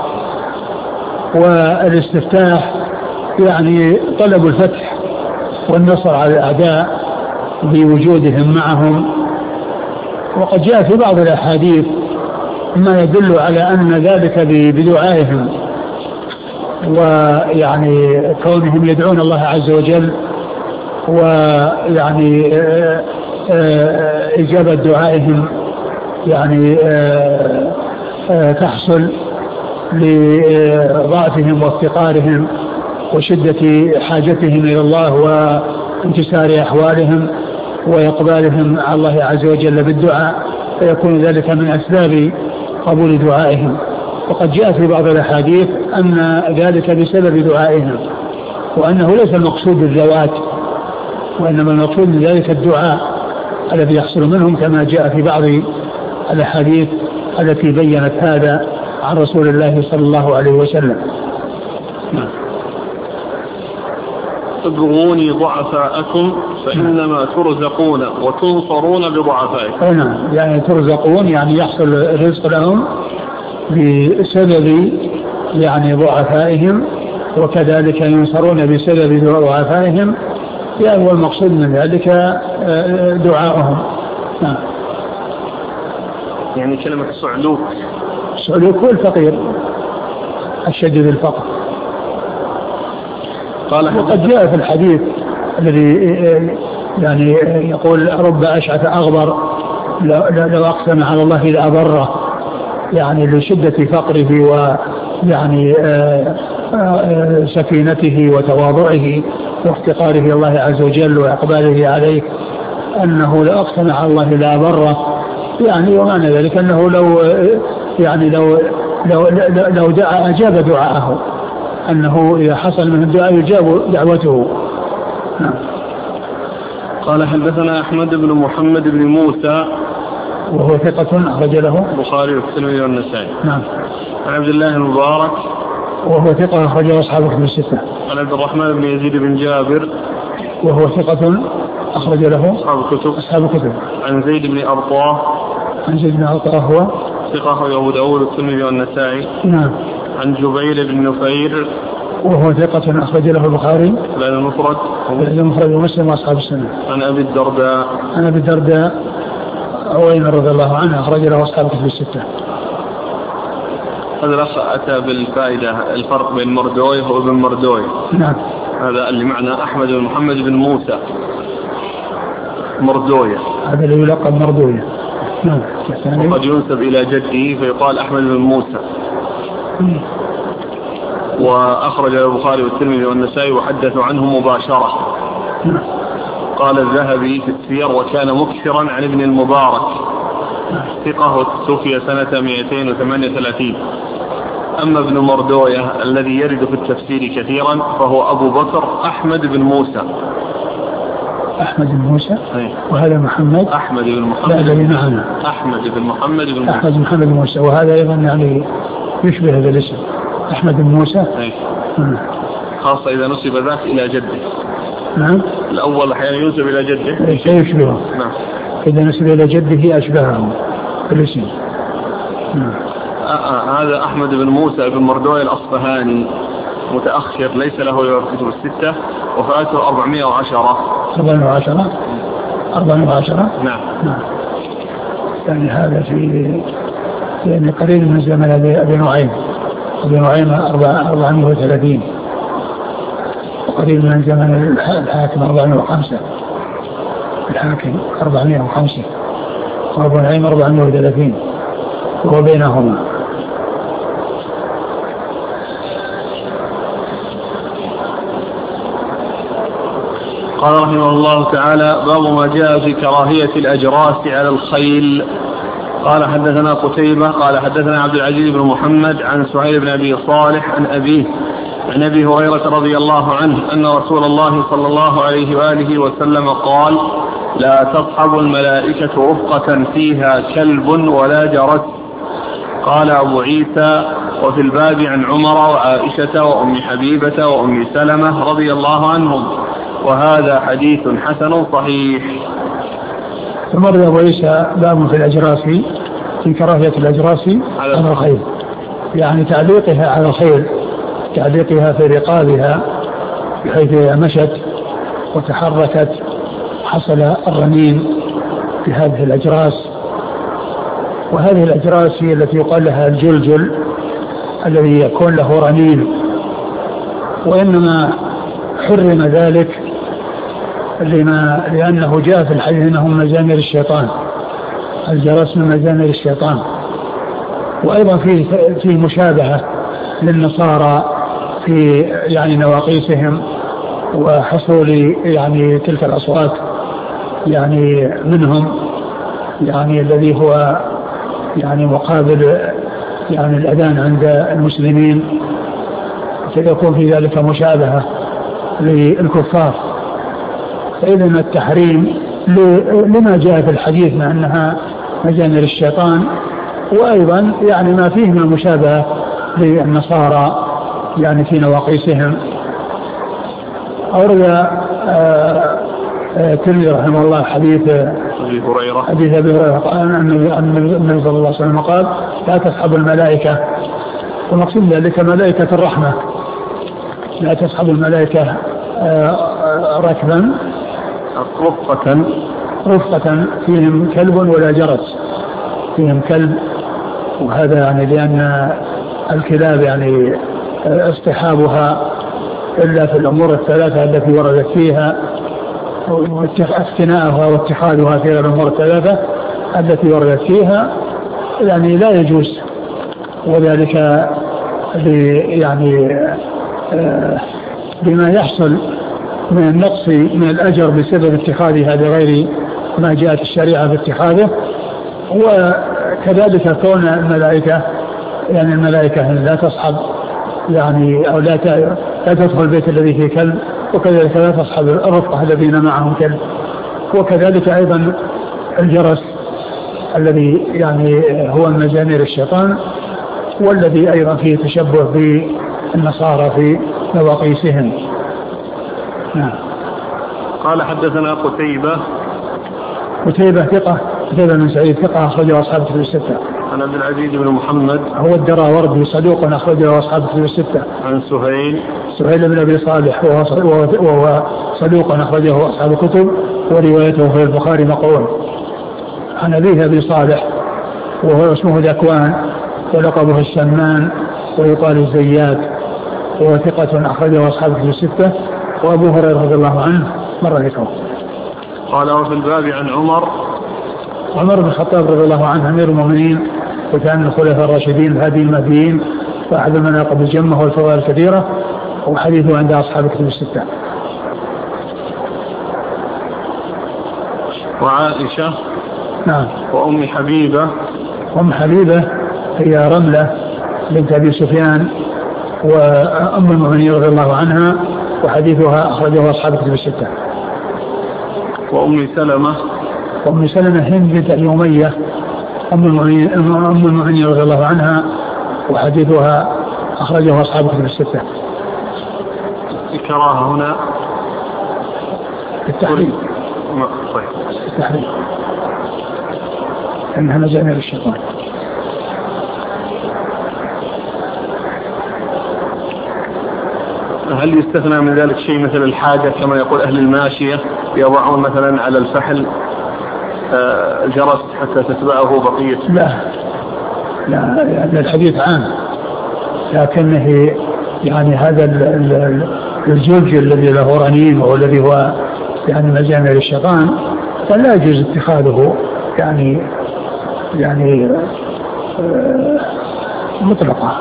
والاستفتاح يعني طلب الفتح والنصر على الأعداء بوجودهم معهم. وقد جاء في بعض الأحاديث ما يدل على أن ذلك بدعائهم، ويعني كونهم يدعون الله عز وجل، ويعني إجابة دعائهم يعني تحصل لضعفهم وافتقارهم وشدة حاجتهم إلى الله وانكسار أحوالهم وإقبالهم على الله عز وجل بالدعاء، فيكون ذلك من أسباب قبول دعائهم. وقد جاء في بعض الأحاديث أن ذلك بسبب دعائهم، وأنه ليس المقصود بالذوات، وإنما المقصود من ذلك الدعاء الذي يحصل منهم، كما جاء في بعض الأحاديث التي بيّنت هذا عن رسول الله صلى الله عليه وسلم. ابغوني ضعفاءكم فإنما ترزقون وتنصرون بضعفائكم. نعم، يعني ترزقون يعني يحصل الرزق لهم بسبب يعني ضعفائهم، وكذلك ينصرون بسبب ضعفائهم، يعني هو المقصود من ذلك دعاءهم. يعني كلمة صعلوك، صعلوك هو الفقير الشديد الفقر. وقد جاء في الحديث الذي يعني يقول: رب أشعث أغبر لو أقسم على الله لأبره، يعني لشدة فقره ويعني سكينته وتواضعه وافتقاره إلى الله عز وجل وإقباله عليه، أنه لو أقسم على الله لأبره. يعني ومعنى ذلك أنه لو دعا أجاب دعاءه، أنه إذا حصل من الدعاء يجاب دعوته. قال حدثنا أحمد بن محمد بن موسى وهو ثقة أخرج له البخاري والترمذي والنسائي. نعم. عن عبد الله المبارك وهو ثقة أخرج له أصحاب الكتب الستة. عن عبد الرحمن بن يزيد بن جابر وهو ثقة أخرج له أصحاب الكتب. عن زيد بن أرطاه هو ثقة أبو داود والترمذي والنسائي. نعم. عن جبير بن نفير وهو ثقة أخرج له البخاري المفرد ومسلم وأصحاب السنة. عن أبي الدرداء عويمر رضي الله عنه أخرج له أصحاب الكتب الستة. هذا الأخ أتى بالفائدة الفرق بين مردويه وابن مردويه. نعم. هذا اللي معنا أحمد بن محمد بن موسى مردويه، هذا اللي يلقب مردويه. نعم. وقد ينسب إلى جده فيقال أحمد بن موسى. وأخرج البخاري والترمذي والنسائي وحدثوا عنه مباشرة. قال الذهبي في السير: وكان مكثرا عن ابن المبارك، ثقة توفي سنة 238. أما ابن مردويه الذي يرد في التفسير كثيرا فهو أبو بكر أحمد بن موسى. وهذا محمد أحمد بن محمد. لا الذي معنا أحمد بن محمد بن موسى، وهذا أيضا يعني يشبه هذا الاسم أحمد بن موسى. خاصة إذا نسب ذاك إلى جده. نعم. الأول أحيانا ينسب إلى جده يشبهه. نعم. إذا نسب إلى جده أشبهه في الاسم. هذا أحمد بن موسى بن مردويه الأصفهاني، متأخر، ليس له كتب الستة، وفاته 410. 410. نعم. يعني هذا في يعني قريب من زمن أبي نعيم 430، وقريب من زمن الحاكم 405. الحاكم 405 وأبو نعيم 430 وهو بينهما. قال رحمه الله تعالى: باب ما جاء في كراهية الأجراس على الخيل. قال حدثنا قتيبة قال حدثنا عبد العزيز بن محمد عن سهيل بن أبي صالح عن أبيه عن أبي هريرة رضي الله عنه أن رسول الله صلى الله عليه وآله وسلم قال: لا تصحب الملائكة رفقة فيها كلب ولا جرس. قال أبو عيسى: وفي الباب عن عمر وعائشة وأم حبيبة وأم سلمة رضي الله عنهم، وهذا حديث حسن صحيح. ثم روى أبو عيسى باب في الأجراس في كراهية الأجراس على الخيل، يعني تعليقها على الخيل، تعليقها في رقابها بحيث مشت وتحركت حصل الرنين في هذه الأجراس. وهذه الأجراس هي التي يقال لها الجلجل الذي يكون له رنين، وإنما حرم ذلك لأنه جاء في الحديث أنه من مزامير الشيطان، الجرس من مزامير الشيطان. وأيضا فيه مشابهة للنصارى في يعني نواقيسهم وحصول يعني تلك الأصوات يعني منهم، يعني الذي هو يعني مقابل يعني الأذان عند المسلمين، فيكون في ذلك مشابهة للكفار. فإذا التحريم لما جاء في الحديث مع أنها مجانر الشيطان، وأيضا يعني ما فيه من المشابهة للنصارى يعني في نواقيسهم. أورد الترمذي رحمه الله حديث أبي هريرة أن النبي صلى الله عليه وسلم قال: لا تصحب الملائكة، ومقصود ذلك ملائكة الرحمة، لا تصحب الملائكة ركبا رفقة فيهم كلب ولا جرس، فيهم كلب. وهذا يعني لأن الكلاب يعني اصطحابها إلا في الأمور الثلاثة التي وردت فيها، واقتناءها واتخاذها في الأمور الثلاثة التي وردت فيها يعني لا يجوز. وذلك يعني بما يحصل من النقص من الأجر بسبب اتخاذها لغير ما جاءت الشريعة باتخاذه. وكذلك كون الملائكة يعني الملائكة لا تصحب يعني أو لا تدخل البيت الذي فيه كلب، وكذلك لا تصحب الرفقة الذين معهم كلب. وكذلك أيضا الجرس الذي يعني هو مزامير الشيطان، والذي أيضا فيه تشبه بالنصارى في نواقيسهم. نعم. قال حدثنا قتيبة ثقة، قتيبة بن سعيد ثقة أخرجه أصحاب الكتب الستة. عن عبد العزيز بن محمد هو الدراوردي صدوق أخرجه أصحاب الكتب الستة. عن سهيل بن أبي صالح وهو صدوق أخرجه أصحاب الكتب، وروايته في البخاري مقبول. عن أبيه أبي صالح وهو اسمه ذكوان ولقبه السمان ويقال الزيات، وهو ثقة أخرجه أصحاب الكتب الستة. وأبو هريرة رضي الله عنه مر ذكره. قال: وفي الباب عن عمر بن الخطاب رضي الله عنه أمير المؤمنين وكان من الخلفاء الراشدين الهادي المهديين، وأحد المناقب الجمة والفضائل الكثيرة، وحديثه عند أصحاب الكتب الستة. وعائشة نعم. وأم حبيبة هي رملة بنت أبي سفيان وأم المؤمنين رضي الله عنها، وحديثها أخرجه أصحاب الكتب الستة. وأم سلمة هند بنت أبي أمية أم المؤمنين رضي الله عنها، وحديثها أخرجه أصحاب الكتب الستة. الكراهة هنا التحريم، أنها مزامير الشيطان. هل يستثنى من ذلك شيء مثل الحاجة كما يقول أهل الماشية يضعون مثلا على الفحل جرس حتى تتبعه بقية؟ لا الحديث عام، لكنه يعني هذا الجلجل الذي له رنين والذي هو يعني مزامير الشيطان فلا يجوز اتخاذه يعني مطلقة.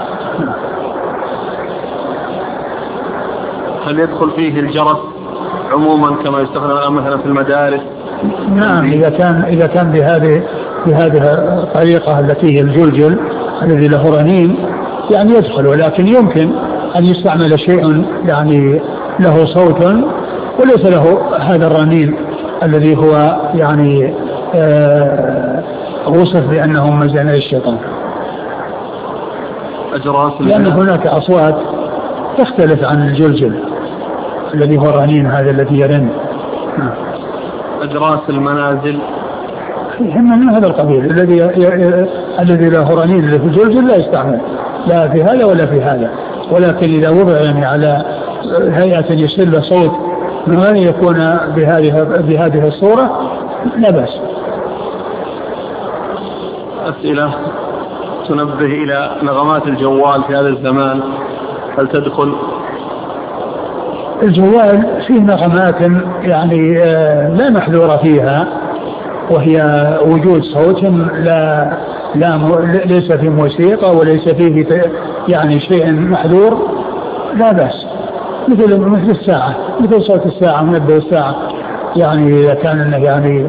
هل يدخل فيه الجرس عموما كما يستخدم الآن مثلا في المدارس؟ نعم، إذا كان بهذه الطريقة التي هي الجلجل الذي له رنين يعني يدخل، ولكن يمكن أن يستعمل شيء يعني له صوت وليس له هذا الرنين الذي هو يعني وصف بأنه مزن الشيطان، لأن هناك أصوات تختلف عن الجلجل الذي هو الرنين هذا الذي يرن. أجراس المنازل هم من هذا القبيل الذي له رنين اللي في الجلجل لا يستعمل لا في هذا ولا في هذا، ولكن إذا وضع يعني على هيئة يصل له صوت من غير يكون بهذه الصورة لا بأس. أسئلة تنبه إلى نغمات الجوال في هذا الزمان، هل تدخل؟ الجوال فيه نغمات يعني لا محذور فيها، وهي وجود صوت ليس فيه موسيقى وليس فيه يعني شيء محذور لا بأس، مثل الساعة، مثل صوت الساعة منبه الساعة، يعني إذا كان يعني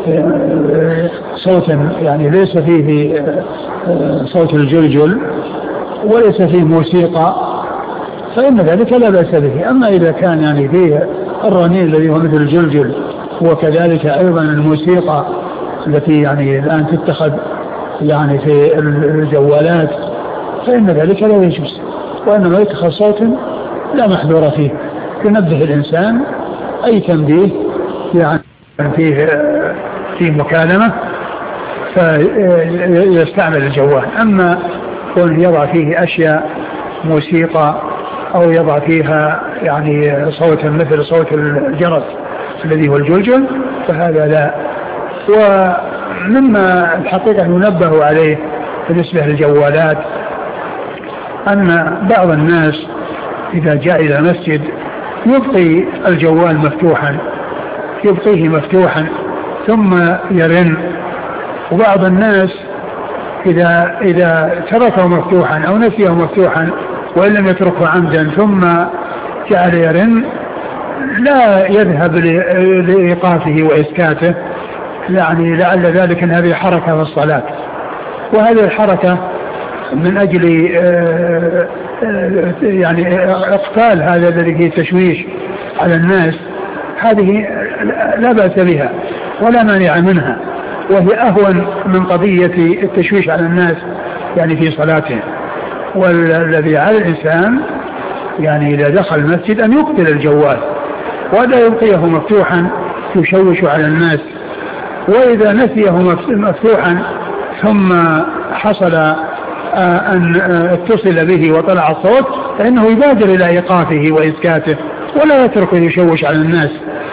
صوت يعني ليس فيه صوت الجلجل وليس فيه موسيقى فإن ذلك لا بأس به. أما إذا كان يعني فيه الرنين الذي هو مثل الجلجل وكذلك أيضا الموسيقى التي يعني الآن تتخذ يعني في الجوالات فإن ذلك لا يجوز، وإنما يتخذ صوت لا محذور فيه ينبه الإنسان أي تنبيه يعني في مكالمة فيستعمل الجوال. أما كون يضع فيه أشياء موسيقى أو يضع فيها يعني صوت مثل صوت الجرس الذي هو الجلجل فهذا لا. ومما الحقيقة ينبه عليه بالنسبة للجوالات أن بعض الناس إذا جاء إلى مسجد يبقي الجوال مفتوحا، يبقيه مفتوحا ثم يرن، وبعض الناس إذا تركه مفتوحا أو نسيه مفتوحا وإن لم يتركه عمدا ثم جعل يرن لا يذهب لإيقافه وإسكاته، يعني لعل ذلك أن هذه حركة في الصلاة، وهذه الحركة من أجل يعني إقفال هذا الذي فيه تشويش على الناس هذه لا بأس بها ولا مانع منها، وهي أهون من قضية التشويش على الناس يعني في صلاتهم. والذي على الإنسان يعني إذا دخل المسجد أن يقتل الجوال ولا يبقيه مفتوحا يشوش على الناس، وإذا نسيه مفتوحا ثم حصل أن اتصل به وطلع الصوت فإنه يبادر إلى إيقافه وإسكاته ولا يتركه يشوش على الناس.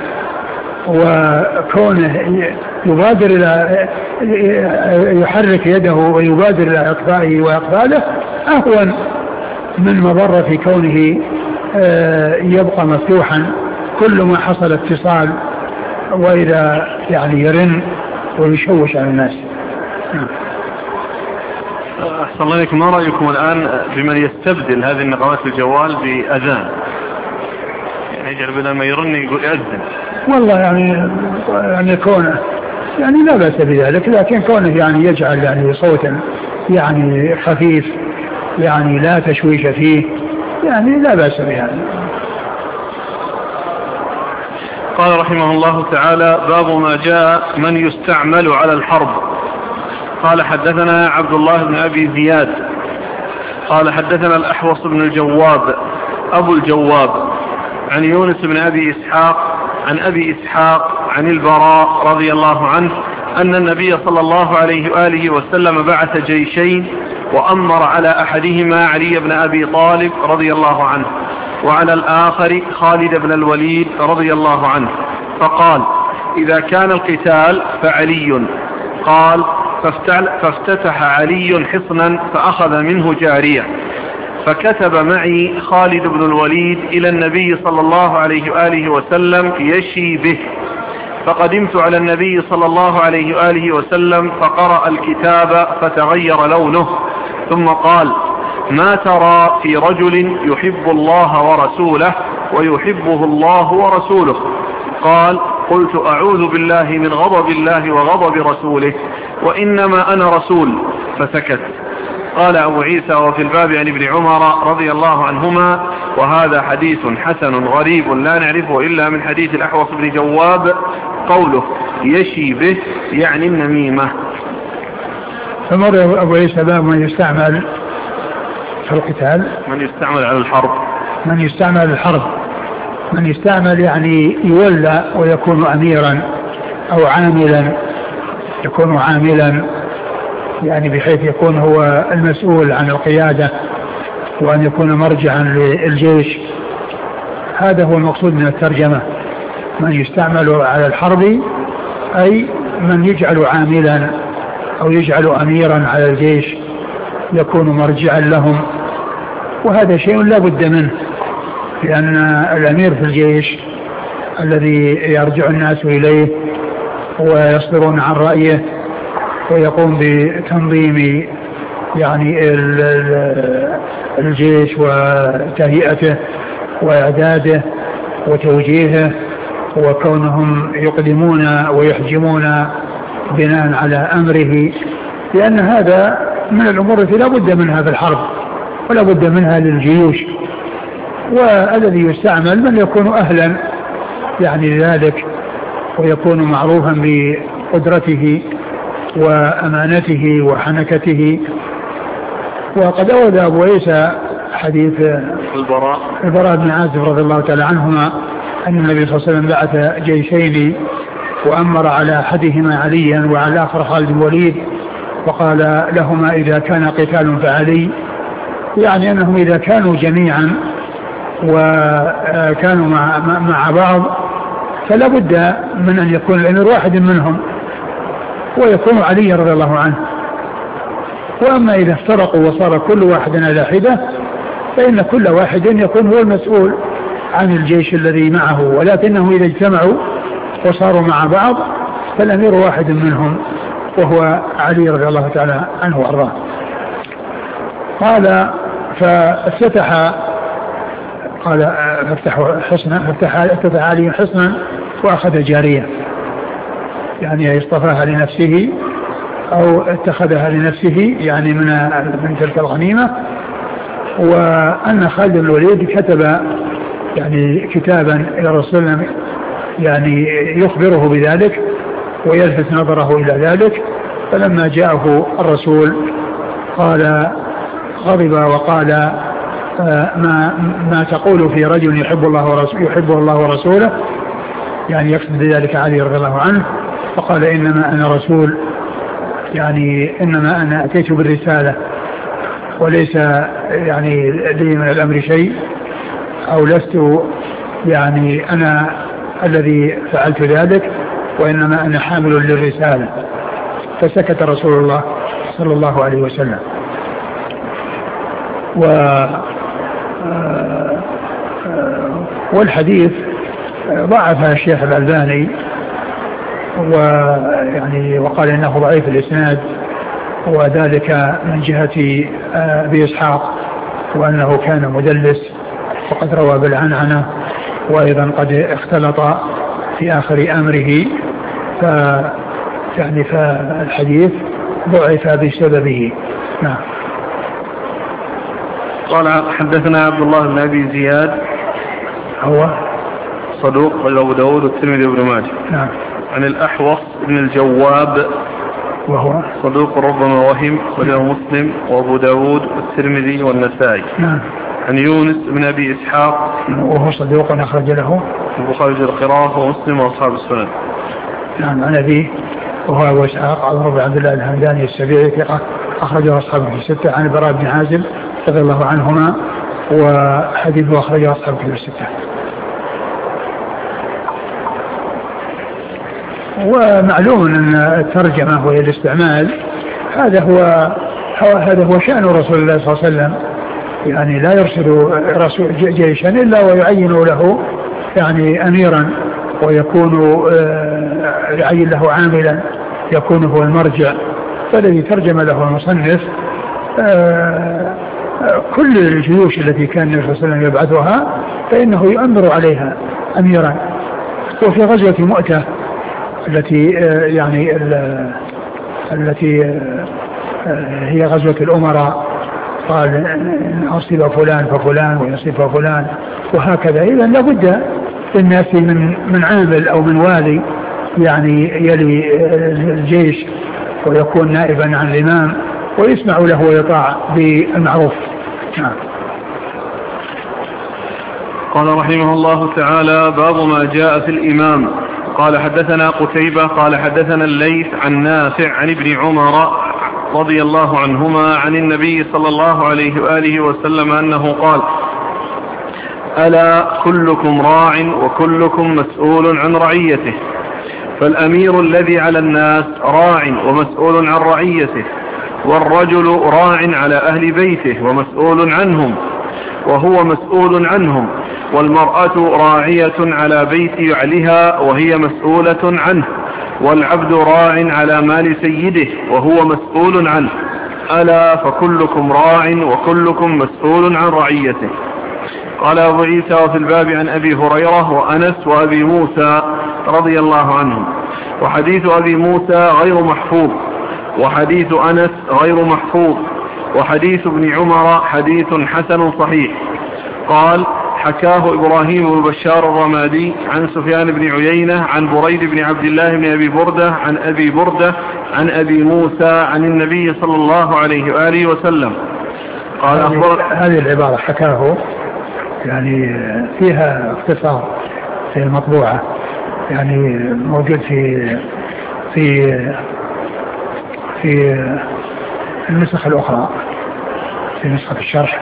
وكونه يبادر إلى يحرك يده ويبادر إلى إقفائه وإقفاله أهون من مضرة كونه يبقى مفتوحا كل ما حصل اتصال وإذا يعني يرن ويشوش على الناس. أحسن الله عليكم، ما رأيكم الآن بمن يستبدل هذه النغمات الجوال بأذان، يعني يجعل بدل ما يرن يقول يأذن؟ والله يعني كونه يعني لا بأس بذلك، لكن كونه يعني يجعل يعني صوتا يعني خفيف يعني لا تشويش فيه يعني لا بأس بهذا. قال رحمه الله تعالى: باب ما جاء من يستعمل على الحرب. قال: حدثنا عبد الله بن أبي زياد قال: حدثنا الأحوص بن الجواب أبو الجواب عن يونس بن أبي إسحاق عن أبي إسحاق عن البراء رضي الله عنه أن النبي صلى الله عليه وآله وسلم بعث جيشين وأمر على أحدهما علي بن أبي طالب رضي الله عنه وعلى الآخر خالد بن الوليد رضي الله عنه، فقال: إذا كان القتال فعلي. قال: فافتتح علي حصنا فأخذ منه جارية، فكتب معي خالد بن الوليد إلى النبي صلى الله عليه وآله وسلم يشي به، فقدمت على النبي صلى الله عليه وآله وسلم فقرأ الكتاب فتغير لونه ثم قال: ما ترى في رجل يحب الله ورسوله ويحبه الله ورسوله؟ قال: قلت: أعوذ بالله من غضب الله وغضب رسوله، وإنما أنا رسول. فسكت. قال أبو عيسى: وفي الباب عن ابن عمر رضي الله عنهما: وهذا حديث حسن غريب لا نعرفه إلا من حديث الأحوص بن جواب. قوله يشي به يعني النميمة. فمر أبو عيسى باب من يستعمل في القتال، من يستعمل على الحرب، من يستعمل الحرب، من يستعمل يعني يولى ويكون أميرا أو عاملا، يكون عاملا يعني بحيث يكون هو المسؤول عن القيادة وأن يكون مرجعا للجيش. هذا هو المقصود من الترجمة، من يستعمل على الحرب أي من يجعل عاملا أو يجعل أميرا على الجيش يكون مرجعا لهم. وهذا شيء لا بد منه، لأن الأمير في الجيش الذي يرجع الناس إليه ويصدرون عن رأيه ويقوم بتنظيم يعني الجيش وتهيئته وإعداده وتوجيهه، وكونهم يقدمون ويحجمون بناء على أمره، لأن هذا من الأمور التي لا بد منها في الحرب ولا بد منها للجيوش. والذي يستعمل من يكون أهلا يعني لذلك ويكون معروفا بقدرته وأمانته وحنكته. وقد أورد أبو عيسى حديث البراء بن عازب رضي الله تعالى عنهما أن النبي صلى الله عليه وسلم بعث جيشين وأمر على أحدهما عليا وعلى الآخر خالد بن الوليد، وقال لهما: إذا كان قتال فعلي، يعني أنهم إذا كانوا جميعا وكانوا مع بعض فلا بد من أن يكون الأمير واحد منهم ويكون علي رضي الله عنه. وأما إذا افترقوا وصار كل واحد على حدة فإن كل واحد يكون هو المسؤول عن الجيش الذي معه، ولكنهم إذا اجتمعوا وصاروا مع بعض فالأمير واحد منهم وهو علي رضي الله تعالى عنه وأرضاه. قال: فافتتح علي حصنا وأخذ جارية، يعني اصطفاها لنفسه أو اتخذها لنفسه يعني من تلك الغنيمة. وأن خالد بن الوليد كتب يعني كتابا إلى الرسول يعني يخبره بذلك ويلفت نظره إلى ذلك، فلما جاءه الرسول قال غضب وقال: ما تقول في رجل يحبه الله ورسوله، يعني يقصد بذلك علي رضي الله عنه. فقال: إنما أنا رسول، يعني إنما أنا أتيت بالرسالة وليس يعني لي من الأمر شيء، أو لست يعني أنا الذي فعلت ذلك، وإنما أنا حامل للرسالة. فسكت رسول الله صلى الله عليه وسلم. والحديث ضعفها الشيخ الألباني ويعني وقال إنه ضعيف الإسناد، وذلك من جهة أبي إسحاق وأنه كان مدلس وقد روى بالعنعنة، وأيضا قد اختلط في آخر أمره، يعني فالحديث ضعف بسببه. نعم. قال: حدثنا عبد الله بن أبي زياد، هو صدوق أبو داود والترمذي وابن ماجه. نعم. عن الأحوص بن الجواب، وهو صدوق ربما وهم، وله مسلم وأبو داود والترمذي والنسائي. نعم. عن يونس بن أبي إسحاق، وهو صدوق أخرج له البخاري في القراءة ومسلم وأصحاب السنن. نعم. عن أبيه وهو أبو إسحاق عمرو بن عبد الله الهمداني السبيعي ثقة أخرجه أصحابه الستة. عن البراء بن عازب رضي الله عنهما وحديثه أخرجه أصحابه الستة. ومعلوم أن الترجمة وهي الاستعمال هذا هو شأن رسول الله صلى الله عليه وسلم، يعني لا يرسل رسول جيشا إلا ويعين له يعني أميرا ويكون يعين له عاملا يكون هو المرجع. فالذي ترجم له المصنف كل الجيوش التي كان النبي صلى الله عليه وسلم يبعثها فإنه يؤمر عليها أميرا. وفي غزوة مؤتة التي التي هي غزوة الأمراء قال أصيب فلان ففلان ويصيب فلان وهكذا. إذا لابد للناس من عامل أو من والي يعني يلي الجيش ويكون نائبا عن الإمام ويسمع له ويطاع بالمعروف. قال رحمه الله تعالى: باب ما جاء في الإمام. قال حدثنا قتيبة قال حدثنا الليث عن نافع عن ابن عمر رضي الله عنهما عن النبي صلى الله عليه وآله وسلم أنه قال: ألا كلكم راع وكلكم مسؤول عن رعيته، فالأمير الذي على الناس راع ومسؤول عن رعيته، والرجل راع على أهل بيته ومسؤول عنهم وهو مسؤول عنهم، والمرأة راعية على بيت يعلها وهي مسؤولة عنه، والعبد راع على مال سيده وهو مسؤول عنه. ألا فكلكم راع وكلكم مسؤول عن رعيته. قال أبو عيسى: وفي الباب عن أبي هريرة وأنس وأبي موسى رضي الله عنهم. وحديث أبي موسى غير محفوظ، وحديث أنس غير محفوظ، وحديث ابن عمر حديث حسن صحيح. قال: حكاه إبراهيم بن بشار الرمادي عن سفيان بن عيينة عن بريد بن عبد الله بن أبي بردة عن أبي بردة عن أبي موسى عن النبي صلى الله عليه وآله وسلم. قال: هذه العبارة حكاه يعني فيها اختصار في المطبوعة، يعني موجود في النسخ الأخرى، في نسخة الشرح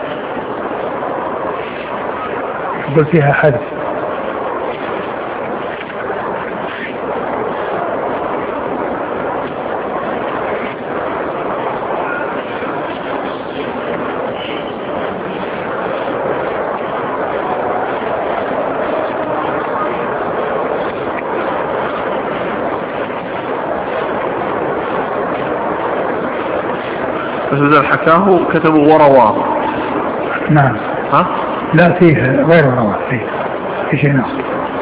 يقول فيها حذف. بس إذا حكاه كتبوا ورواه. نعم. ها؟ لا فيه غير ورواه، فيه شيء آخر.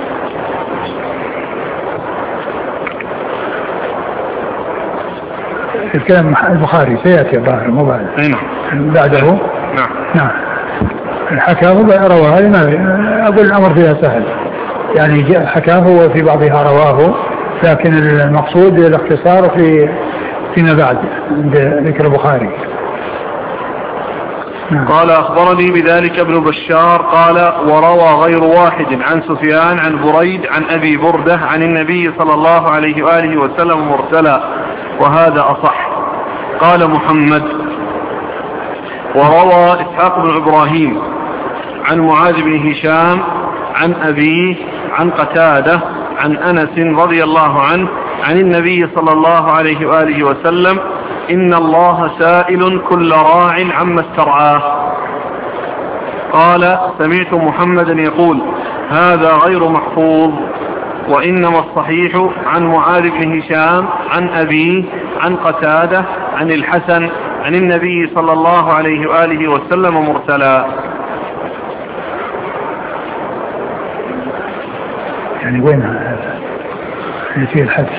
الكلام البخاري سيأتي الظاهر مو بعد. بعده. نعم. حكاه رواه، هذه ما أقول الأمر فيها سهل، يعني حكاه وفي بعضها رواه، لكن المقصود الاختصار فيما بعد عند ذكر البخاري. قال: أخبرني بذلك ابن بشار قال: وروى غير واحد عن سفيان عن بريد عن أبي بردة عن النبي صلى الله عليه وآله وسلم مرسلا، وهذا أصح. قال محمد: وروى إسحاق بن إبراهيم عن معاذ بن هشام عن أبيه عن قتادة عن أنس رضي الله عنه عن النبي صلى الله عليه وآله وسلم: إن الله سائل كل راع عما استرعاه. قال: سمعت محمدا يقول: هذا غير محفوظ، وإنما الصحيح عن معاذ بن هشام عن أبيه عن قتادة عن الحسن عن النبي صلى الله عليه وآله وسلم مرسلا. يعني وين هذا اللي فيه الحدث؟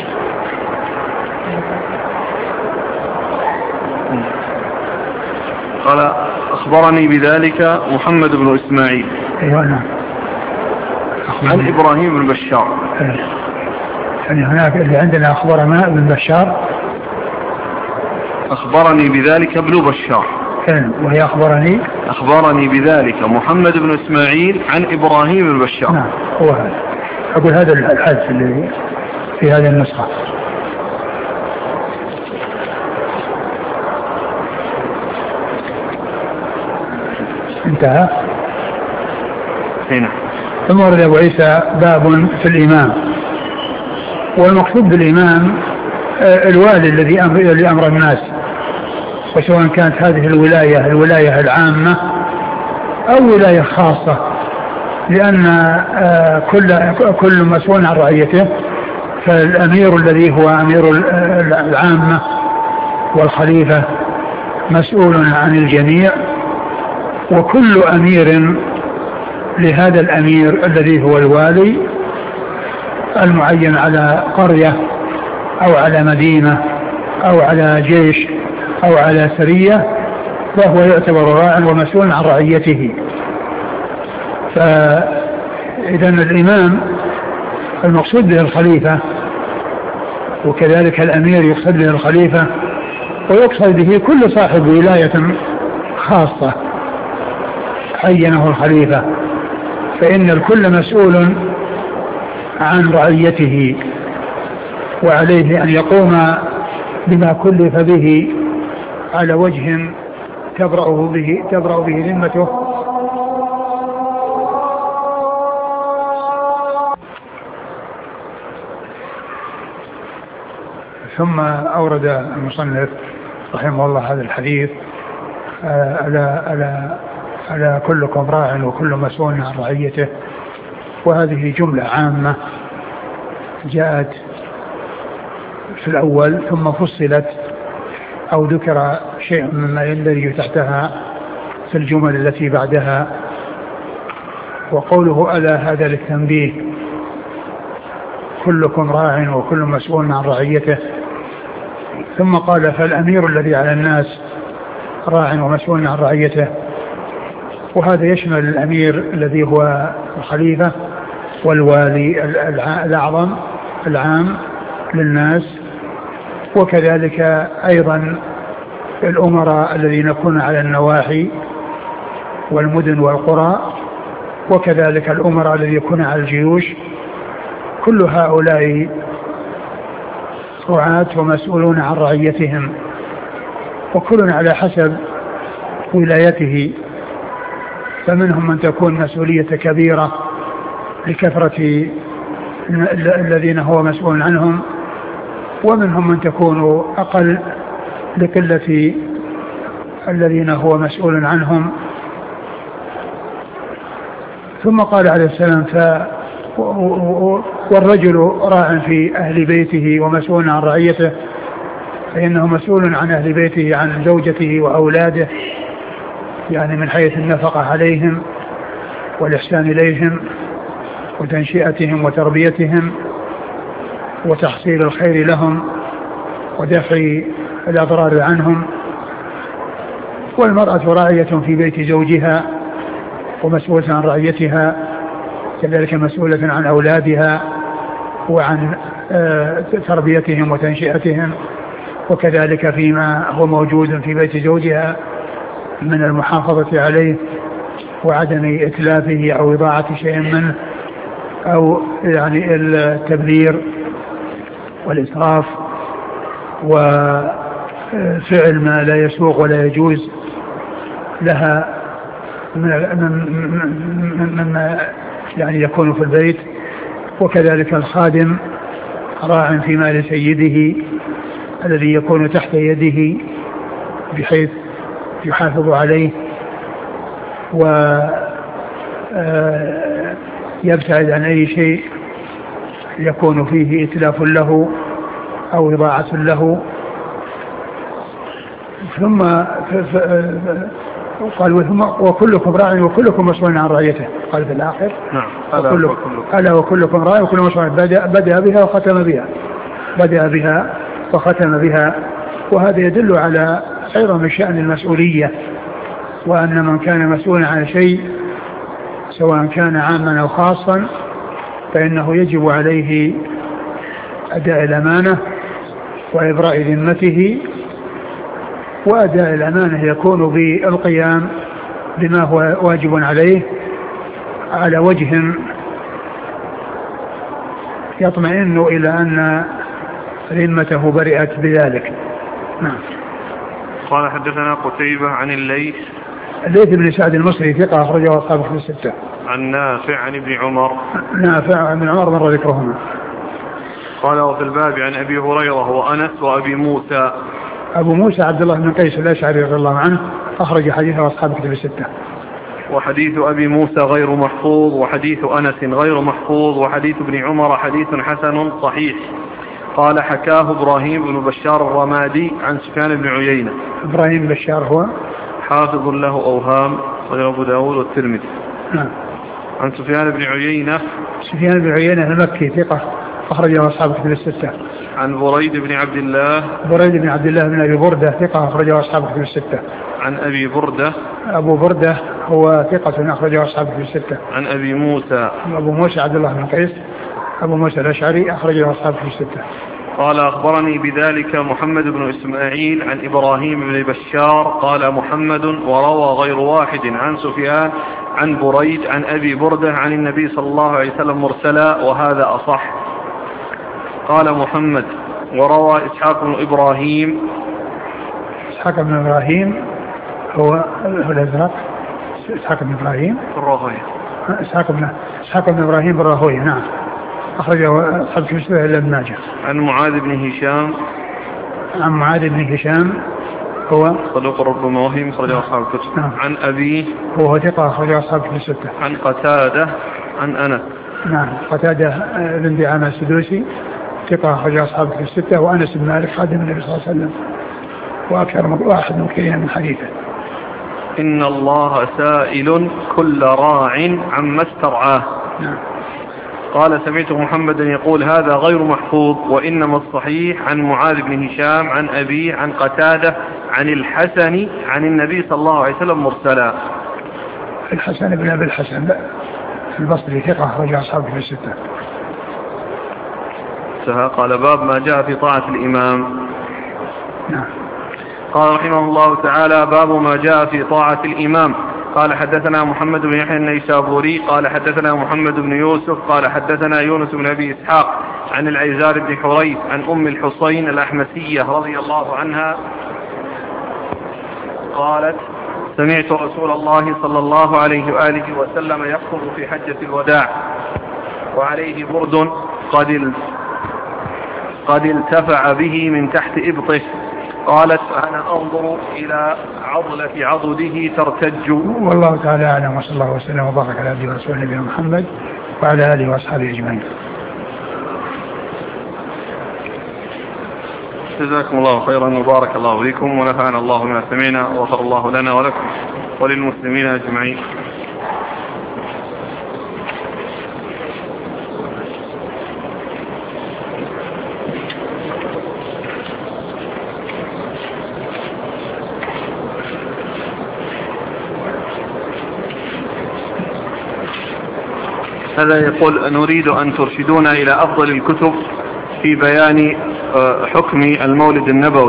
قال: أخبرني بذلك محمد بن إسماعيل. أيوة نعم. عن إبراهيم بن بشار. يعني هناك اللي عندنا أخبرنا ابن بشار. أخبرني بذلك ابن بشار. وهي أخبرني بذلك محمد بن إسماعيل عن إبراهيم بن بشار. نعم هو هذا. أقول هذا الحدث اللي في هذه النسخة. انتهى. هنا ثم ورد أبو عيسى باب في الإمام. والمقصود بالإمام الوالي الذي أمر الناس، وسواء كانت هذه الولاية العامة أو ولاية خاصة، لأن كل مسؤول عن رعيته. فالأمير الذي هو أمير العامة والخليفة مسؤول عن الجميع، وكل أمير لهذا الأمير الذي هو الوالي المعين على قرية أو على مدينة أو على جيش أو على سرية، فهو يعتبر راع ومسؤول عن رعيته. فإذا الإمام المقصود به الخليفة، وكذلك الأمير يقصد به الخليفة، ويقصد به كل صاحب ولاية خاصة عينه الخليفة، فإن الكل مسؤول عن رعيته، وعليه أن يقوم بما كلف به على وجه تبرأ به ذمته. ثم أورد المصنف رحمه الله هذا الحديث على كلكم راع وكل مسؤول عن رعيته، وهذه جملة عامة جاءت في الأول ثم فصلت أو ذكر شيء مما يندرج تحتها في الجمل التي بعدها. وقوله ألا هذا للتنبيه، كلكم راع وكل مسؤول عن رعيته. ثم قال فالأمير الذي على الناس راع ومسؤول عن رعيته، وهذا يشمل الأمير الذي هو الخليفة والوالي الأعظم العام للناس، وكذلك أيضا الأمراء الذين يكونون على النواحي والمدن والقرى، وكذلك الأمراء الذين يكونون على الجيوش. كل هؤلاء رعاة ومسؤولون عن رعيتهم، وكل على حسب ولايته، فمنهم من تكون مسؤولية كبيرة لكثرة الذين هو مسؤول عنهم، ومنهم من تكون أقل لقلة الذين هو مسؤول عنهم. ثم قال عليه السلام والرجل راع في أهل بيته ومسؤول عن رعيته، فإنه مسؤول عن أهل بيته عن زوجته وأولاده، يعني من حيث النفقة عليهم والإحسان إليهم وتنشئتهم وتربيتهم وتحصيل الخير لهم ودفع الأضرار عنهم. والمرأة راعية في بيت زوجها ومسؤولة عن رعيتها، كذلك مسؤولة عن أولادها وعن تربيتهم وتنشئتهم، وكذلك فيما هو موجود في بيت زوجها من المحافظة عليه وعدم إتلافه أو إضاعة شيء منه، أو يعني التبذير والإسراف وفعل ما لا يسوق ولا يجوز لها مما يعني يكون في البيت. وكذلك الخادم راع في مال سيده الذي يكون تحت يده بحيث يحافظ عليه ويبتعد عن أي شيء يكون فيه إتلاف له أو إضاعة له. ثم قال وكلكم راع وكلكم مسؤول عن رعيته، قال في الآخر نعم ألا وكلكم راع وكل مسؤول. بدأ بها وختم بها. وهذا يدل على عظم شأن المسؤولية، وأن من كان مسؤولا عن شيء سواء كان عاما أو خاصا فإنه يجب عليه أداء الأمانة وإبراء ذمته. وأداء الأمانة يكون بالقيام بما هو واجب عليه على وجه يطمئن إلى أن ذمته برئت بذلك. نعم. قال حدثنا قتيبة عن الليث بن سعد المصري ثقة أخرجه أصحابه في الستة. عن نافع عن ابن عمر. نافع عن ابن عمر مر ذكرهما. قال وفي الباب عن أبي هريرة وأنس وأبي موسى. أبو موسى عبد الله بن قيس الأشعري رضي الله عنه أخرج حديثه أصحاب كتب الستة. وحديث أبي موسى غير محفوظ، وحديث أنس غير محفوظ، وحديث ابن عمر حديث حسن صحيح. قال حكاه إبراهيم بن بشار الرمادي عن سفيان بن عيينة. إبراهيم بشار هو حافظ له أوهام، وله أبو داود والترمذي. عن سفيان بن عيينة. سفيان بن عيينة المكي ثقة أخرجه أصحاب الكتب الستة. عن بريد بن عبد الله. بريد بن عبد الله بن أبي بردة ثقة أخرجه أصحاب الكتب الستة. عن أبي بردة. أبو بردة هو ثقة أخرجه أصحاب الكتب الستة. عن أبي موسى. أبو موسى عبد الله بن قيس أبو موسى الأشعري أخرجه أصحاب الكتب الستة. قال أخبرني بذلك محمد بن إسماعيل عن إبراهيم بن بشار قال محمد وروى غير واحد عن سفيان عن بريد عن أبي بردة عن النبي صلى الله عليه وسلم مرسلا، وهذا أصح. قال محمد وروى إسحاق بن إبراهيم. إسحاق بن إبراهيم هو الأزرق. إسحاق بن إبراهيم الراهوية. إسحاق بن إبراهيم الراهوية نعم أخرجه أصحاب الكتب إلا ابن ماجه. عن معاذ بن هشام. عن معاذ بن هشام هو صدوق ربما وهم أخرجه أصحاب الكتب. نعم. عن أبيه هو ثقة أخرجه أصحاب الكتب الستة. عن قتادة عن أنس. نعم قتادة بن دعامة السدوسي ثقة أخرجه أصحاب الكتب الستة. وأنس بن مالك خادم النبي صلى الله عليه وسلم وأكثر من واحد مكريا من حديثه. إن الله سائل كل راع عما استرعاه. نعم. قال سمعت محمدا يقول هذا غير محفوظ، وإنما الصحيح عن معاذ بن هشام عن أبيه عن قتادة عن الحسن عن النبي صلى الله عليه وسلم مرسلا. الحسن بن أبي الحسن البصري ثقة أخرجه أصحاب الكتب الستة. قال باب ما جاء في طاعة الإمام. نعم. قال رحمه الله تعالى باب ما جاء في طاعة الإمام. قال حدثنا محمد بن يحيى النيسابوري قال حدثنا محمد بن يوسف قال حدثنا يونس بن أبي إسحاق عن العيزار بن حريث عن أم الحصين الأحمسية رضي الله عنها قالت سمعت رسول الله صلى الله عليه وآله وسلم يخطب في حجة الوداع وعليه برد قد التفع به من تحت إبطه. قالت أنا أنظر إلى عضلة عضده ترتج. والله تعالى أعلم، وصلى الله وسلم وبارك على عبده ورسوله نبينا محمد وعلى آله وأصحابه أجمعين. جزاكم الله خيرا وبارك الله فيكم ونفعنا الله بما سمعنا وغفر الله لنا ولكم وللمسلمين أجمعين. هذا يقول نريد أن ترشدونا إلى أفضل الكتب في بيان حكم المولد النبوي.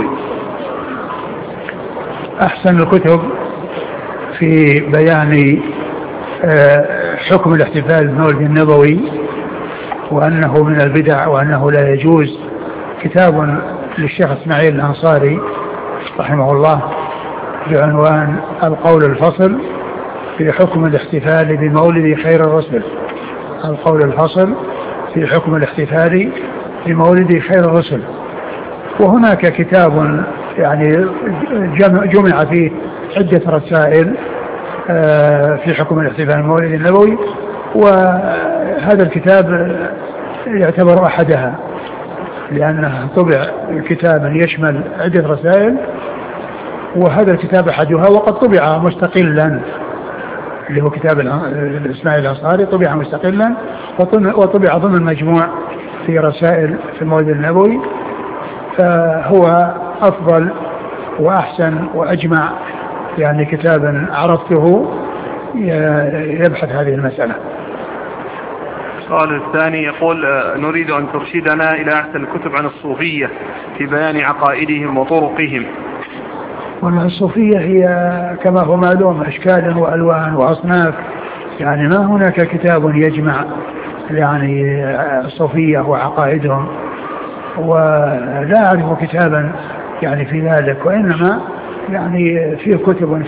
أحسن الكتب في بيان حكم الاحتفال بالمولد النبوي وأنه من البدع وأنه لا يجوز كتاب للشيخ إسماعيل الأنصاري رحمه الله بعنوان القول الفصل في حكم الاحتفال بمولد خير الرسل. القول الفصل في حكم الاحتفال بمولد خير الرسل. وهناك كتاب يعني جمع فيه عدة رسائل في حكم الاحتفال بمولد النبوي، وهذا الكتاب يعتبر أحدها لأنه طبع كتابا يشمل عدة رسائل، وهذا الكتاب أحدها وقد طبع مستقلا اللي هو كتاب الإسماعيل الأنصاري طبع مستقلا وطبع ضمن مجموع في رسائل في المولد النبوي، فهو أفضل وأحسن وأجمع يعني كتابا عرفته يبحث هذه المسألة. السؤال الثاني يقول نريد أن ترشدنا إلى أحسن الكتب عن الصوفية في بيان عقائدهم وطرقهم. والصوفية هي كما هو معلوم أشكال وألوان وأصناف، يعني ما هناك كتاب يجمع يعني الصوفية وعقائدهم، ولا أعرف كتابا يعني في ذلك، وإنما يعني فيه كتب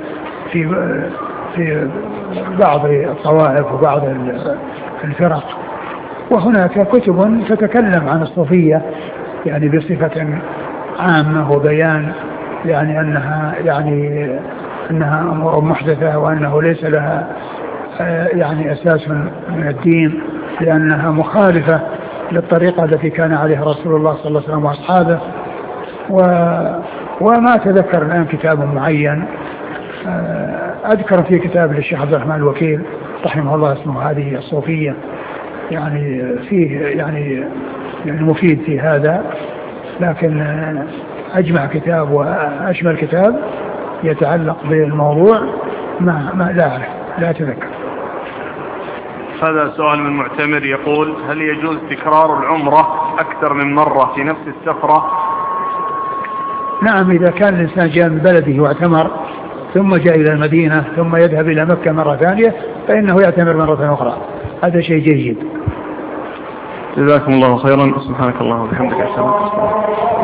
في بعض الطوائف وبعض الفرق، وهناك كتب تتكلم عن الصوفية يعني بصفة عامة وبيان يعني أنها يعني أنها أمور محدثة وأنه ليس لها يعني أساس من الدين، لأنها مخالفة للطريقة التي كان عليها رسول الله صلى الله عليه وسلم وأصحابه. وما أتذكر الآن كتاب معين، أذكر في كتاب للشيخ عبد الرحمن الوكيل رحمه الله اسمه هذه الصوفية، يعني فيه يعني مفيد في هذا، لكن أجمع كتاب وأشمل كتاب يتعلق بالموضوع ما لا أعرف، لا أتذكر. هذا سؤال من معتمر يقول: هل يجوز تكرار العمرة أكثر من مرة في نفس السفرة؟ نعم، إذا كان الإنسان جاء من بلده واعتمر ثم جاء إلى المدينة ثم يذهب إلى مكة مرة ثانية فإنه يعتمر مرة أخرى، هذا شيء جيد. جزاكم الله خيرا. سبحانك اللهم وبحمدك.